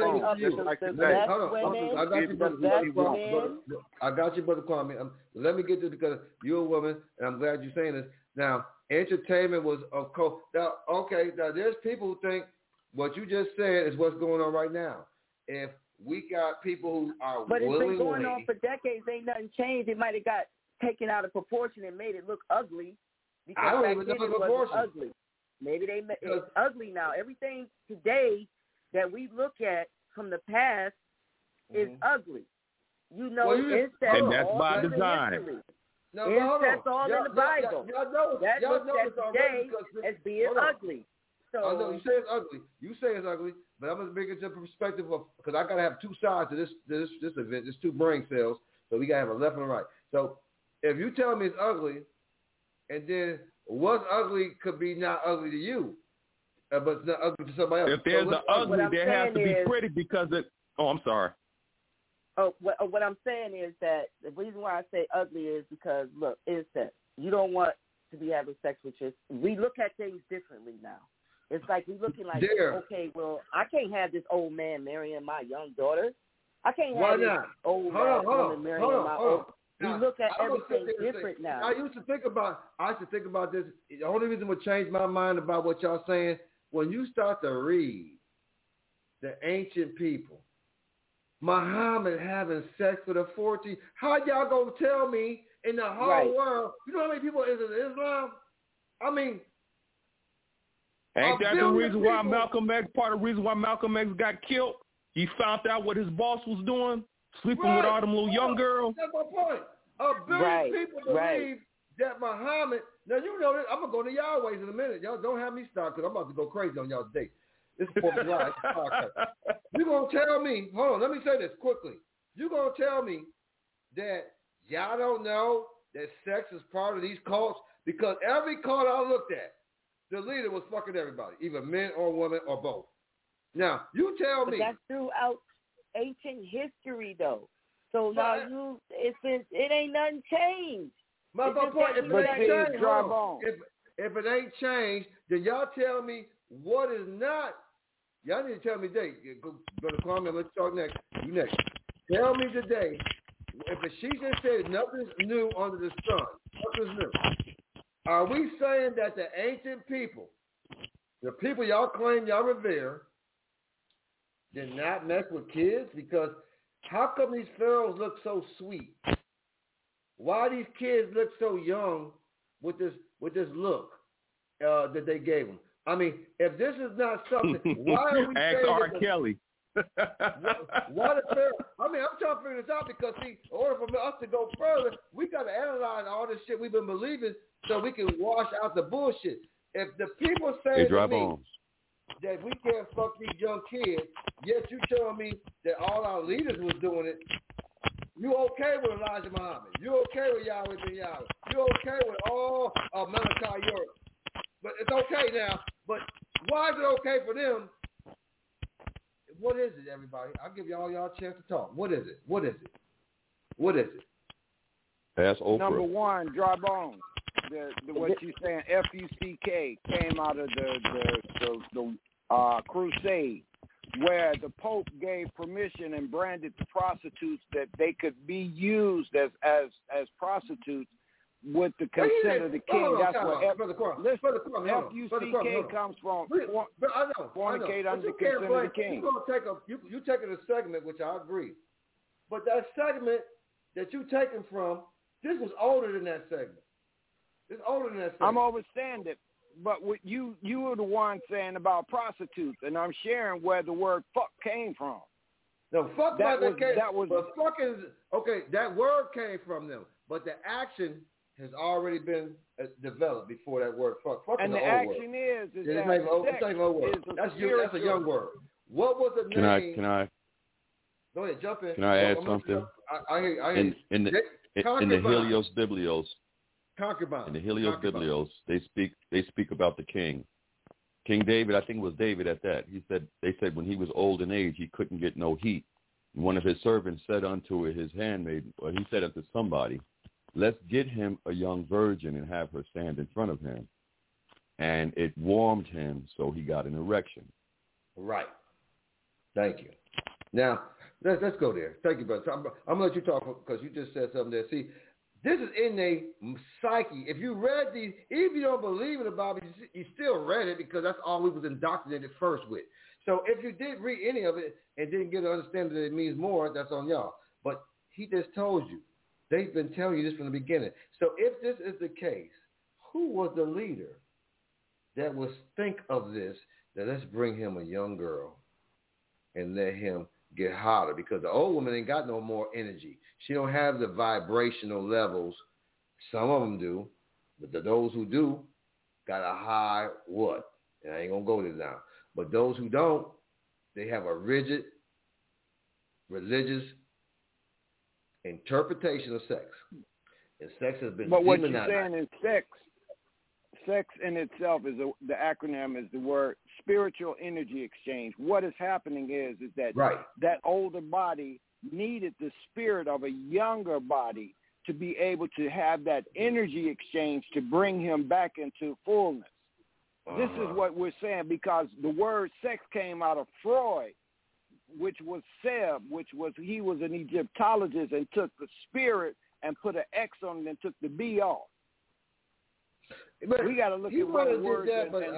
Speaker 1: you, Brother Kwame. Let me get this because you're a woman, and I'm glad you're saying this. Now, entertainment was, of course. Now, there's people who think what you just said is what's going on right now. If we got people who are
Speaker 14: but it's
Speaker 1: willingly,
Speaker 14: been going on for decades. Ain't nothing changed. It might have got taken out of proportion and made it look ugly. Because
Speaker 1: I don't even know the proportion.
Speaker 14: Ugly. Maybe it's ugly now. Everything today that we look at from the past is ugly. Incest,
Speaker 7: and that's by design.
Speaker 14: Incest all in the Bible. That looks at today as being ugly. So
Speaker 1: I know you say it's ugly. You say it's ugly, but I'm gonna bring it to the perspective of because I gotta have 2 sides to this event. There's 2 brain cells, so we gotta have a left and a right. So if you tell me it's ugly, and then what's ugly could be not ugly to you. But it's not ugly to somebody else.
Speaker 7: If there's an ugly, there has to be pretty because it. Oh, I'm sorry.
Speaker 14: What I'm saying is that the reason why I say ugly is because look, incest. You don't want to be having sex with your. We look at things differently now. It's like we looking like, okay, well, I can't have this old man marrying my young daughter. I can't have this old woman marrying my old. We look at everything different now.
Speaker 1: I used to think about this. The only reason would change my mind about what y'all saying. When you start to read the ancient people, Muhammad having sex with a 14, how y'all gonna tell me in the whole world? You know how many people is in Islam? I mean,
Speaker 7: ain't that the reason why Malcolm X? Part of the reason why Malcolm X got killed? He found out what his boss was doing, sleeping with all them little young girls.
Speaker 1: That's my point. A billion people believe that Muhammad. Now you know this. I'm gonna go to y'all ways in a minute. Y'all don't have me start because I'm about to go crazy on y'all today. This is 4th of July. You gonna tell me? Hold on. Let me say this quickly. You gonna tell me that y'all don't know that sex is part of these cults? Because every cult I looked at, the leader was fucking everybody, either men or women or both. Now you tell me.
Speaker 14: But that's throughout ancient history, though. So now it ain't nothing changed.
Speaker 1: My point, if it ain't changed, then y'all tell me what is not. Y'all need to tell me today. Go to Kwame. Let's talk next. You next. Tell me today. If she just said nothing's new under the sun, nothing's new. Are we saying that the ancient people, the people y'all claim y'all revere, did not mess with kids? Because how come these pharaohs look so sweet? Why these kids look so young with this look that they gave them? I mean, if this is not something, why are we saying
Speaker 7: R. Kelly.
Speaker 1: Why the Pharaoh? I mean, I'm trying to figure this out because, see, in order for us to go further, we got to analyze all this shit we've been believing so we can wash out the bullshit. If the people say to me that we can't fuck these young kids, yet you telling me that all our leaders was doing it, you okay with Elijah Muhammad? You okay with Yahweh Ben Yahweh? You okay with all of Malachi York? But it's okay now. But why is it okay for them? What is it, everybody? I'll give y'all a chance to talk. What is it? What is it? What is it?
Speaker 16: That's Oprah.
Speaker 8: Number one, Dry Bones. What you saying? FUCK came out of the crusade. where the Pope gave permission and branded the prostitutes that they could be used as prostitutes with the consent of the king. That's what F-U-C-K comes from. Fornicate under the consent of the king.
Speaker 1: You taking a segment, which I agree. But that segment that you taking from, this was older than that segment. It's older than that segment.
Speaker 8: I'm overstanding it. But what you were the one saying about prostitutes, and I'm sharing where the word fuck came from.
Speaker 1: No, fuck that word came from them, but the action has already been developed before that word fuck. Fuck
Speaker 8: and
Speaker 1: is
Speaker 8: the
Speaker 1: an old
Speaker 8: action
Speaker 1: word.
Speaker 8: is that
Speaker 1: That's a young word. What was the name?
Speaker 16: Can I?
Speaker 1: Go ahead, jump in.
Speaker 16: Can I add something? In the Helios Biblios.
Speaker 1: Concubine.
Speaker 16: In the Helios Biblios, they speak about the king. King David, I think it was David at that. They said when he was old in age, he couldn't get no heat. And one of his servants said unto his handmaid, or he said unto somebody, let's get him a young virgin and have her stand in front of him. And it warmed him, so he got an erection.
Speaker 1: Right. Thank you. Now, let's go there. Thank you, brother. So I'm going to let you talk because you just said something there. See, this is in a psyche. If you read these, even if you don't believe in the Bible, you still read it because that's all we was indoctrinated first with. So if you did read any of it and didn't get to understand that it means more, that's on y'all. But he just told you. They've been telling you this from the beginning. So if this is the case, who was the leader that would think of this, that let's bring him a young girl and let him get hotter? Because the old woman ain't got no more energy. She don't have the vibrational levels. Some of them do, but those who do got a high what? And I ain't going to go there now. But those who don't, they have a rigid, religious interpretation of sex. And sex has been demonized.
Speaker 8: But what you're saying is sex in itself is the acronym is the word spiritual energy exchange. What is happening is that that older body needed the spirit of a younger body to be able to have that energy exchange to bring him back into fullness. This is what we're saying because the word sex came out of Freud, which was Seb, he was an Egyptologist and took the spirit and put an X on it and took the B off. But we got to look at what the words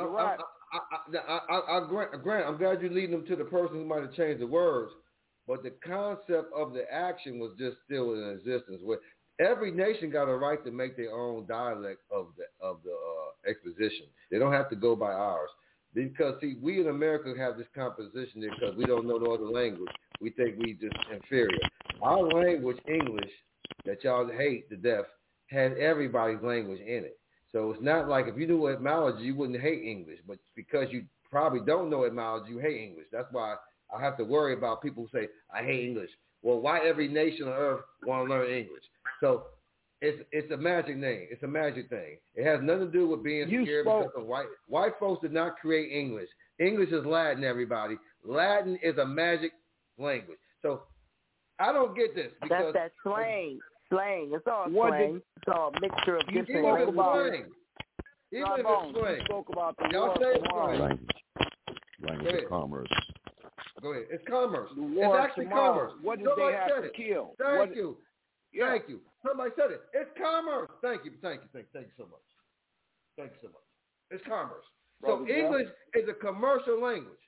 Speaker 1: I grant, I'm glad you're leading them to the person who might have changed the words, but the concept of the action was just still in existence. Where every nation got a right to make their own dialect of the exposition. They don't have to go by ours. Because, see, we in America have this composition because we don't know no other language. We think we just inferior. Our language, English, that y'all hate to death, has everybody's language in it. So it's not like if you knew etymology, you wouldn't hate English. But because you probably don't know etymology, you hate English. That's why I have to worry about people who say, I hate English. Well, why every nation on earth want to learn English? So it's a magic name. It's a magic thing. It has nothing to do with being scared because of white folks did not create English. English is Latin, everybody. Latin is a magic language. So I don't get this. Because
Speaker 14: that's that slang. Slang. It's all slang. It's all a mixture of different languages.
Speaker 1: Even if it's slang.
Speaker 8: Spoke about the
Speaker 1: y'all say it's slang.
Speaker 16: Language of commerce.
Speaker 1: Go ahead. It's commerce.
Speaker 8: It's
Speaker 1: actually commerce.
Speaker 8: What did they have to kill?
Speaker 1: Thank you. Yeah. Thank you. Somebody said it. It's commerce. Thank you so much. Thank you so much. It's commerce. So English is a commercial language.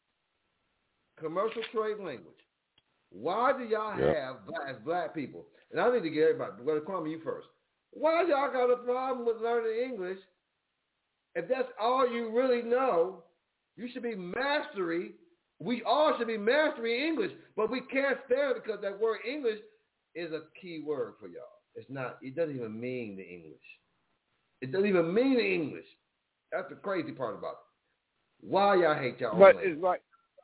Speaker 1: Commercial trade language. Why do y'all have, as black people, and I need to get everybody, but going to Kwame, you first. Why y'all got a problem with learning English? If that's all you really know, you should be mastery. We all should be mastering English, but we can't stand it because that word English is a key word for y'all. It's not. It doesn't even mean the English. It doesn't even mean the English. That's the crazy part about it. Why y'all hate y'all?
Speaker 8: But it's like,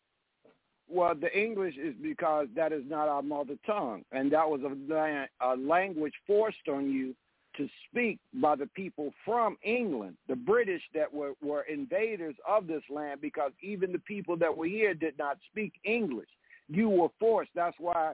Speaker 8: well, the English is because that is not our mother tongue, and that was a language forced on you to speak by the people from England, the British that were invaders of this land, because even the people that were here did not speak English. You were forced. That's why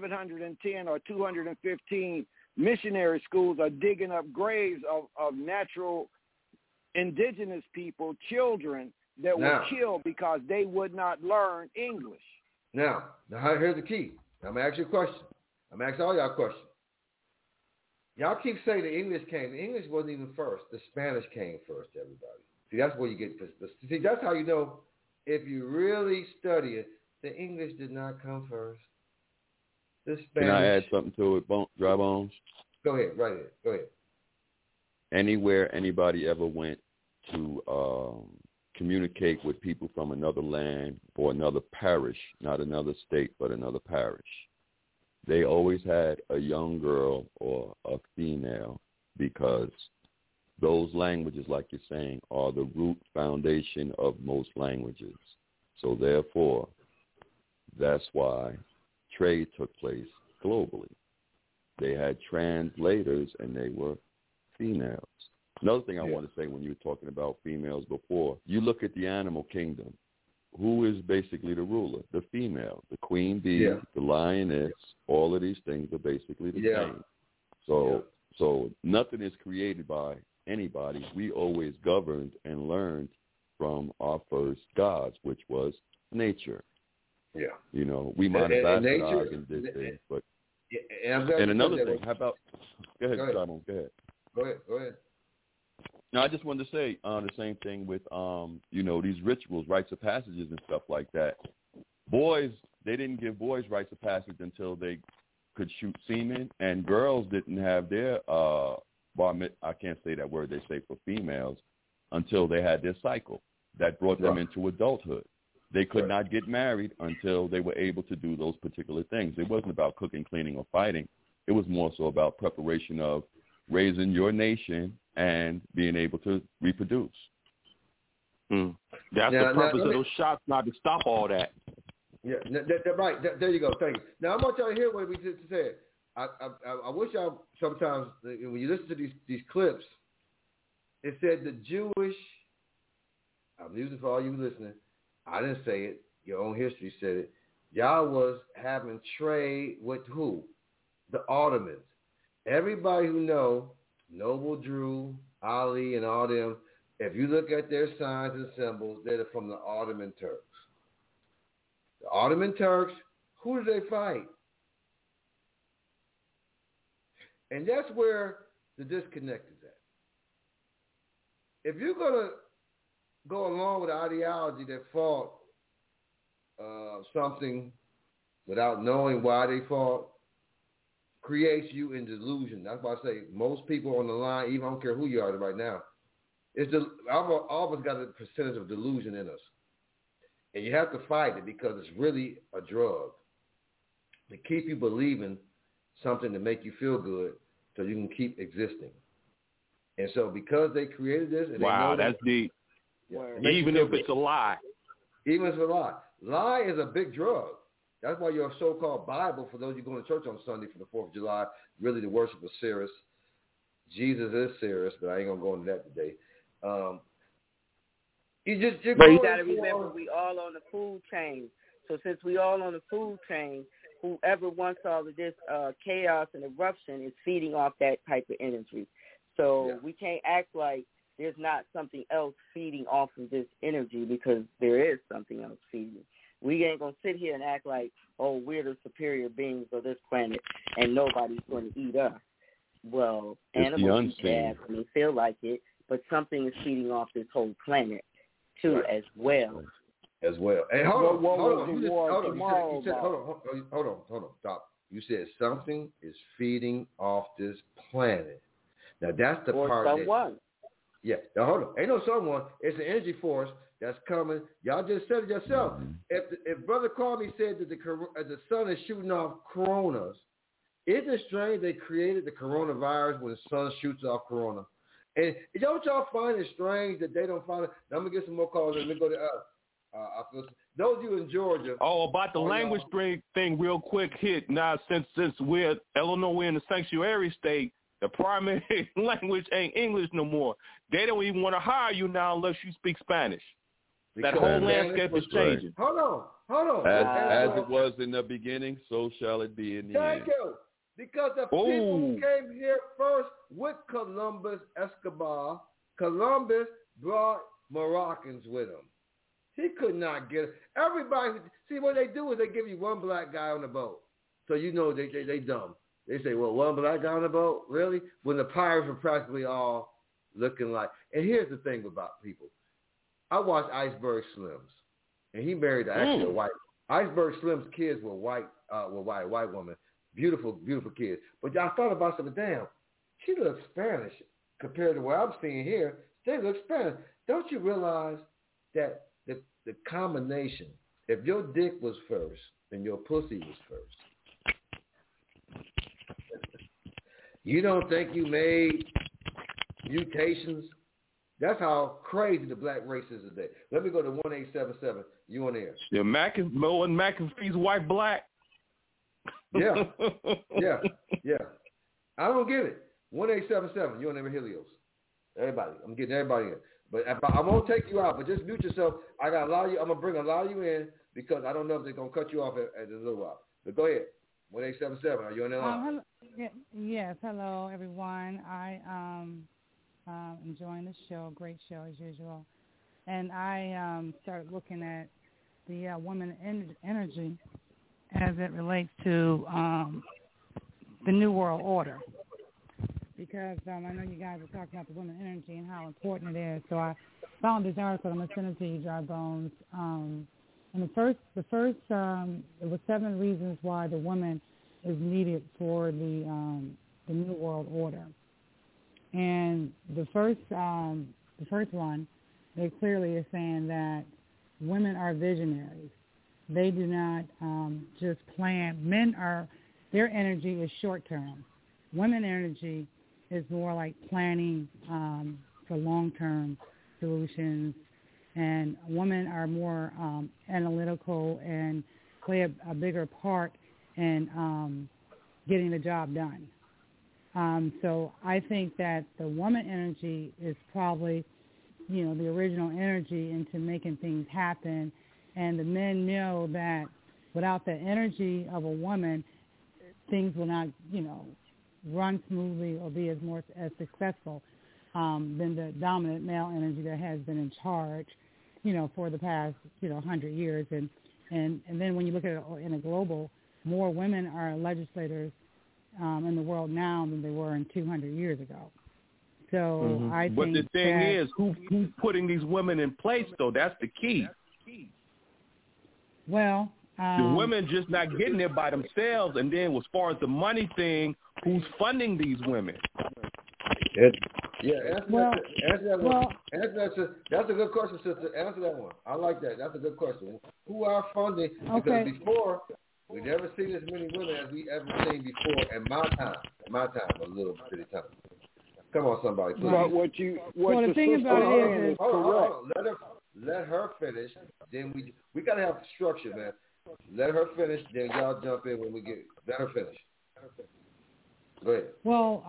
Speaker 8: 710 or 215 missionary schools are digging up graves of natural indigenous people, children that were killed because they would not learn English.
Speaker 1: Now here's the key. I'm going to ask you a question. I'm going to ask all y'all a question. Y'all keep saying the English came. The English wasn't even first. The Spanish came first, everybody. See, that's where you get this. See, that's how you know if you really study it, the English did not come first. The Spanish.
Speaker 16: Can I add something to it, Dry Bones?
Speaker 1: Go ahead, right ahead. Go ahead.
Speaker 16: Anywhere anybody ever went to communicate with people from another land or another parish, not another state, but another parish, they always had a young girl or a female, because those languages, like you're saying, are the root foundation of most languages. So therefore, that's why trade took place globally. They had translators, and they were females. Another thing I want to say, when you were talking about females before, you look at the animal kingdom. Who is basically the ruler? The female, the queen bee, the lioness. All of these things are basically the same. So nothing is created by anybody. We always governed and learned from our first gods, which was nature. Yeah. You know, we might have bastardized and did things, but and another thing, how about go ahead, Simon, go ahead.
Speaker 1: Go ahead.
Speaker 16: No, I just wanted to say the same thing with you know, these rituals, rites of passages and stuff like that. Boys, they didn't give boys rites of passage until they could shoot semen, and girls didn't have their I can't say that word they say for females, until they had their cycle that brought them into adulthood. They could not get married until they were able to do those particular things. It wasn't about cooking, cleaning, or fighting. It was more so about preparation of raising your nation and being able to reproduce.
Speaker 7: That's the purpose of those shots, not to stop all that.
Speaker 1: Yeah, right. There you go. Thank you. Now, I want y'all to hear what we just said. I wish y'all sometimes, when you listen to these clips, it said the Jewish, I'm using for all you listening, I didn't say it, your own history said it, y'all was having trade with who? The Ottomans. Everybody who know, Noble Drew, Ali, and all them, if you look at their signs and symbols, they're from the Ottoman Turks. The Ottoman Turks, who do they fight? And that's where the disconnect is at. If you're going to go along with the ideology that fought something without knowing why they fought, creates you in delusion. That's why I say most people on the line, even I don't care who you are right now, all of us got a percentage of delusion in us. And you have to fight it because it's really a drug to keep you believing something to make you feel good so you can keep existing. And so because they created this, and
Speaker 7: wow,
Speaker 1: they know
Speaker 7: that's deep. Even if it's a lie.
Speaker 1: Even if it's a lie. Lie is a big drug. That's why your so-called Bible, for those of you going to church on Sunday for the 4th of July, really the worship of Ceres. Jesus is Ceres, but I ain't going to go into that today.
Speaker 14: But you got to remember, we all on the food chain. So since we all on the food chain, whoever wants all of this chaos and eruption is feeding off that type of energy. So we can't act like there's not something else feeding off of this energy, because there is something else feeding. We ain't going to sit here and act like, oh, we're the superior beings of this planet and nobody's going to eat us. Well, animals eat calves and they feel like it, but something is feeding off this whole planet too as well.
Speaker 1: Hey, hold on, stop. You said something is feeding off this planet. Now that's the part
Speaker 14: someone.
Speaker 1: Now hold on. Ain't no someone. It's an energy force that's coming. Y'all just said it yourself. If Brother Kwame said that the sun is shooting off coronas, isn't it strange they created the coronavirus when the sun shoots off corona? And don't y'all find it strange that they don't find it? Now, I'm going to get some more calls. Let me go to those of you in Georgia.
Speaker 7: Oh, about the language thing real quick hit. Now, since we're in the sanctuary state, the primary language ain't English no more. They don't even want to hire you now unless you speak Spanish. That whole landscape is changing.
Speaker 1: Hold on.
Speaker 16: As it was in the beginning, so shall it be in the end.
Speaker 1: Thank you. Because the people who came here first with Columbus Escobar, Columbus brought Moroccans with him. He could not get it. Everybody, see, what they do is they give you one black guy on the boat. So you know they dumb. They say, well, one black guy on the boat? Really? When the pirates were practically all looking like. And here's the thing about people. I watched Iceberg Slim's, and he married actually a white. Iceberg Slim's kids were white woman. Beautiful, beautiful kids. But I thought about something, damn, she looks Spanish compared to what I'm seeing here. They look Spanish. Don't you realize that the combination, if your dick was first and your pussy was first, you don't think you made mutations? That's how crazy the black race is today. Let me go to 1877. You on air?
Speaker 7: Yeah, McAfee's white black.
Speaker 1: Yeah. I don't get it. 1877. You on there, Helios? Everybody, I'm getting everybody in. But I won't take you out. But just mute yourself. I got a lot of you. I'm gonna bring a lot of you in because I don't know if they're gonna cut you off at a little while. But go ahead. 1877. Are you on that line?
Speaker 17: Yes. Hello, everyone. I enjoying the show. Great show as usual. And I started looking at the woman energy as it relates to the New World Order. Because I know you guys were talking about the woman energy and how important it is. So I found this article. I'm going to send it to you, Dry Bones. And the first, it was 7 reasons why the woman is needed for the New World Order. And the first one, they clearly are saying that women are visionaries. They do not just plan. Their energy is short term. Women energy is more like planning for long-term solutions, and women are more analytical and play a bigger part in getting the job done. So I think that the woman energy is probably, the original energy into making things happen, and the men know that without the energy of a woman, things will not, run smoothly or be as successful than the dominant male energy that has been in charge, for the past, 100 years. And then when you look at it in a global, more women are legislators in the world now than they were in 200 years ago. So I think
Speaker 7: But the thing is, who's putting these women in place, though? That's the key.
Speaker 17: Well,
Speaker 7: the women just not getting there by themselves. And then as far as the money thing, who's funding these women?
Speaker 1: Answer that one. That's a good question, sister. Answer that one. I like that. That's a good question. Who are funding? Because before, we never seen as many women as we ever seen before in my time. A little bitty time. Come on, somebody, please.
Speaker 8: What
Speaker 17: the thing about it is
Speaker 1: hold on. Let her finish. Then we gotta have structure, man. Let her finish. Then y'all jump in when we get. Let her finish. Go ahead.
Speaker 17: Well,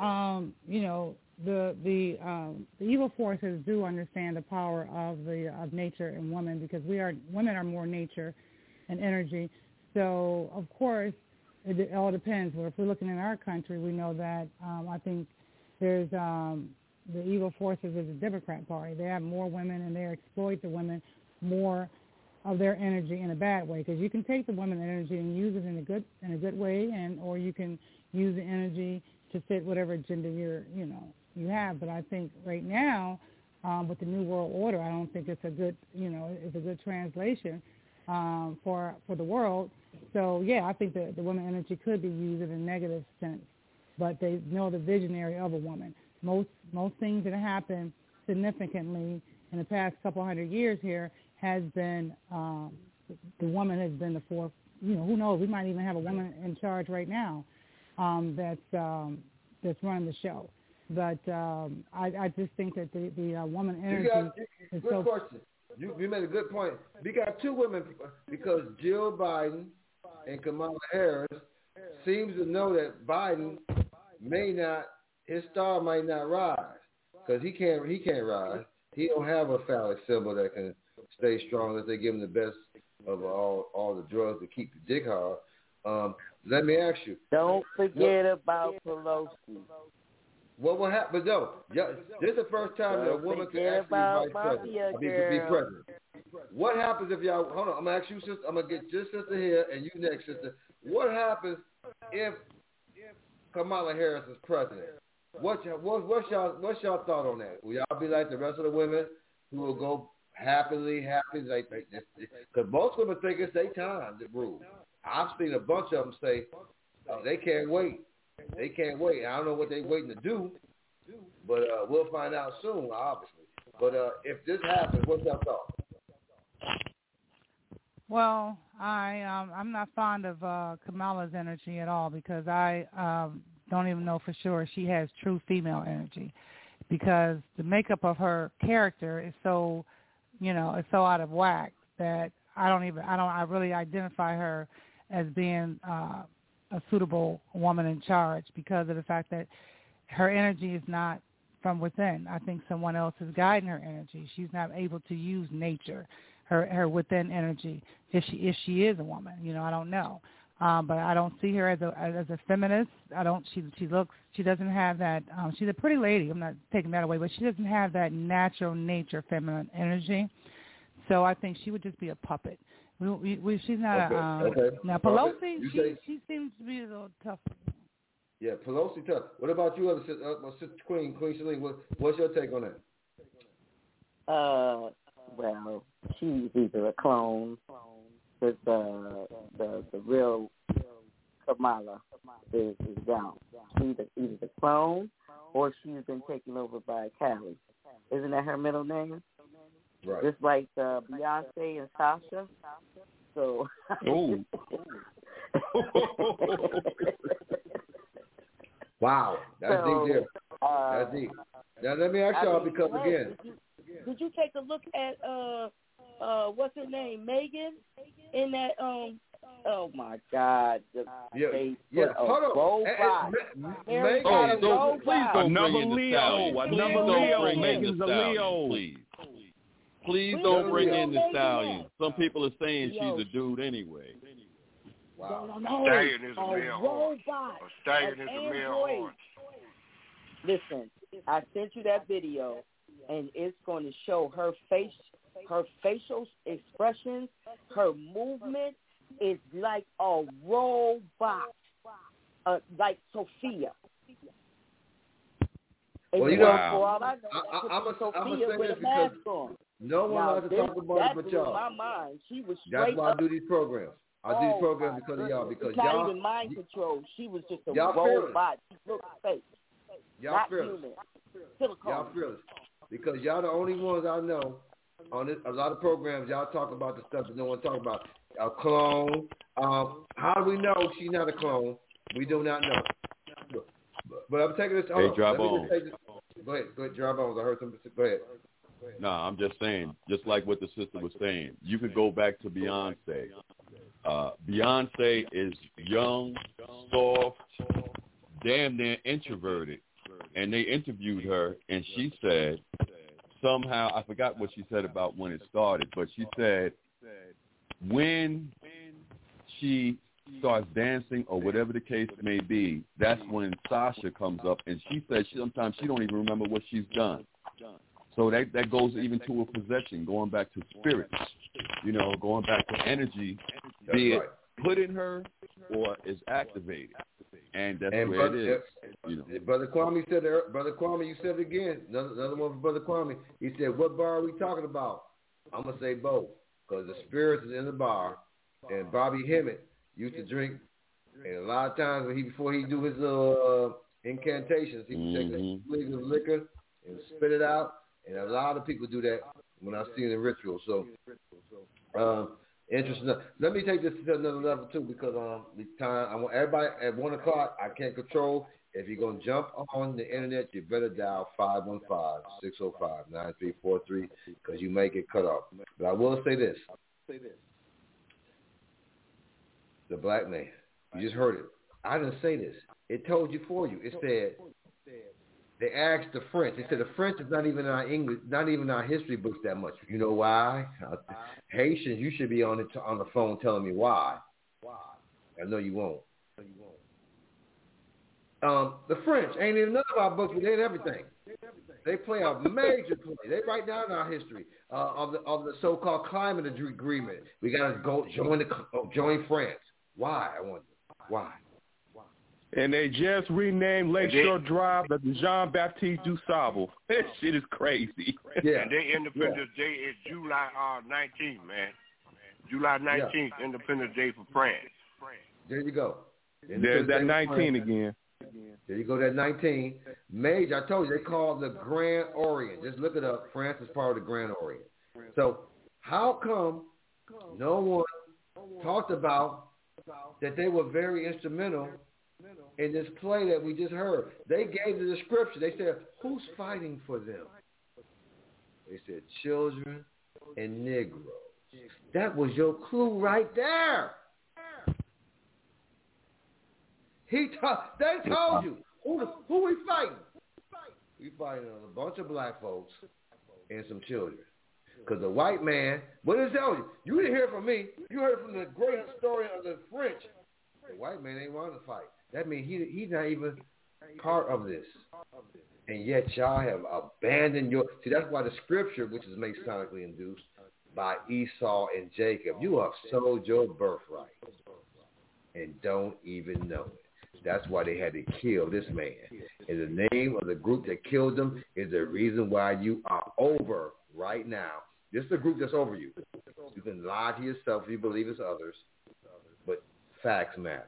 Speaker 17: the evil forces do understand the power of nature and women, because women are more nature and energy. So of course it all depends. Well, if we're looking in our country, we know that I think there's the evil forces of the Democrat Party. They have more women and they exploit the women more of their energy in a bad way, because you can take the women energy and use it in a good way, or you can use the energy to fit whatever agenda you have. But I think right now with the New World Order, I don't think it's a good translation for the world. So yeah, I think that the woman energy could be used in a negative sense, but they know the visionary of a woman. Most things that happen significantly in the past couple 100 years here has been the woman has been the fourth. Who knows? We might even have a woman in charge right now that's running the show. But I just think that the woman energy is
Speaker 1: good question. You made a good point. We got 2 women because Jill Biden and Kamala Harris seems to know that Biden his star might not rise because he can't rise. He don't have a phallic symbol that can stay strong unless they give him the best of all the drugs to keep the dick hard. Let me ask you.
Speaker 8: Don't forget about Pelosi.
Speaker 1: What will happen? No, this is the first time that a woman can actually be president. What happens if y'all? Hold on, I'm gonna ask you, sister. I'm gonna get your sister here and you next, sister. What happens if Kamala Harris is president? What's y'all thought on that? Will y'all be like the rest of the women who will go happy, like because most women think it's their time to rule. I've seen a bunch of them say they can't wait. They can't wait. I don't know what they're waiting to do, but we'll find out soon, obviously. But if this happens, what's your thought?
Speaker 17: Well, I'm not fond of Kamala's energy at all because I don't even know for sure she has true female energy because the makeup of her character is so, it's so out of whack that I really identify her as being a suitable woman in charge because of the fact that her energy is not from within. I think someone else is guiding her energy. She's not able to use nature, her within energy. If she is a woman, I don't know. But I don't see her as a feminist. She doesn't have that. She's a pretty lady. I'm not taking that away, but she doesn't have that natural nature feminine energy. So I think she would just be a puppet. She's not Now Pelosi, she seems to be a little tough.
Speaker 1: Yeah, Pelosi tough. What about you, other sister Queen Celine? What's your take on that?
Speaker 14: Well, she's either a clone, because the real Kamala is gone. She's either the clone or she's been taken over by Callie. Isn't that her middle name?
Speaker 1: Right.
Speaker 14: Just like Beyonce and Sasha. So.
Speaker 16: Oh.
Speaker 1: Wow, that's deep there. That's deep. Now let me ask y'all because again.
Speaker 14: Did you take a look at what's her name, Megan, in that oh my God,
Speaker 1: hold on.
Speaker 16: Please don't bring in the stallion.
Speaker 7: Megan's a Leo.
Speaker 16: Please don't bring in the stallion. Some people are saying she's a dude anyway.
Speaker 14: Wow.
Speaker 12: No. Stallion is a male horse.
Speaker 14: A
Speaker 12: stallion is a male horse.
Speaker 14: Listen, I sent you that video, and it's going to show her facial expressions, her movement is like a robot, like Sophia. And
Speaker 1: well,
Speaker 14: I'm a Sophia with a mask on.
Speaker 1: No one likes to talk about it but y'all.
Speaker 14: My mind. She was
Speaker 1: That's why I do these programs. I do these programs because of y'all. Because
Speaker 14: it's not
Speaker 1: y'all
Speaker 14: even mind control. She was just a
Speaker 1: fearless.
Speaker 14: robot. She looked fake.
Speaker 1: Y'all
Speaker 14: not
Speaker 1: fearless.
Speaker 14: Human. Silicone.
Speaker 1: Y'all fearless. Because y'all the only ones I know on this, a lot of programs. Y'all talk about the stuff that no one talk about. A clone. How do we know she's not a clone? We do not know. But I'm taking this.
Speaker 16: Hey, drive on.
Speaker 1: Go ahead, drive on. I heard something. Go ahead.
Speaker 16: No, I'm just saying, just like what the sister was saying, you could go back to Beyonce. Beyonce is young, soft, damn near introverted. And they interviewed her, and she said, somehow, I forgot what she said about when it started, but she said when she starts dancing or whatever the case may be, that's when Sasha comes up, and she said sometimes she don't even remember what she's done. So that goes even to a possession, going back to spirits, going back to energy, be it put in her or is activated. And that's where it is.
Speaker 1: Brother Kwame said it. Brother Kwame, you said it again. Another one from Brother Kwame. He said, what bar are we talking about? I'm going to say both because the spirits is in the bar. And Bobby Hemmett used to drink. And a lot of times before he do his little incantations, he would take a swig of liquor and spit it out. And a lot of people do that when I see it in rituals. So, interesting. Let me take this to another level too, because the time I want everybody at 1 o'clock. I can't control. If you're gonna jump on the internet, you better dial 515-605-9343 because you may get cut off. But I will say this: the black man. You just heard it. I didn't say this. It told you for you. It said. They asked the French. They said the French is not even in our English, not even in our history books that much. You know why? Haitians, you should be on the phone telling me why. I know you won't. The French ain't in none of our books, but they in everything. They play a major play. They write down our history of the so-called climate agreement. We got to go join France. Why? I wonder. Why?
Speaker 7: And they just renamed Lakeshore Drive the Jean-Baptiste du Sable. That shit is crazy.
Speaker 12: Yeah. And their Independence Day is July 19th, man. July 19th, Independence Day for France.
Speaker 1: There you go.
Speaker 7: There's that 19 again.
Speaker 1: There you go, that 19. Major, I told you, they call it the Grand Orient. Just look it up. France is part of the Grand Orient. So how come no one talked about that they were very instrumental in this play that we just heard? They gave the description. They said, who's fighting for them? They said, children and Negroes. That was your clue right there. They told you. Who we fighting? We fighting a bunch of black folks and some children. Because the white man, what did it tell you? You didn't hear it from me. You heard it from the great historian of the French. The white man ain't wanting to fight. That means he's not even part of this. And yet y'all have abandoned your... See, that's why the scripture, which is Masonically induced by Esau and Jacob, you have sold your birthright and don't even know it. That's why they had to kill this man. And the name of the group that killed him is the reason why you are over right now. This is the group that's over you. You can lie to yourself if you believe it's others, but facts matters.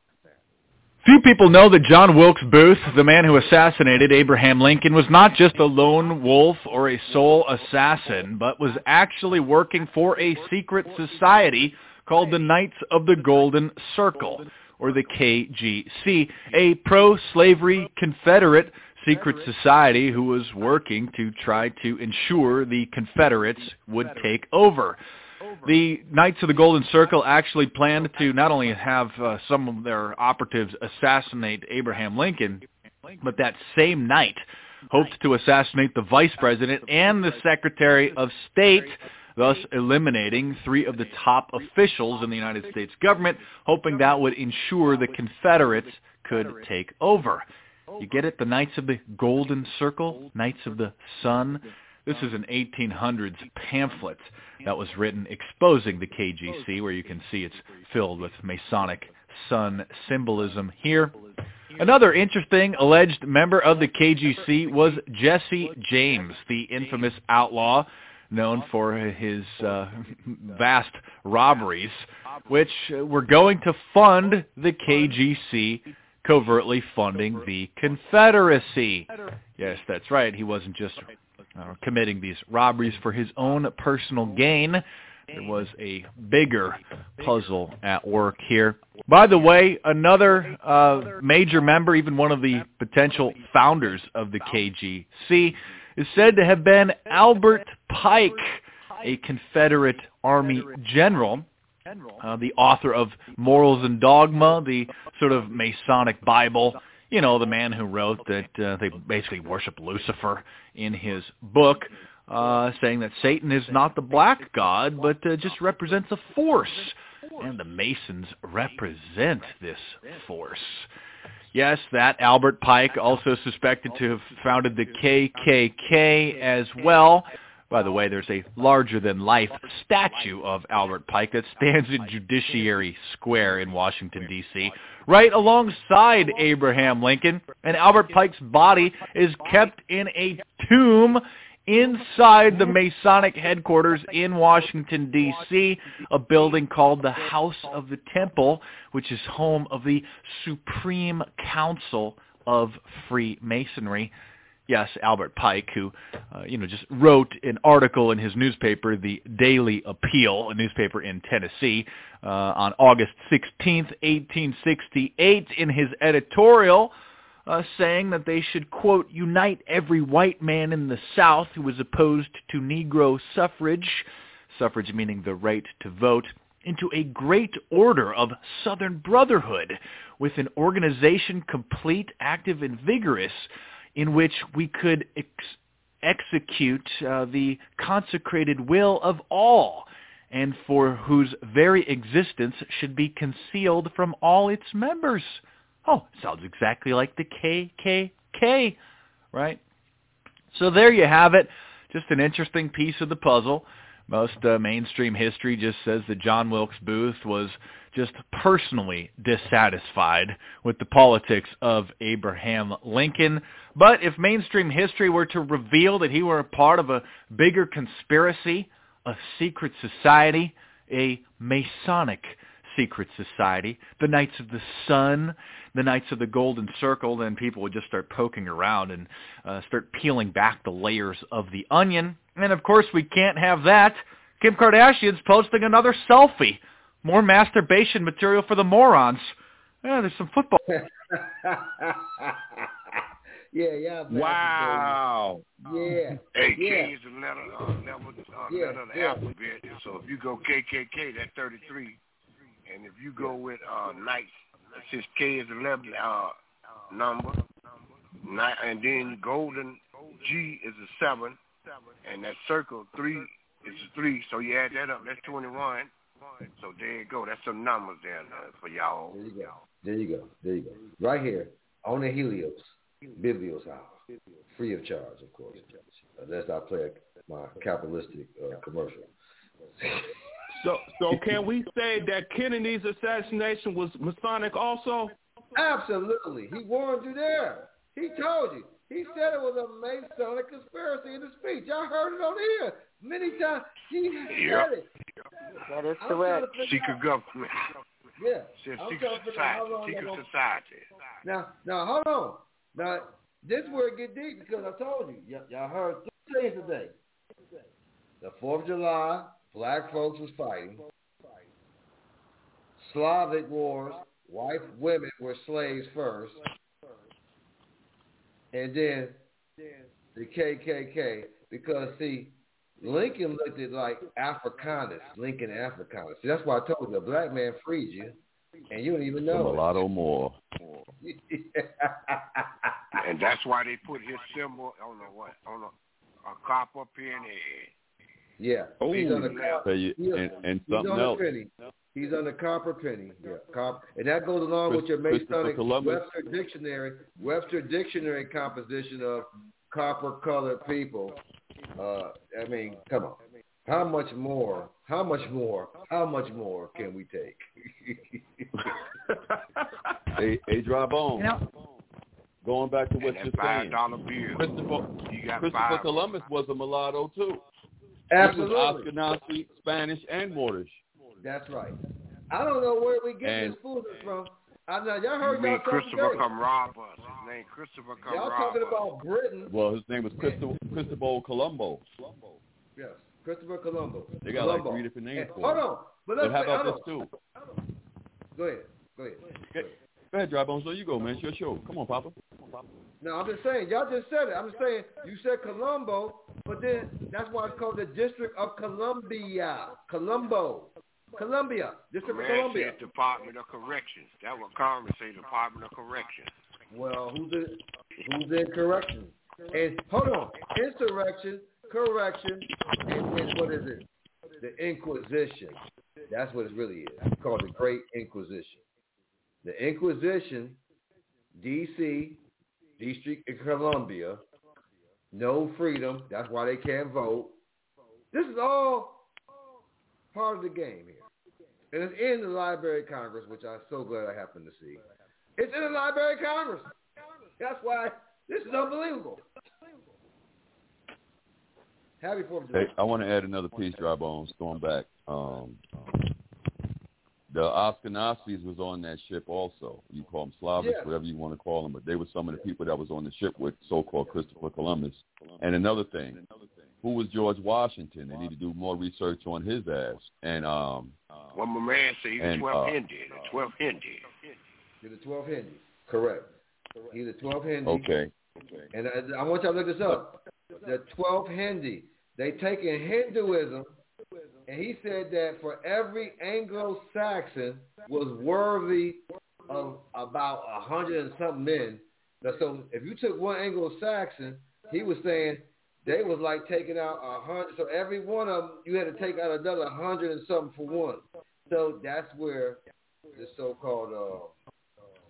Speaker 18: Few people know that John Wilkes Booth, the man who assassinated Abraham Lincoln, was not just a lone wolf or a sole assassin, but was actually working for a secret society called the Knights of the Golden Circle, or the KGC, a pro-slavery Confederate secret society who was working to try to ensure the Confederates would take over. The Knights of the Golden Circle actually planned to not only have some of their operatives assassinate Abraham Lincoln, but that same night hoped to assassinate the Vice President and the Secretary of State, thus eliminating 3 of the top officials in the United States government, hoping that would ensure the Confederates could take over. You get it? The Knights of the Golden Circle, Knights of the Sun. This is an 1800s pamphlet that was written exposing the KGC, where you can see it's filled with Masonic sun symbolism here. Another interesting alleged member of the KGC was Jesse James, the infamous outlaw known for his vast robberies, which were going to fund the KGC, covertly funding the Confederacy. Yes, that's right. He wasn't just committing these robberies for his own personal gain. There was a bigger puzzle at work here. By the way, another major member, even one of the potential founders of the KGC, is said to have been Albert Pike, a Confederate Army general, the author of Morals and Dogma, the sort of Masonic Bible. You know, the man who wrote that they basically worship Lucifer in his book, saying that Satan is not the black god, but just represents a force. And the Masons represent this force. Yes, that Albert Pike, also suspected to have founded the KKK as well. By the way, there's a larger-than-life statue of Albert Pike that stands in Judiciary Square in Washington, D.C., right alongside Abraham Lincoln. And Albert Pike's body is kept in a tomb inside the Masonic headquarters in Washington, D.C., a building called the House of the Temple, which is home of the Supreme Council of Freemasonry. Yes, Albert Pike, who, just wrote an article in his newspaper, the Daily Appeal, a newspaper in Tennessee, on August 16th, 1868, in his editorial, saying that they should, quote, unite every white man in the South who was opposed to Negro suffrage meaning the right to vote, into a great order of Southern brotherhood, with an organization complete, active, and vigorous, in which we could execute the consecrated will of all, and for whose very existence should be concealed from all its members. Oh, sounds exactly like the KKK, right? So there you have it. Just an interesting piece of the puzzle. Most mainstream history just says that John Wilkes Booth was just personally dissatisfied with the politics of Abraham Lincoln. But if mainstream history were to reveal that he were a part of a bigger conspiracy, a secret society, a Masonic secret society, the Knights of the Sun, the Knights of the Golden Circle, then people would just start poking around and start peeling back the layers of the onion. And of course we can't have that. Kim Kardashian's posting another selfie. More masturbation material for the morons. Yeah, there's some football.
Speaker 1: Yeah.
Speaker 7: Wow.
Speaker 1: Yeah.
Speaker 12: Hey,
Speaker 1: yeah.
Speaker 12: K is the letter of the alphabet. So if you go KKK, that's 33. And if you go with Knights, it says K is the 11 number. And then golden G is a 7. And that circle 3 is a 3. So you add that up, that's 21. So there you go. That's some numbers there for y'all.
Speaker 1: There you go. Right here on the Helios, Biblios house, free of charge, of course. Unless I play my capitalistic commercial.
Speaker 7: So can we say that Kennedy's assassination was Masonic also?
Speaker 1: Absolutely. He warned you there. He told you. He said it was a Masonic conspiracy in the speech. I heard it on here many times. He said it.
Speaker 14: That is correct.
Speaker 12: Secret government.
Speaker 1: Yeah.
Speaker 12: Says secret society.
Speaker 1: Now, hold on. Now, this is where it get deep because I told you. Y'all heard 2 things today. The 4th of July, black folks was fighting. Slavic wars, white women were slaves first. And then the KKK, because, see, Lincoln looked at like Afrikaners, Lincoln Afrikaners. See, that's why I told you, a black man freed you, and you don't even know.
Speaker 16: A mulatto more.
Speaker 12: And that's why they put his symbol on a cop up here in the head.
Speaker 1: Yeah. He's on the
Speaker 16: and something else.
Speaker 1: Penny. He's on the copper penny. Yeah, and that goes along with your Masonic Webster Dictionary composition of copper-colored people. I mean, come on. How much more can we take?
Speaker 16: Hey, Dry Bones. Going back to what you're saying, Christopher Columbus was a mulatto too.
Speaker 1: Absolutely.
Speaker 16: He was Ashkenazi, Spanish, and Moorish.
Speaker 1: That's right. I don't know where we get this foolishness from. Y'all heard y'all
Speaker 12: Christopher come rob us. His name Christopher come
Speaker 1: y'all
Speaker 12: rob
Speaker 1: talking
Speaker 12: us.
Speaker 1: about Britain.
Speaker 16: Well, his name was Cristobal Colombo.
Speaker 1: Yes, Christopher Colombo.
Speaker 16: They got like 3 different names for
Speaker 1: Hold
Speaker 16: him.
Speaker 1: on. But
Speaker 16: how about this too?
Speaker 1: Go ahead.
Speaker 16: Go ahead, Dry Bones. There you go, man. It's your show. Come on, Papa.
Speaker 1: No, I'm just saying. Y'all just said it. I'm just saying. You said Colombo, but then that's why it's called the District of Columbia. Columbia. District of Columbia.
Speaker 12: Said Department of Corrections. That's what Congress say, Department of Corrections.
Speaker 1: Well, who's in corrections? And hold on. Insurrection, correction, and what is it? The Inquisition. That's what it really is. It's called the Great Inquisition. The Inquisition, D.C., District of Columbia, no freedom. That's why they can't vote. This is all part of the game here. And it's in the Library of Congress, which I'm so glad I happened to see. It's in the Library of Congress. That's why this is unbelievable. Happy 4th of July.
Speaker 16: Hey, I want to add another piece, Dry Bones, going back. The Ashkenazis was on that ship also. You call them Slavics, whatever you want to call them, but they were some of the people that was on the ship with so-called Christopher Columbus. And another thing, who was George Washington? They need to do more research on his ass. And
Speaker 12: well, my man said he's the 12th Hindi. The 12th Hindi.
Speaker 1: He's the 12th Hindi. Correct. He's the 12th Hindi.
Speaker 16: Okay.
Speaker 1: And I want y'all to look this up. The 12th Hindi. They take in Hinduism. And he said that for every Anglo-Saxon was worthy of about 100 and something men. Now, so if you took one Anglo-Saxon, he was saying they was like taking out 100. So every one of them, you had to take out another 100 and something for one. So that's where the so-called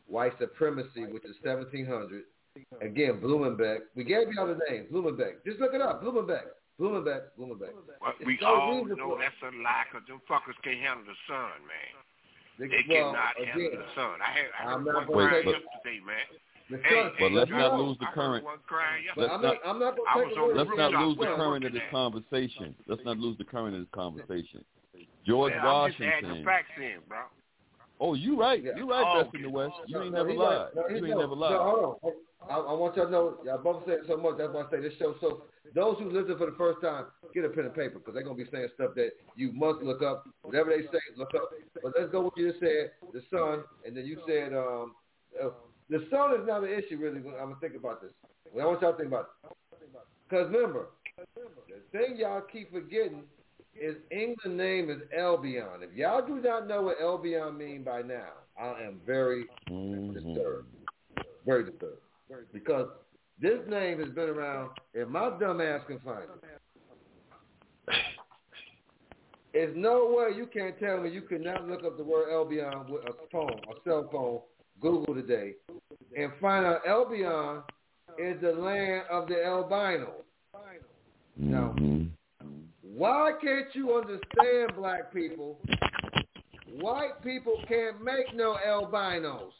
Speaker 1: white supremacy, which is 1700. Again, Blumenbeck. We gave y'all the name, Blumenbeck. Just look it up, Blumenbeck. Well,
Speaker 12: we all know that's a lie because them fuckers can't handle the sun, man. They cannot handle the sun. I heard one crying yesterday, man.
Speaker 16: But let's not lose the current. Let's not lose the current of this conversation. Let's not lose the current of this conversation. George Washington.
Speaker 12: I'm just adding facts in, bro.
Speaker 16: Oh, you right. You right, Best in the West. You ain't never lied. You ain't never lied.
Speaker 1: Hold on. I want y'all to know, y'all both said so much. That's why I say this show. So those who listen for the first time, get a pen and paper because they're going to be saying stuff that you must look up. Whatever they say, look up. But let's go with what you just said, the sun, and then you said the sun is not an issue, really. I'm going to think about this. I want y'all to think about it. Because remember, the thing y'all keep forgetting is England's name is Albion. If y'all do not know what Albion means by now, I am very disturbed. Very disturbed. Because this name has been around, if my dumb ass can find it. There's no way you can't tell me you could not look up the word Albion with a phone, a cell phone, Google today, and find out Albion is the land of the albinos. Now, why can't you understand, black people? White people can't make no albinos.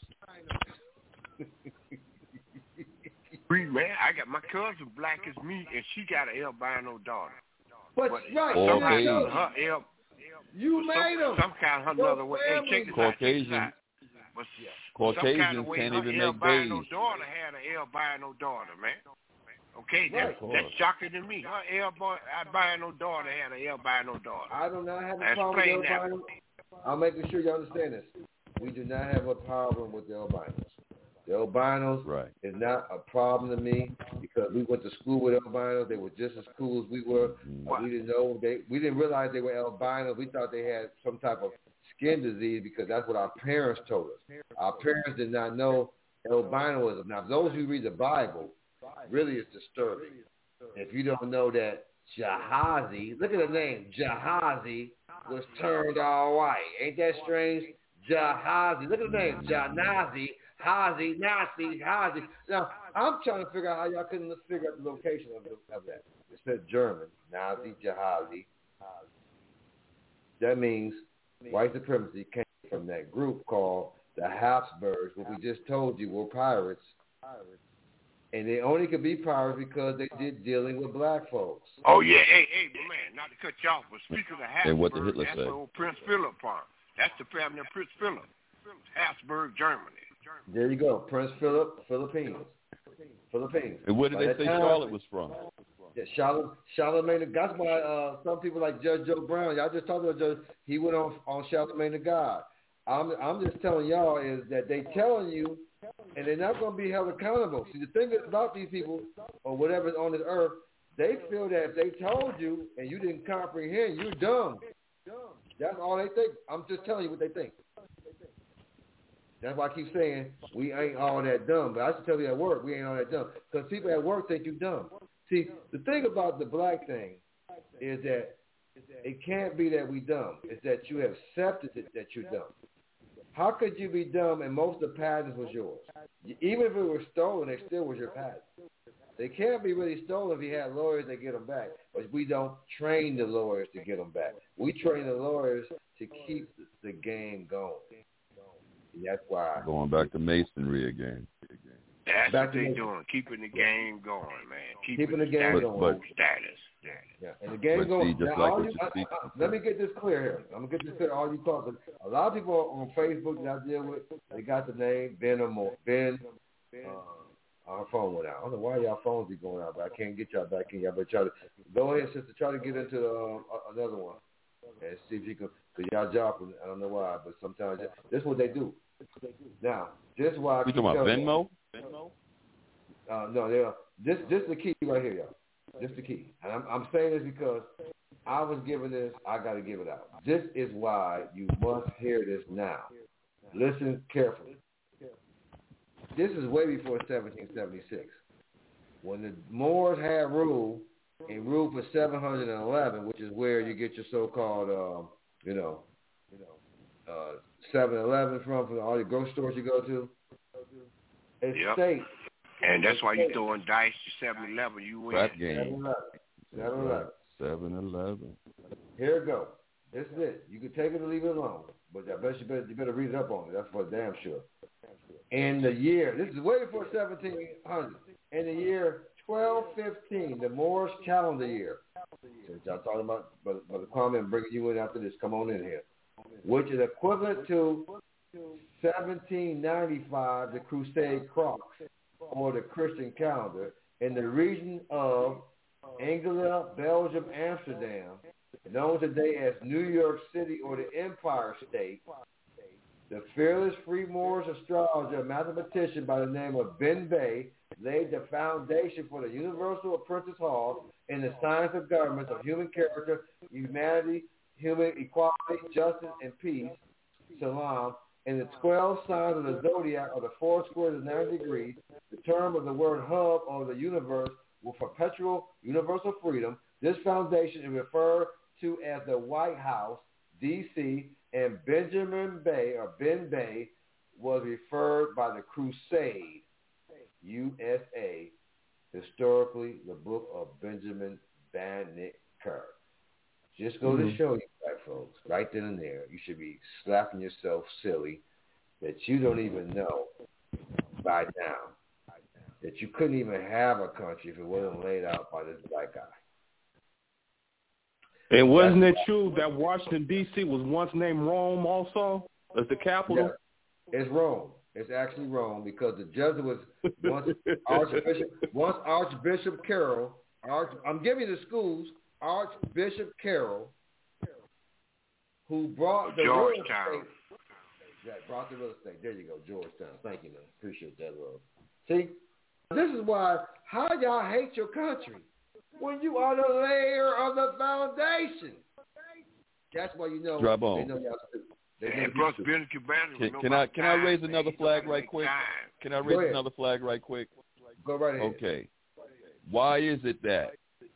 Speaker 12: Man, I got my cousin black as me, and she got an albino daughter.
Speaker 1: But right, you made them.
Speaker 12: Some kind of another way. Hey, check this out.
Speaker 16: Caucasians
Speaker 12: kind of way,
Speaker 16: can't even make
Speaker 12: babies. Her albino
Speaker 16: babies.
Speaker 12: daughter had an albino daughter, man. Okay,
Speaker 1: Right.
Speaker 12: that's shocking to me. Her albino daughter had an albino daughter.
Speaker 1: I do not have a problem with the albinos. I'm making sure you understand this. We do not have a problem with the albinos. The albinos is not a problem to me because we went to school with albinos. They were just as cool as we were. We didn't know we didn't realize they were albinos. We thought they had some type of skin disease because that's what our parents told us. Our parents did not know albinism. Now, those who read the Bible, really it's disturbing. If you don't know that Gehazi, look at the name, Gehazi was turned all white. Ain't that strange? Gehazi, look at the name, Janazi. Hazi, Nazi, Hazi. Now, I'm trying to figure out how y'all couldn't figure out the location of that. It said German, Nazi, Jahazi. That means white supremacy came from that group called the Habsburgs, what we just told you were pirates. And they only could be pirates because they did dealing with black folks.
Speaker 12: Oh, yeah. Hey, but man, not to cut you off, but speaking of the Habsburgs,
Speaker 16: and what did Hitler
Speaker 12: that's
Speaker 16: say?
Speaker 12: where old Prince Philip part. That's the family of Prince Philip. Habsburg, Germany.
Speaker 1: There you go, Prince Philip, Philippines.
Speaker 16: And where did they say Charlotte was from?
Speaker 1: Yeah, Charlemagne. That's why some people like Judge Joe Brown. Y'all just talked about Judge. He went on Charlemagne the God. I'm just telling y'all is that they telling you, and they're not going to be held accountable. See, the thing about these people or whatever's on this earth, they feel that if they told you and you didn't comprehend, you're dumb. That's all they think. I'm just telling you what they think. That's why I keep saying we ain't all that dumb. But I should tell you at work, we ain't all that dumb. Because people at work think you dumb. See, the thing about the black thing is that it can't be that we dumb. It's that you have accepted it that you're dumb. How could you be dumb and most of the patents was yours? Even if it was stolen, it still was your patent. They can't be really stolen if you had lawyers that get them back. But we don't train the lawyers to get them back. We train the lawyers to keep the game going. And that's why.
Speaker 16: Going back to masonry again.
Speaker 12: That's what they're doing, keeping the game going, man.
Speaker 1: Keeping the game going.
Speaker 12: Status.
Speaker 1: Yeah, and the game going.
Speaker 16: Just
Speaker 1: now,
Speaker 16: like
Speaker 1: let me get this clear here. I'm going to get this clear. All you talking. A lot of people on Facebook that I deal with, they got the name Ben or more. Our phone went out. I don't know why y'all phones be going out, but I can't get y'all back in. Y'all better try to go ahead, sister. Try to get into another one and see if you can. Cause y'all dropping. I don't know why, but sometimes this is what they do. Now, this is why.
Speaker 16: You talking about Venmo?
Speaker 1: No, they are. This is the key right here, y'all. This is the key, and I'm saying this because I was given this. I got to give it out. This is why you must hear this now. Listen carefully. This is way before 1776, when the Moors had rule and ruled for 711, which is where you get your so-called, 7-Eleven from all the grocery stores you go to. estate.
Speaker 12: And that's why you throwing dice to 7-Eleven. You win.
Speaker 16: Rap game.
Speaker 1: 7-Eleven.
Speaker 16: 7-Eleven.
Speaker 1: Here it go. This is it. You can take it or leave it alone. But I bet you better read it up on it. That's for damn sure. In the year, this is way before 1700. In the year 1215, the Moorish calendar year. Since y'all talking about Brother Kwame, bringing you in after this, come on in here. Which is equivalent to 1795, the Crusade Cross, or the Christian calendar, in the region of Anglia, Belgium, Amsterdam, known today as New York City or the Empire State. The fearless free Moorish astrologer and mathematician by the name of Ben Bey laid the foundation for the Universal Apprentice Hall in the science of government, of human character, humanity, human equality, justice, and peace, Salam. In the 12 signs of the zodiac, or the 4 squares of 90 degrees, the term of the word hub, or the universe, with perpetual universal freedom. This foundation is referred to as the White House, D.C., and Benjamin Bay, or Ben Bay, was referred by the Crusade, USA, historically the book of Benjamin Banneker. Just go to show you, black folks, right then and there, you should be slapping yourself silly that you don't even know by now that you couldn't even have a country if it wasn't laid out by this black guy.
Speaker 7: And wasn't it true that Washington, D.C. was once named Rome also as the capital?
Speaker 1: Yeah, it's Rome. It's actually Rome because the Jesuits, once Archbishop Carroll, I'm giving you the schools, Archbishop Carroll, who brought the
Speaker 12: Georgetown.
Speaker 1: real estate. Yeah, brought the real estate. There you go, Georgetown. Thank you, man. Appreciate that, love. See, this is why, how y'all hate your country when you are the layer of the foundation. That's why you know they know y'all stupid.
Speaker 16: Can I raise another flag right quick? Can I raise another flag right quick?
Speaker 1: Go right ahead.
Speaker 16: Okay. Why is it that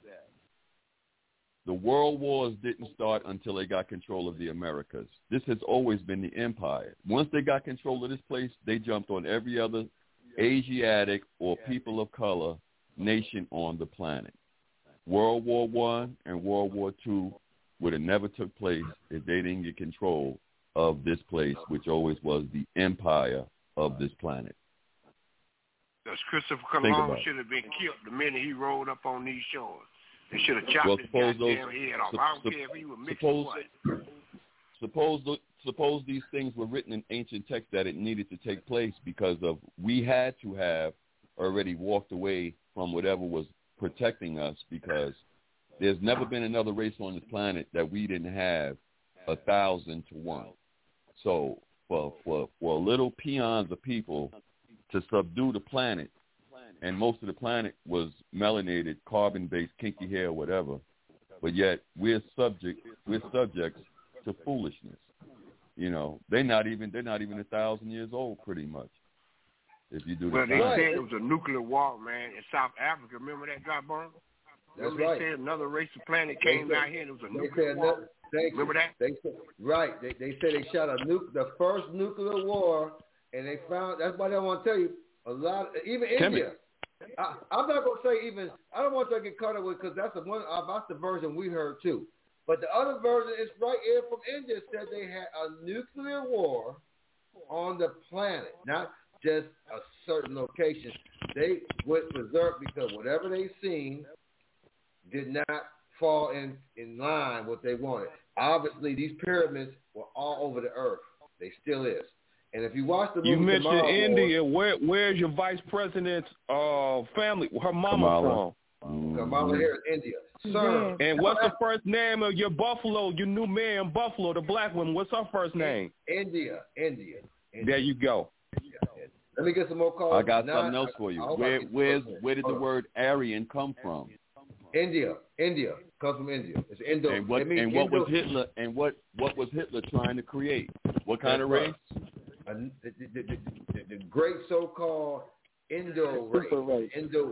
Speaker 16: the world wars didn't start until they got control of the Americas? This has always been the empire. Once they got control of this place, they jumped on every other Asiatic or people of color nation on the planet. World War I and World War II would have never took place if they didn't get control of this place, which always was the empire of this planet.
Speaker 12: Because Christopher Columbus should have been killed the minute he rolled up on these shores. They should have chopped his goddamn head off. I don't care if he was mixing what.
Speaker 16: Suppose these things were written in ancient texts that it needed to take place because of we had to have already walked away from whatever was protecting us, because there's never been another race on this planet that we didn't have 1,000 to 1. So for little peons of people to subdue the planet, and most of the planet was melanated, carbon-based, kinky hair, whatever, but yet we're subjects to foolishness. You know, they're not even 1,000 years old, pretty much. If you do
Speaker 12: they said it was a nuclear war, man, in South Africa. Remember that drop bomb?
Speaker 1: That's
Speaker 12: they
Speaker 1: right.
Speaker 12: said another race of planet came down here and it was a nuclear war. Remember that?
Speaker 1: They said they shot the first nuclear war, and they found, that's why I want to tell you, a lot, even India. I'm not going to say even, I don't want to get caught up with, because that's the version we heard too. But the other version is right here from India, said they had a nuclear war on the planet, not just a certain location. They went berserk because whatever they seen did not fall in line what they wanted. Obviously, these pyramids were all over the earth. They still is. And if you watch the movie,
Speaker 7: you mentioned India. Where's your vice president's family? Her mama from?
Speaker 1: Kamala here in India. Sir.
Speaker 7: And what's the first name of your Buffalo, your new mayor in Buffalo, the black woman? What's her first name?
Speaker 1: India.
Speaker 7: There you go.
Speaker 1: Let me get some more calls.
Speaker 16: I got something else for you. Where did the word Aryan come from?
Speaker 1: India. Comes from India. It's Indo.
Speaker 16: And what was Hitler? And what was Hitler trying to create? What kind of race?
Speaker 1: The great so-called Indo race.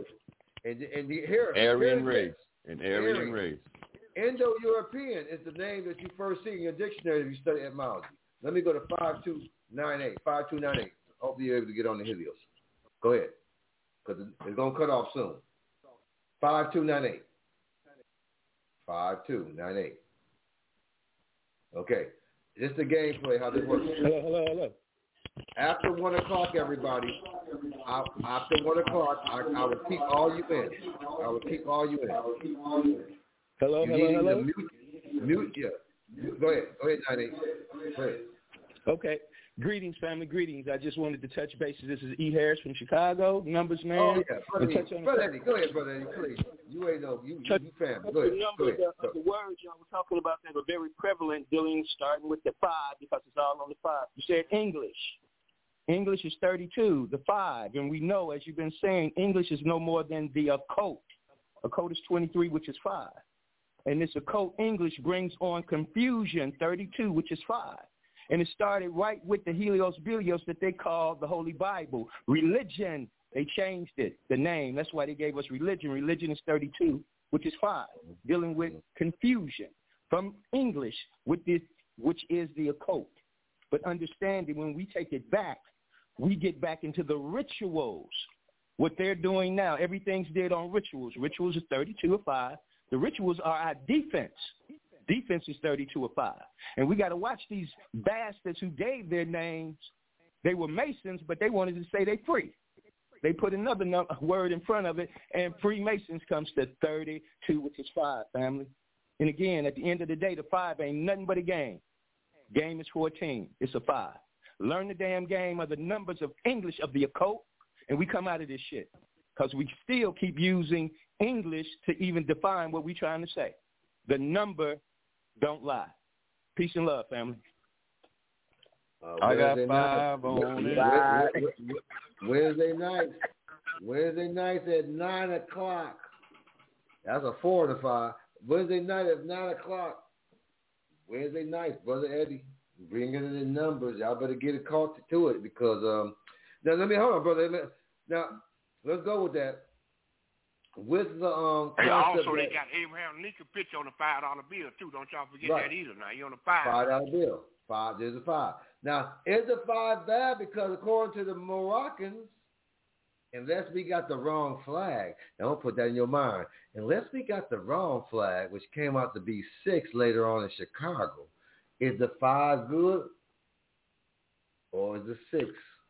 Speaker 16: Aryan race. An Aryan race.
Speaker 1: Indo-European is the name that you first see in your dictionary if you study etymology. Let me go to 5298. 5298. Hopefully you're able to get on the Helios. Go ahead, because it's going to cut off soon. 5298. 5298. Okay. This is the gameplay, how this works.
Speaker 7: Hello.
Speaker 1: After 1 o'clock, everybody, after 1 o'clock, I will keep all you in.
Speaker 7: Hello.
Speaker 1: Mute, yeah. Go ahead, 98. Go ahead.
Speaker 7: Okay. Greetings, family. Greetings. I just wanted to touch bases. This is E. Harris from Chicago. Numbers, man.
Speaker 1: Oh, yeah. Brother Eddie. Go ahead, Brother Eddie, please. You ain't know. You family. Go ahead.
Speaker 12: The numbers of the words y'all were talking about that are very prevalent, dealing starting with the 5 because it's all on the 5. You said English. English is 32, the 5. And we know, as you've been saying, English is no more than the occult. Occult is 23, which is 5. And this occult English brings on confusion, 32, which is 5. And it started right with the Helios Bilios that they call the Holy Bible. Religion, they changed it, the name. That's why they gave us religion. Religion is 32, which is 5, dealing with confusion from English, with this, which is the occult. But understanding, when we take it back, we get back into the rituals. What they're doing now, everything's did on rituals. Rituals is 32 or 5. The rituals are our defense. Defense is 32 or 5. And we got to watch these bastards who gave their names. They were Masons, but they wanted to say they free. They put another word in front of it, and Freemasons comes to 32, which is 5, family. And again, at the end of the day, the 5 ain't nothing but a game. Game is 14. It's a 5. Learn the damn game of the numbers of English of the occult, and we come out of this shit. Because we still keep using English to even define what we're trying to say. The number don't lie. Peace and love, family.
Speaker 16: I got 5 on it.
Speaker 1: Wednesday nights at 9 o'clock. That's a 4 to 5. Wednesday night at 9 o'clock. Wednesday nights, Brother Eddie, bringing in the numbers. Y'all better get it caught to it because now let me hold on, brother. Now let's go with that. With the
Speaker 12: and also they got Abraham Lincoln picture on the $5 bill too. Don't y'all forget that either. Now you on the $5
Speaker 1: bill. 5. There's a 5. Now is the 5 bad? Because according to the Moroccans, unless we got the wrong flag, don't put that in your mind. Unless we got the wrong flag, which came out to be 6 later on in Chicago, is the 5 good or is the 6?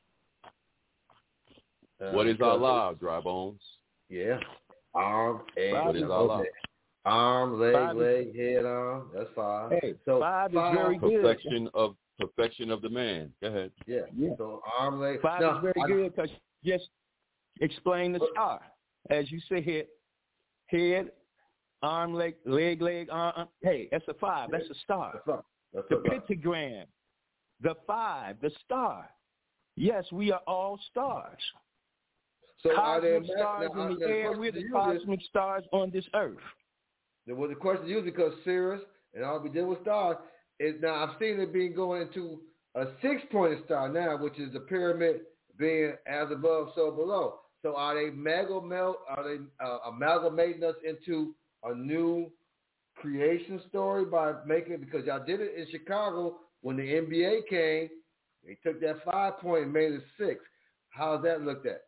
Speaker 16: What is Allah, Dry Bones?
Speaker 1: Yeah. Arm,
Speaker 16: what is Allah?
Speaker 1: Arm, leg, head, arm. That's 5.
Speaker 7: Hey, so 5 is very good.
Speaker 16: Perfection of the man. Go ahead.
Speaker 1: Yeah. So arm, leg.
Speaker 7: 5 is very good because just explain the star. As you say, head, arm, leg, arm. Hey, that's a 5. That's a star. The pentagram, the 5, the star. Yes, we are all stars.
Speaker 1: So
Speaker 7: cosmic stars in the air, we're the cosmic stars on this earth.
Speaker 1: There was a question used because Sirius and all we did with stars is now I've seen it being going into a 6-pointed star now, which is the pyramid being as above, so below. So are they amalgamating us into a new creation story by making, because y'all did it in Chicago when the NBA came, they took that 5-point and made it 6. How's that looked at?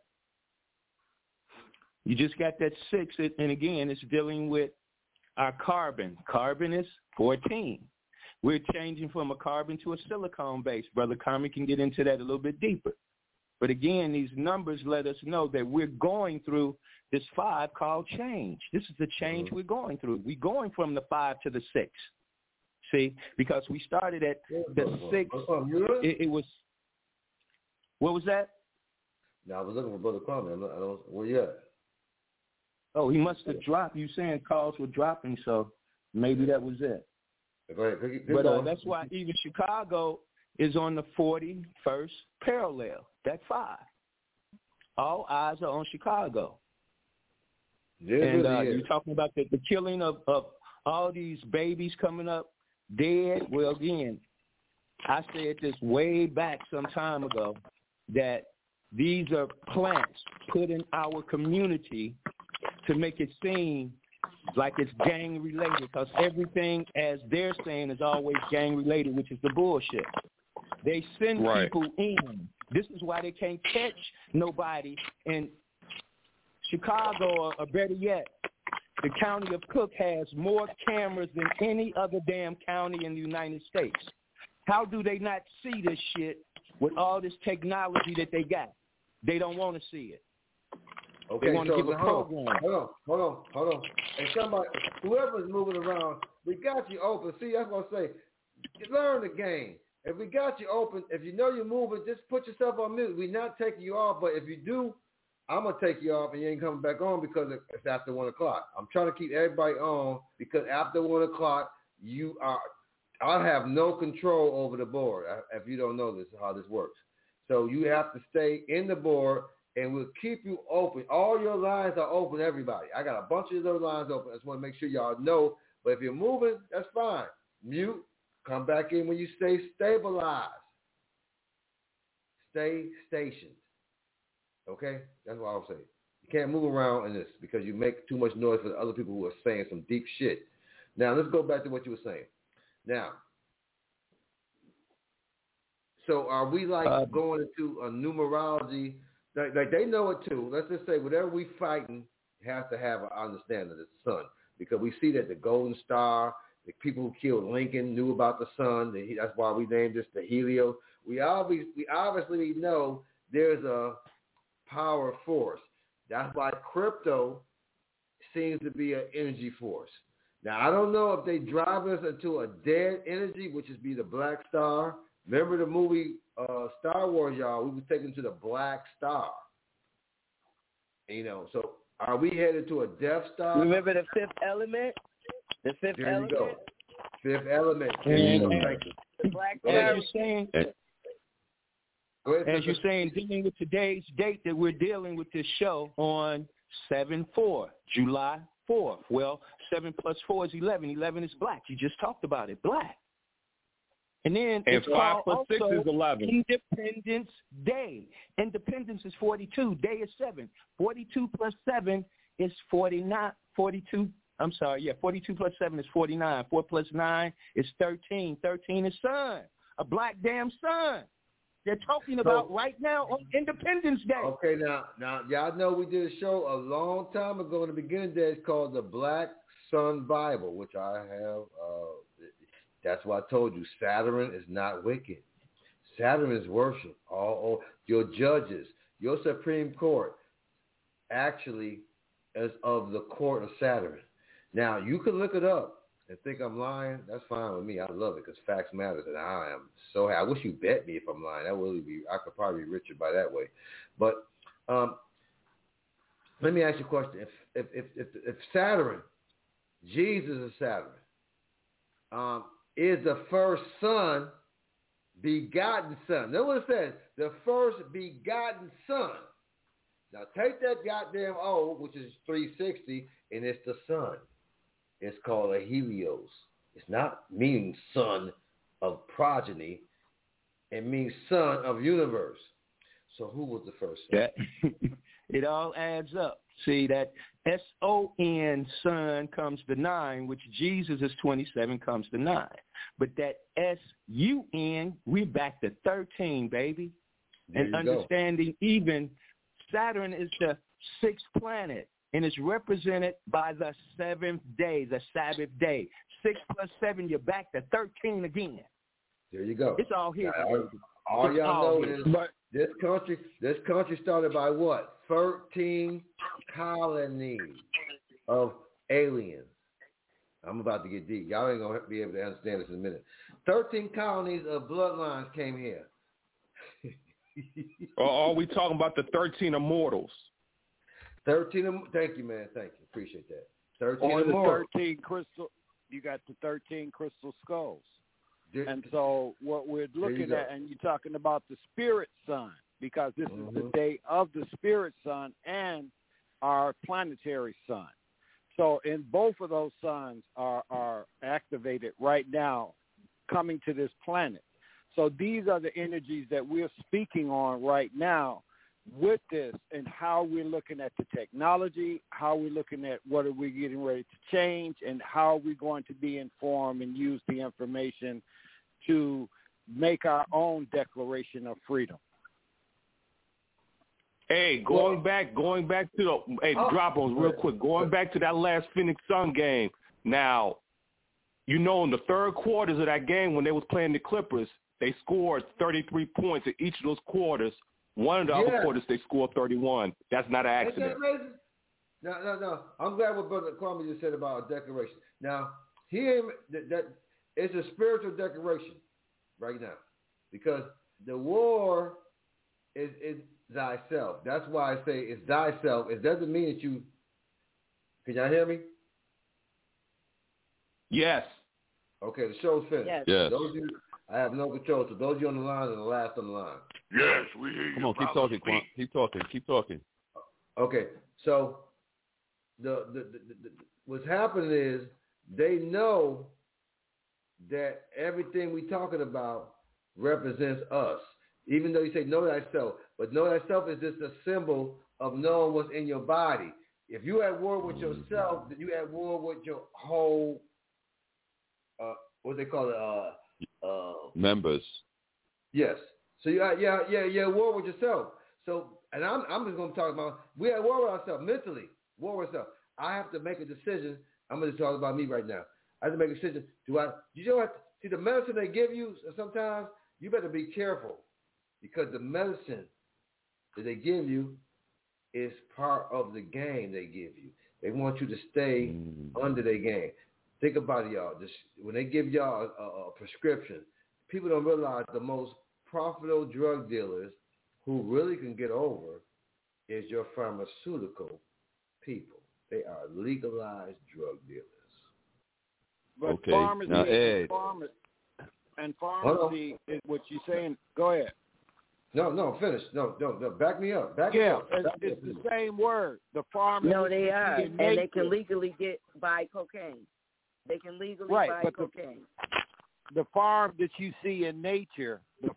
Speaker 7: You just got that 6, and again, it's dealing with our carbon. Carbon is 14. We're changing from a carbon to a silicone base. Brother Carmen can get into that a little bit deeper. But again, these numbers let us know that we're going through this 5 called change. This is the change we're going through. We're going from the 5 to the 6. See, because we started at the 6. It was, what was that?
Speaker 1: No, I was looking for Brother Carmen. Where you at?
Speaker 7: Oh, he must have dropped. You saying calls were dropping, so maybe that was it.
Speaker 1: Go ahead.
Speaker 7: But that's why even Chicago is on the 41st parallel. That's 5. All eyes are on Chicago.
Speaker 1: Yeah,
Speaker 7: and you're talking about the killing of all these babies coming up dead. Well, again, I said this way back some time ago that these are plants put in our community to make it seem like it's gang related, because everything, as they're saying, is always gang related, which is the bullshit. They send people in
Speaker 19: This is why they can't catch nobody in Chicago, or better yet, the county of Cook has more cameras than any other damn county in the United States. How do they not see this shit with all this technology that they got? They don't want to see it.
Speaker 1: Okay,
Speaker 19: they want to
Speaker 1: so
Speaker 19: give a program.
Speaker 1: Hold on. And somebody, whoever's moving around, we got you open. See, that's what I say. Learn the game. If we got you open, if you know you're moving, just put yourself on mute. We're not taking you off, but if you do, I'm going to take you off and you ain't coming back on because it's after 1 o'clock. I'm trying to keep everybody on because after 1 o'clock, I have no control over the board. If you don't know this, how this works. So you have to stay in the board and we'll keep you open. All your lines are open, everybody. I got a bunch of those lines open. I just want to make sure y'all know. But if you're moving, that's fine. Mute. Come back in when you stay stabilized. Stay stationed. Okay? That's what I'll say. You can't move around in this because you make too much noise for the other people who are saying some deep shit. Now, let's go back to what you were saying. Now, so are we like going into a numerology? Like they know it too. Let's just say whatever we fighting has to have an understanding of the sun because we see that the Golden Star, the people who killed Lincoln knew about the sun. That's why we named this the Helios. We obviously know there's a power force. That's why crypto seems to be an energy force. Now, I don't know if they drive us into a dead energy, which is be the Black Star. Remember the movie Star Wars, y'all? We were taken to the Black Star. So are we headed to a Death Star?
Speaker 14: Remember the Fifth Element? The Fifth Element?
Speaker 1: There you go. Fifth Element.
Speaker 19: Thank
Speaker 14: you. The Black
Speaker 19: As you're saying, dealing with today's date that we're dealing with this show on 7/4, July 4th. Well, 7 plus 4 is 11. 11 is black. You just talked about it, black. And then it's
Speaker 7: 5 plus 6
Speaker 19: also
Speaker 7: is 11.
Speaker 19: Independence Day. Independence is 42. Day is 7. 42 plus 7 is 49. 42 plus 7 is 49. 4 plus 9 is 13. 13 is sun. A black damn sun. They're talking about right now on Independence Day.
Speaker 1: Okay, now y'all know we did a show a long time ago in the beginning days called the Black Sun Bible, which I have. That's why I told you Saturn is not wicked. Saturn is worship. All your judges, your Supreme Court, actually is of the court of Saturn. Now you can look it up and think I'm lying. That's fine with me. I love it because facts matters, and I am so happy. I wish you bet me if I'm lying. That would be. I could probably be richer by that way. But let me ask you a question. If Saturn, Jesus is Saturn, is the first son, begotten son. Notice what it says, the first begotten son. Now take that goddamn O, which is 360, and it's the sun. It's called a Helios. It's not meaning son of progeny. It means son of universe. So who was the first son?
Speaker 19: It all adds up. See, that S-O-N, son, comes to 9, which Jesus is 27, comes to 9. But that S-U-N, we're back to 13, baby. And understanding even Saturn is the 6th planet, and it's represented by the 7th day, the Sabbath day. 6 plus 7, you're back to 13 again.
Speaker 1: There you go.
Speaker 19: It's all here.
Speaker 1: All y'all know is this country started by what? 13 colonies of aliens. I'm about to get deep. Y'all ain't going to be able to understand this in a minute. 13 colonies of bloodlines came here.
Speaker 7: Or are we talking about the 13 immortals?
Speaker 1: 13. Thank you, man. Thank you. Appreciate that. 13
Speaker 8: or
Speaker 1: immortals.
Speaker 8: The 13 crystal. You got the 13 crystal skulls. And so what we're looking at, and you're talking about the spirit sun, because this is the day of the spirit sun and our planetary sun. So in both of those suns are activated right now coming to this planet. So these are the energies that we're speaking on right now with this and how we're looking at the technology, how we're looking at what are we getting ready to change, and how are we going to be informed and use the information to make our own declaration of freedom.
Speaker 7: Hey, going back to the drop-ons real quick. Going back to that last Phoenix Sun game. Now, in the third quarters of that game when they was playing the Clippers, they scored 33 points in each of those quarters. One of the other quarters they scored 31. That's not an accident.
Speaker 1: Ain't that crazy? No. I'm glad what Brother Kwame just said about a declaration. Now, that it's a spiritual declaration right now because the war is thyself. That's why I say it's thyself. It doesn't mean that you. Can y'all hear me?
Speaker 7: Yes.
Speaker 1: Okay, the show's finished.
Speaker 16: Yes.
Speaker 1: Those of you, I have no control. So those of you on the line are the last on the line.
Speaker 12: Yes, we hear you.
Speaker 16: Come on, keep talking, Quan. Keep talking.
Speaker 1: Okay, so the what's happening is they know that everything we're talking about represents us. Even though you say know thyself, but know thyself is just a symbol of knowing what's in your body. If you're at war with yourself, then you're at war with your whole, what they call it,
Speaker 16: members.
Speaker 1: Yes. So you're at war with yourself. So, and I'm just going to talk about, we're at war with ourselves, mentally, war with ourselves. I have to make a decision. I'm going to talk about me right now. I have to make a decision. You don't have to, see the medicine they give you sometimes, you better be careful because the medicine that they give you is part of the game they give you. They want you to stay under their game. Think about it, y'all. When they give y'all a prescription, people don't realize the most profitable drug dealers who really can get over is your pharmaceutical people. They are legalized drug dealers.
Speaker 8: But
Speaker 16: okay.
Speaker 8: Pharmacy
Speaker 16: now, Ed.
Speaker 8: And pharmacy is what you're saying. Go ahead.
Speaker 1: No, finish. No. Back me up. Back
Speaker 8: it's the same word. The pharmacy.
Speaker 14: No, they are. And they can legally buy cocaine. They can legally buy cocaine.
Speaker 8: The farm that you see in nature, the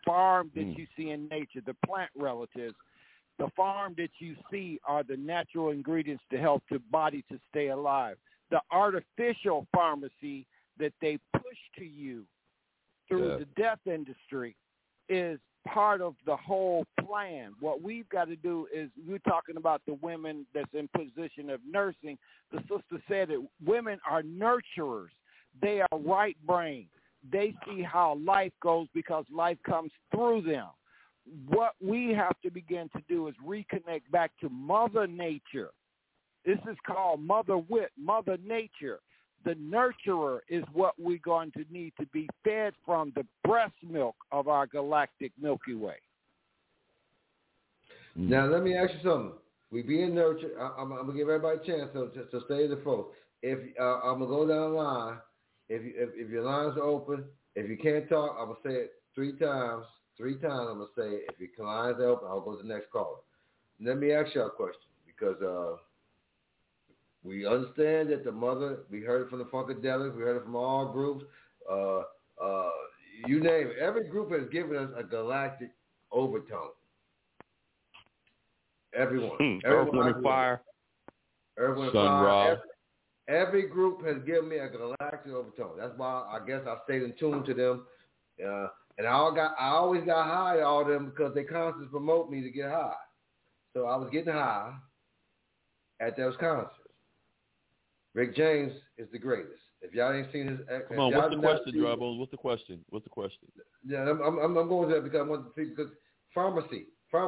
Speaker 8: plant relatives, the farm that you see are the natural ingredients to help the body to stay alive. The artificial pharmacy that they push to you through the death industry is part of the whole plan. What we've got to do is, we're talking about the women that's in position of nursing. The sister said that women are nurturers. They are right brain. They see how life goes because life comes through them. What we have to begin to do is reconnect back to Mother Nature. This is called Mother Nature. The nurturer is what we're going to need to be fed from the breast milk of our galactic Milky Way.
Speaker 1: Now, let me ask you something. We being nurtured. I'm going to give everybody a chance, so stay the phone. If I'm going to go down the line. If your lines are open, if you can't talk, I'm going to say it 3 times. 3 times I'm going to say it. If your lines are open, I'll go to the next caller. Let me ask you a question because we understand that the mother, we heard it from the Funkadelics, we heard it from all groups. You name it. Every group has given us a galactic overtone. Everyone.
Speaker 7: Earth, Wind, and Fire.
Speaker 1: Earth, Wind, and Fire. Every group has given me a galactic overtone. That's why I guess I stayed in tune to them. And I always got high to all of them because they constantly promote me to get high. So I was getting high at those concerts. Rick James is the greatest. If y'all ain't seen his...
Speaker 16: Come on, what's the question, Drabos? What's the question?
Speaker 1: Yeah, I'm going to that because I want to see, because pharmacy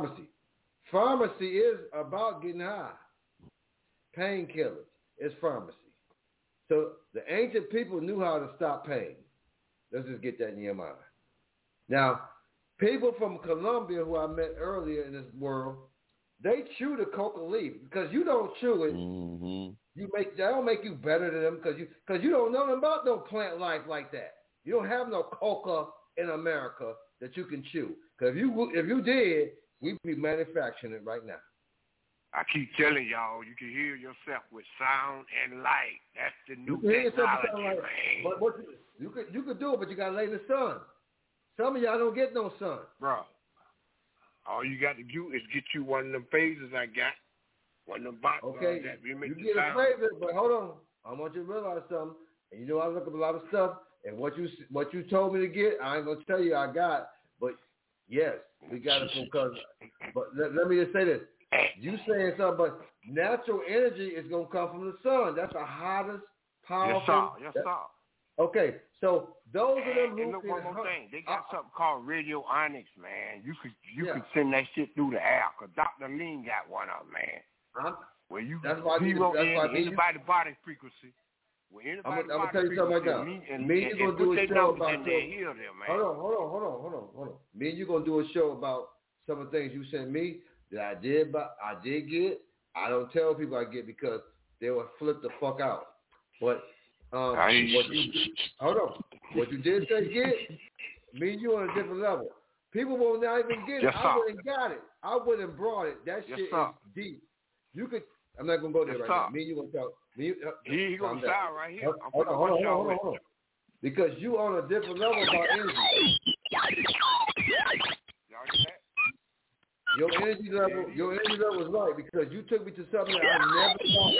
Speaker 1: is about getting high. Painkillers is pharmacy. So the ancient people knew how to stop pain. Let's just get that in your mind. Now, people from Colombia who I met earlier in this world, they chew the coca leaf because you don't chew it.
Speaker 16: Mm-hmm.
Speaker 1: That don't make you better than them because you don't know nothing about no plant life like that. You don't have no coca in America that you can chew. Because if you did, we'd be manufacturing it right now.
Speaker 12: I keep telling y'all, you can hear yourself with sound and light. That's the new technology, man.
Speaker 1: But you could do it, but you got to lay in the sun. Some of y'all don't get no sun.
Speaker 12: Bro, all you got to do is get you one of them phases I got. One of them boxes.
Speaker 1: Okay, you get a phaser, but hold on. I want you to realize something. And you know I look up a lot of stuff, and what you told me to get, I ain't going to tell you I got. But, yes, we got it from cousin. But let me just say this. You saying something, but natural energy is going to come from the sun. That's the hottest, powerful.
Speaker 12: Yes, sir.
Speaker 1: Okay, so those of them who
Speaker 12: and look, one more thing. They got something called radionics, man. You could send that shit through the air, because Dr. Lean got one of them, man. Where you can zero in anybody's body frequency.
Speaker 1: I'm going to tell you something right now. Me and you going to do a show about hold on. Me and you going to do a show about some of the things you sent me that I did get. I don't tell people I get because they will flip the fuck out. But what you did say get, me and you on a different level. People will not even get it.
Speaker 12: Yes,
Speaker 1: I wouldn't got it. I wouldn't brought it. That shit is deep. You could. I'm not gonna go there right now. Me and you gonna talk.
Speaker 12: He gonna start right here.
Speaker 1: Hold on. Because you on a different level about energy. Your energy level is right because you took me to something that I never thought.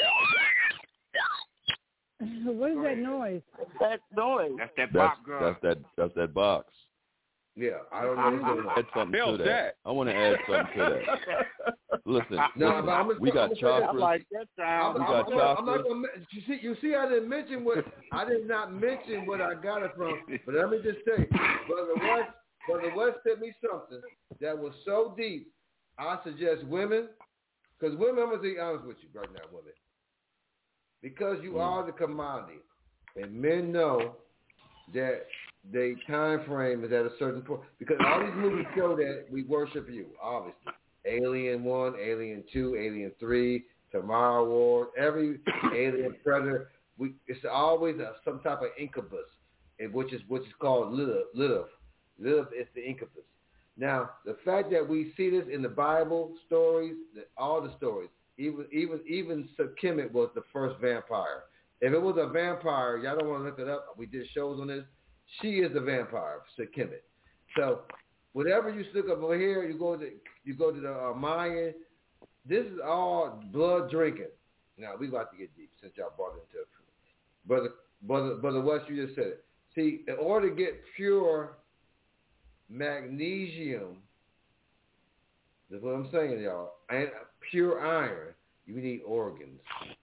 Speaker 17: What is that noise?
Speaker 14: That noise.
Speaker 12: That's that box, girl.
Speaker 16: That's that box.
Speaker 1: Yeah, I don't know.
Speaker 16: Add something to that. I want to add something to that. Listen, we got chakras.
Speaker 14: Like that sound.
Speaker 16: We got chakras.
Speaker 1: I'm not gonna. You see, I did not mention what I got it from. But let me just say, Brother West sent me something that was so deep. I suggest women, because women, I'm gonna be honest with you right now, women, because you are the commodity, and men know that the time frame is at a certain point. Because all these movies show that we worship you, obviously. Alien 1, Alien 2, Alien 3, Tomorrow War, every Alien Predator. It's always some type of incubus, which is called Lilith. Lilith is the incubus. Now, the fact that we see this in the Bible stories, all the stories, even Kemet was the first vampire. If it was a vampire, y'all don't want to look it up. We did shows on this. She is the vampire, Kemet. So, whatever you look up over here, you go to the Mayan. This is all blood drinking. Now we about to get deep since y'all brought it into it. Brother West, you just said it. See, in order to get pure magnesium, that's what I'm saying, y'all, and pure iron, you need organs.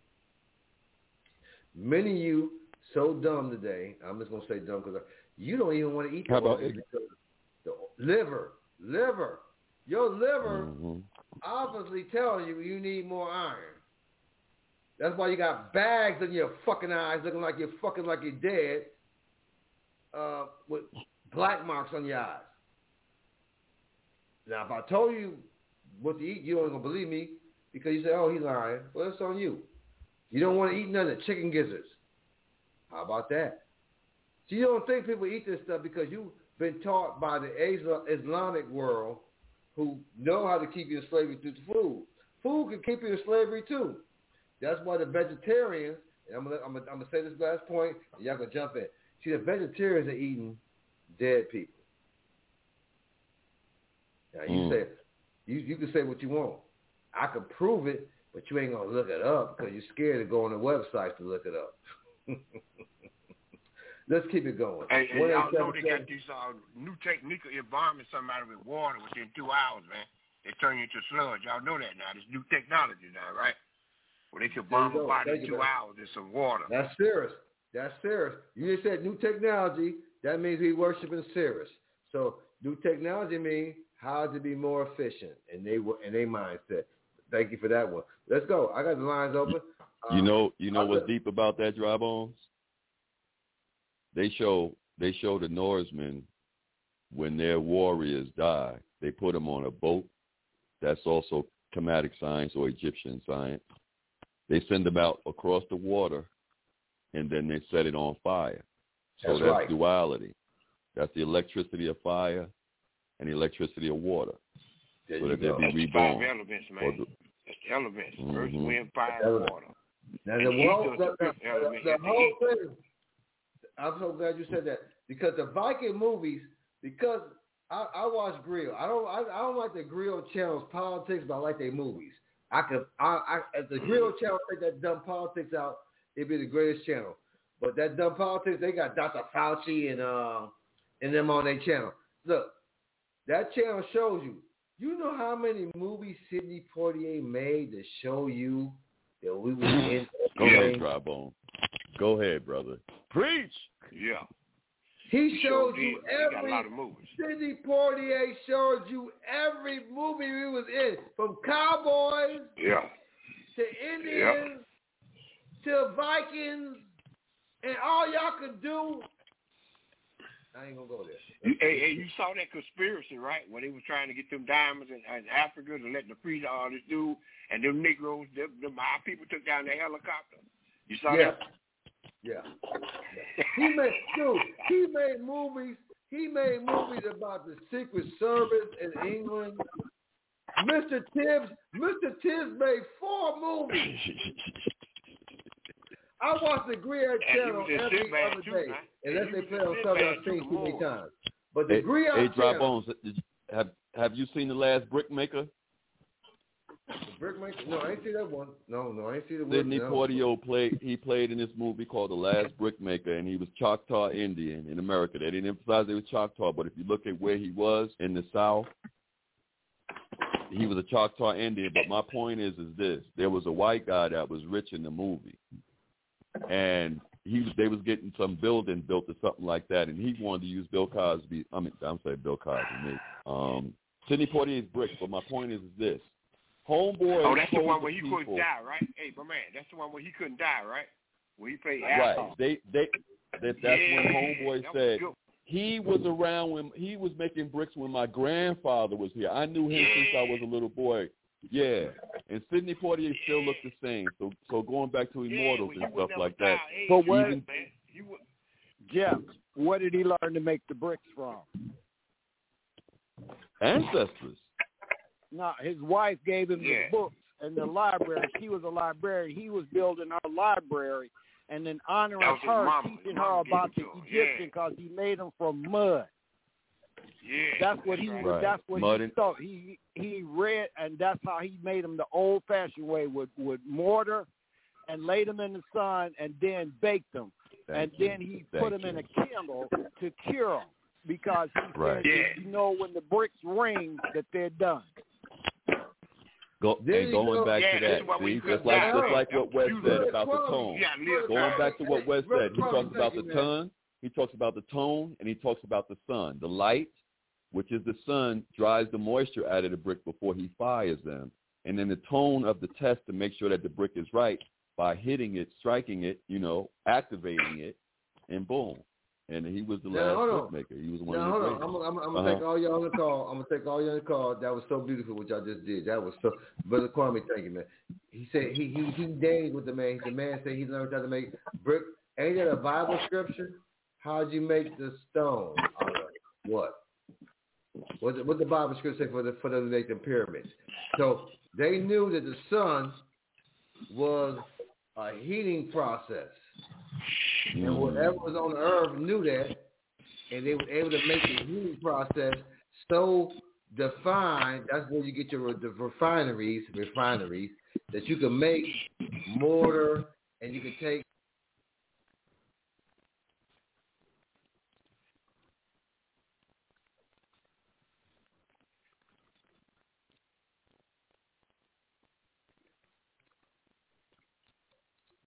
Speaker 1: Many of you so dumb today. I'm just gonna say dumb because you don't even want to eat the organs. The liver. Your liver obviously telling you need more iron. That's why you got bags in your fucking eyes looking like you're fucking like you're dead with black marks on your eyes. Now, if I told you what to eat, you ain't going to believe me because you say, oh, he's lying. Well, it's on you. You don't want to eat none of the chicken gizzards. How about that? So you don't think people eat this stuff because you've been taught by the Islamic world who know how to keep you in slavery through the food. Food can keep you in slavery too. That's why the vegetarians, and I'm gonna say this last point, and y'all can jump in. See, the vegetarians are eating dead people. Now you say you can say what you want. I can prove it, but you ain't gonna look it up because you're scared to go on the website to look it up. Let's keep it going.
Speaker 12: Hey, y'all know they got these new technique of embalming somebody with water within 2 hours, man. They turn you into sludge. Y'all know that now. This new technology now, right? Where they can bomb a body in 2 hours in some water.
Speaker 1: That's serious. You just said new technology. That means we worshiping Sirius. So new technology means how to be more efficient in their mindset. Thank you for that one. Let's go. I got the lines open.
Speaker 16: You know what's deep about that, Dry Bones? They show the Norsemen when their warriors die, they put them on a boat. That's also Kemetic science or Egyptian science. They send them out across the water, and then they set it on fire. So that's right. Duality. That's the electricity of fire and the electricity of water.
Speaker 12: There
Speaker 16: so that
Speaker 12: they be reborn. 5 elements, man. That's the elements. Earth, wind, fire, and water.
Speaker 1: Now the whole thing, I'm so glad you said that because the Viking movies, because I watch Grill. I don't like the Grill channel's politics, but I like their movies. If the Grill channel take that dumb politics out, it'd be the greatest channel. But that dumb politics, they got Dr. Fauci and them on their channel. Look, that channel shows you You know how many movies Sidney Poitier made to show you that we was in?
Speaker 16: Go ahead, Dry Bone. Go ahead, brother. Preach.
Speaker 12: Yeah.
Speaker 1: He showed you
Speaker 12: He got a
Speaker 1: every.
Speaker 12: lot of movies.
Speaker 1: Sidney Poitier showed you every movie we was in, from cowboys to Indians to Vikings, and all y'all could do. I ain't gonna go there.
Speaker 12: Hey, you saw that conspiracy, right? When they was trying to get them diamonds in Africa to let the freeze all this dude, and them Negroes, our people took down the helicopter. You saw that?
Speaker 1: Yeah. He made movies. He made movies about the Secret Service in England. Mr. Tibbs made 4 movies. I watch the Griot Channel every other day, unless they play on Southern I've seen too many times. But the Griot Channel.
Speaker 16: Have you seen The Last Brickmaker?
Speaker 1: The Brickmaker? No, I ain't see that one. No, I ain't see the one.
Speaker 16: Sidney Poitier played in this movie called The Last Brickmaker, and he was Choctaw Indian in America. They didn't emphasize he was Choctaw, but if you look at where he was in the South, he was a Choctaw Indian. But my point is this: there was a white guy that was rich in the movie, and they was getting some building built or something like that, and he wanted to use Bill Cosby. Bill Cosby, Sidney Poitier's bricks. But my point is this: Homeboy.
Speaker 12: Oh, that's the one where he couldn't die, right? Hey, but man, that's the one where he couldn't die, right? Where he played asshole.
Speaker 16: Right. That's when Homeboy said he was around when he was making bricks when my grandfather was here. I knew him since I was a little boy. Yeah, and Sidney Poitier still looked the same. So going back to Immortals and stuff like that.
Speaker 8: But Jeff, where did he learn to make the bricks from?
Speaker 16: Ancestors.
Speaker 8: No, his wife gave him the books and the library. She was a librarian. He was building her library and then honoring her, teaching her about the Egyptian because he made them from mud.
Speaker 12: Yeah,
Speaker 8: that's what he.
Speaker 16: Right.
Speaker 8: That's what he thought. He read, and that's how he made them the old-fashioned way with mortar, and laid them in the sun, and then baked them, then he put them in a candle to cure them because he said, you know, when the bricks ring, that they're done.
Speaker 16: Going back to that, see, just like what Wes said about the tone. Going back to what Wes said, he talks about the tone. He talks about the tone, and he talks about the sun. The light, which is the sun, dries the moisture out of the brick before he fires them. And then the tone of the test to make sure that the brick is right by hitting it, striking it, activating it, and boom. And he was the last brickmaker. He was one of the greatest.
Speaker 1: I'm gonna take all y'all on the call. That was so beautiful what y'all just did. That was so. Brother Kwame, thank you, man. He said he danged with the man. The man said he learned how to make brick. Ain't that a Bible scripture? How'd you make the stone? What? What the Bible scripture say for them to make the pyramids? So they knew that the sun was a heating process. And whatever was on the earth knew that, and they were able to make the heating process so defined. That's where you get the refineries, that you can make mortar, and you can take